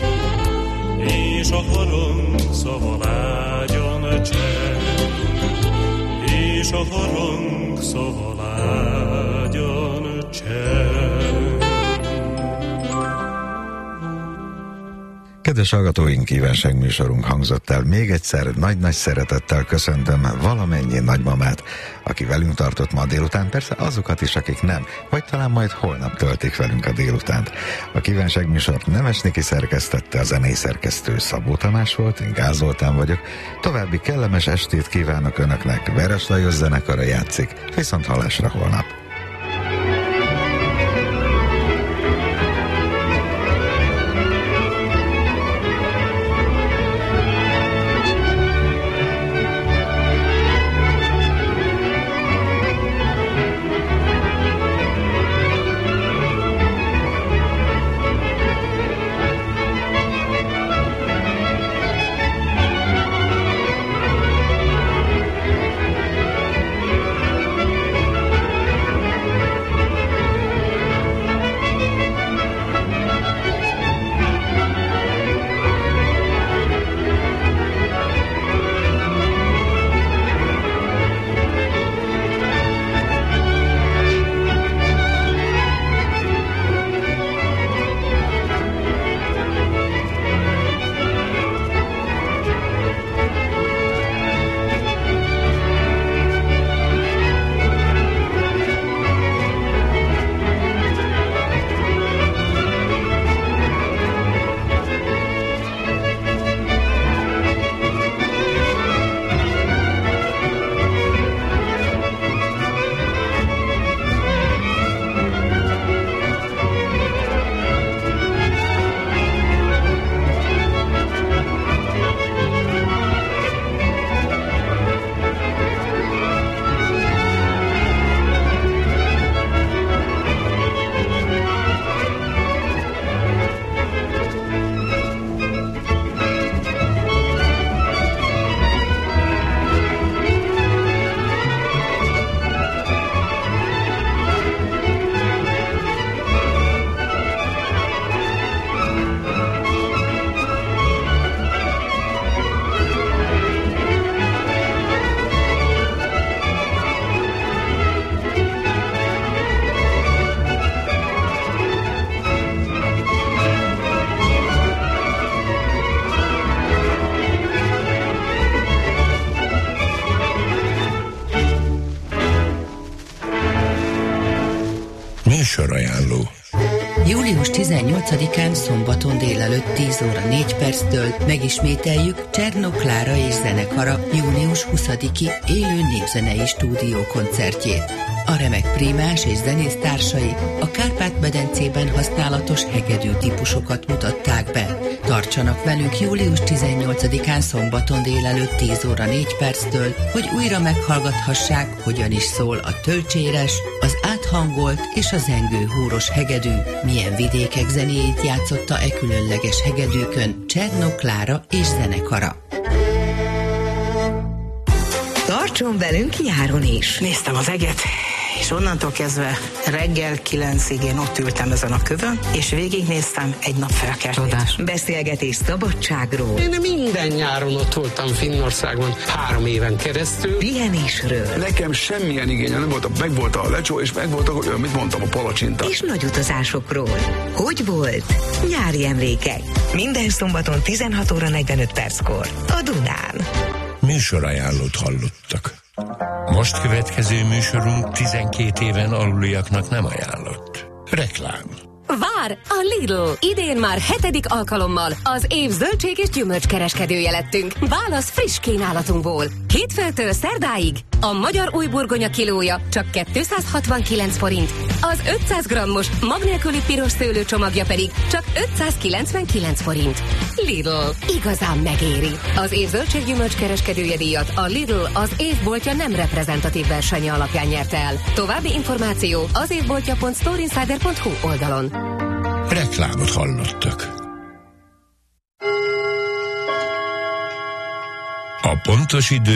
F: és a harang szava ágyon cseng, és a harang szava ágyon cseng.
B: Kedves hallgatóink, kívánságműsorunk hangzott el. Még egyszer nagy-nagy szeretettel köszöntöm valamennyi nagymamát, aki velünk tartott ma délután, persze azokat is, akik nem, vagy talán majd holnap töltik velünk a délutánt. A kívánságműsort Nemes Niki szerkesztette, a zenei szerkesztő Szabó Tamás volt, én Gál Zoltán vagyok. További kellemes estét kívánok Önöknek, Veres Lajos zenekara játszik, viszont hallásra holnap.
A: Műsorajánló.
C: Július 18-án szombaton délelőtt 10 óra 4 perctől megismételjük Csernó Klára és zenekara június 20-i élő népzenei stúdió koncertjét. A remek prímás és zenésztársai a Kárpát-medencében használatos hegedű típusokat mutatták be. Tartsanak velünk július 18-án szombaton délelőtt 10 óra 4 perctől, hogy újra meghallgathassák, hogyan is szól a tölcséres, az áthangolt és a zengő húros hegedű, milyen vidékek zenéjét játszotta e különleges hegedűkön Csernó Klára és zenekara.
G: Tartson velünk nyáron is! Néztem az eget, és onnantól kezdve reggel 9-ig én ott ültem ezen a kövön, és végignéztem egy nap felkeltét. Beszélgetés szabadságról.
U: Én minden nyáron ott voltam Finnországban 3 éven keresztül.
G: Pihenésről.
V: Nekem semmilyen igénye nem volt, megvolt a lecsó, és megvolt, amit mondtam, a palacsinta.
G: És nagy utazásokról. Hogy volt? Nyári emlékek. Minden szombaton 16 óra 45 perckor. A Dunán.
A: Műsorajánlót hallottak. Most következő műsorunk 12 éven aluliaknak nem ajánlott. Reklám.
Y: Vár! A Lidl! Idén már 7. alkalommal az év zöldség és gyümölcskereskedője lettünk. Válasz friss kínálatunkból. Hétfőtől szerdáig a magyar újburgonya kilója csak 269 forint. Az 500 grammos mag nélküli piros szőlő csomagja pedig csak 599 forint. Lidl. Igazán megéri. Az év zöldség gyümölcskereskedője díjat a Lidl az évboltja nem reprezentatív versenye alapján nyerte el. További információ az évboltja.storeinsider.hu oldalon.
A: Reklámot hallottak. A pontos idő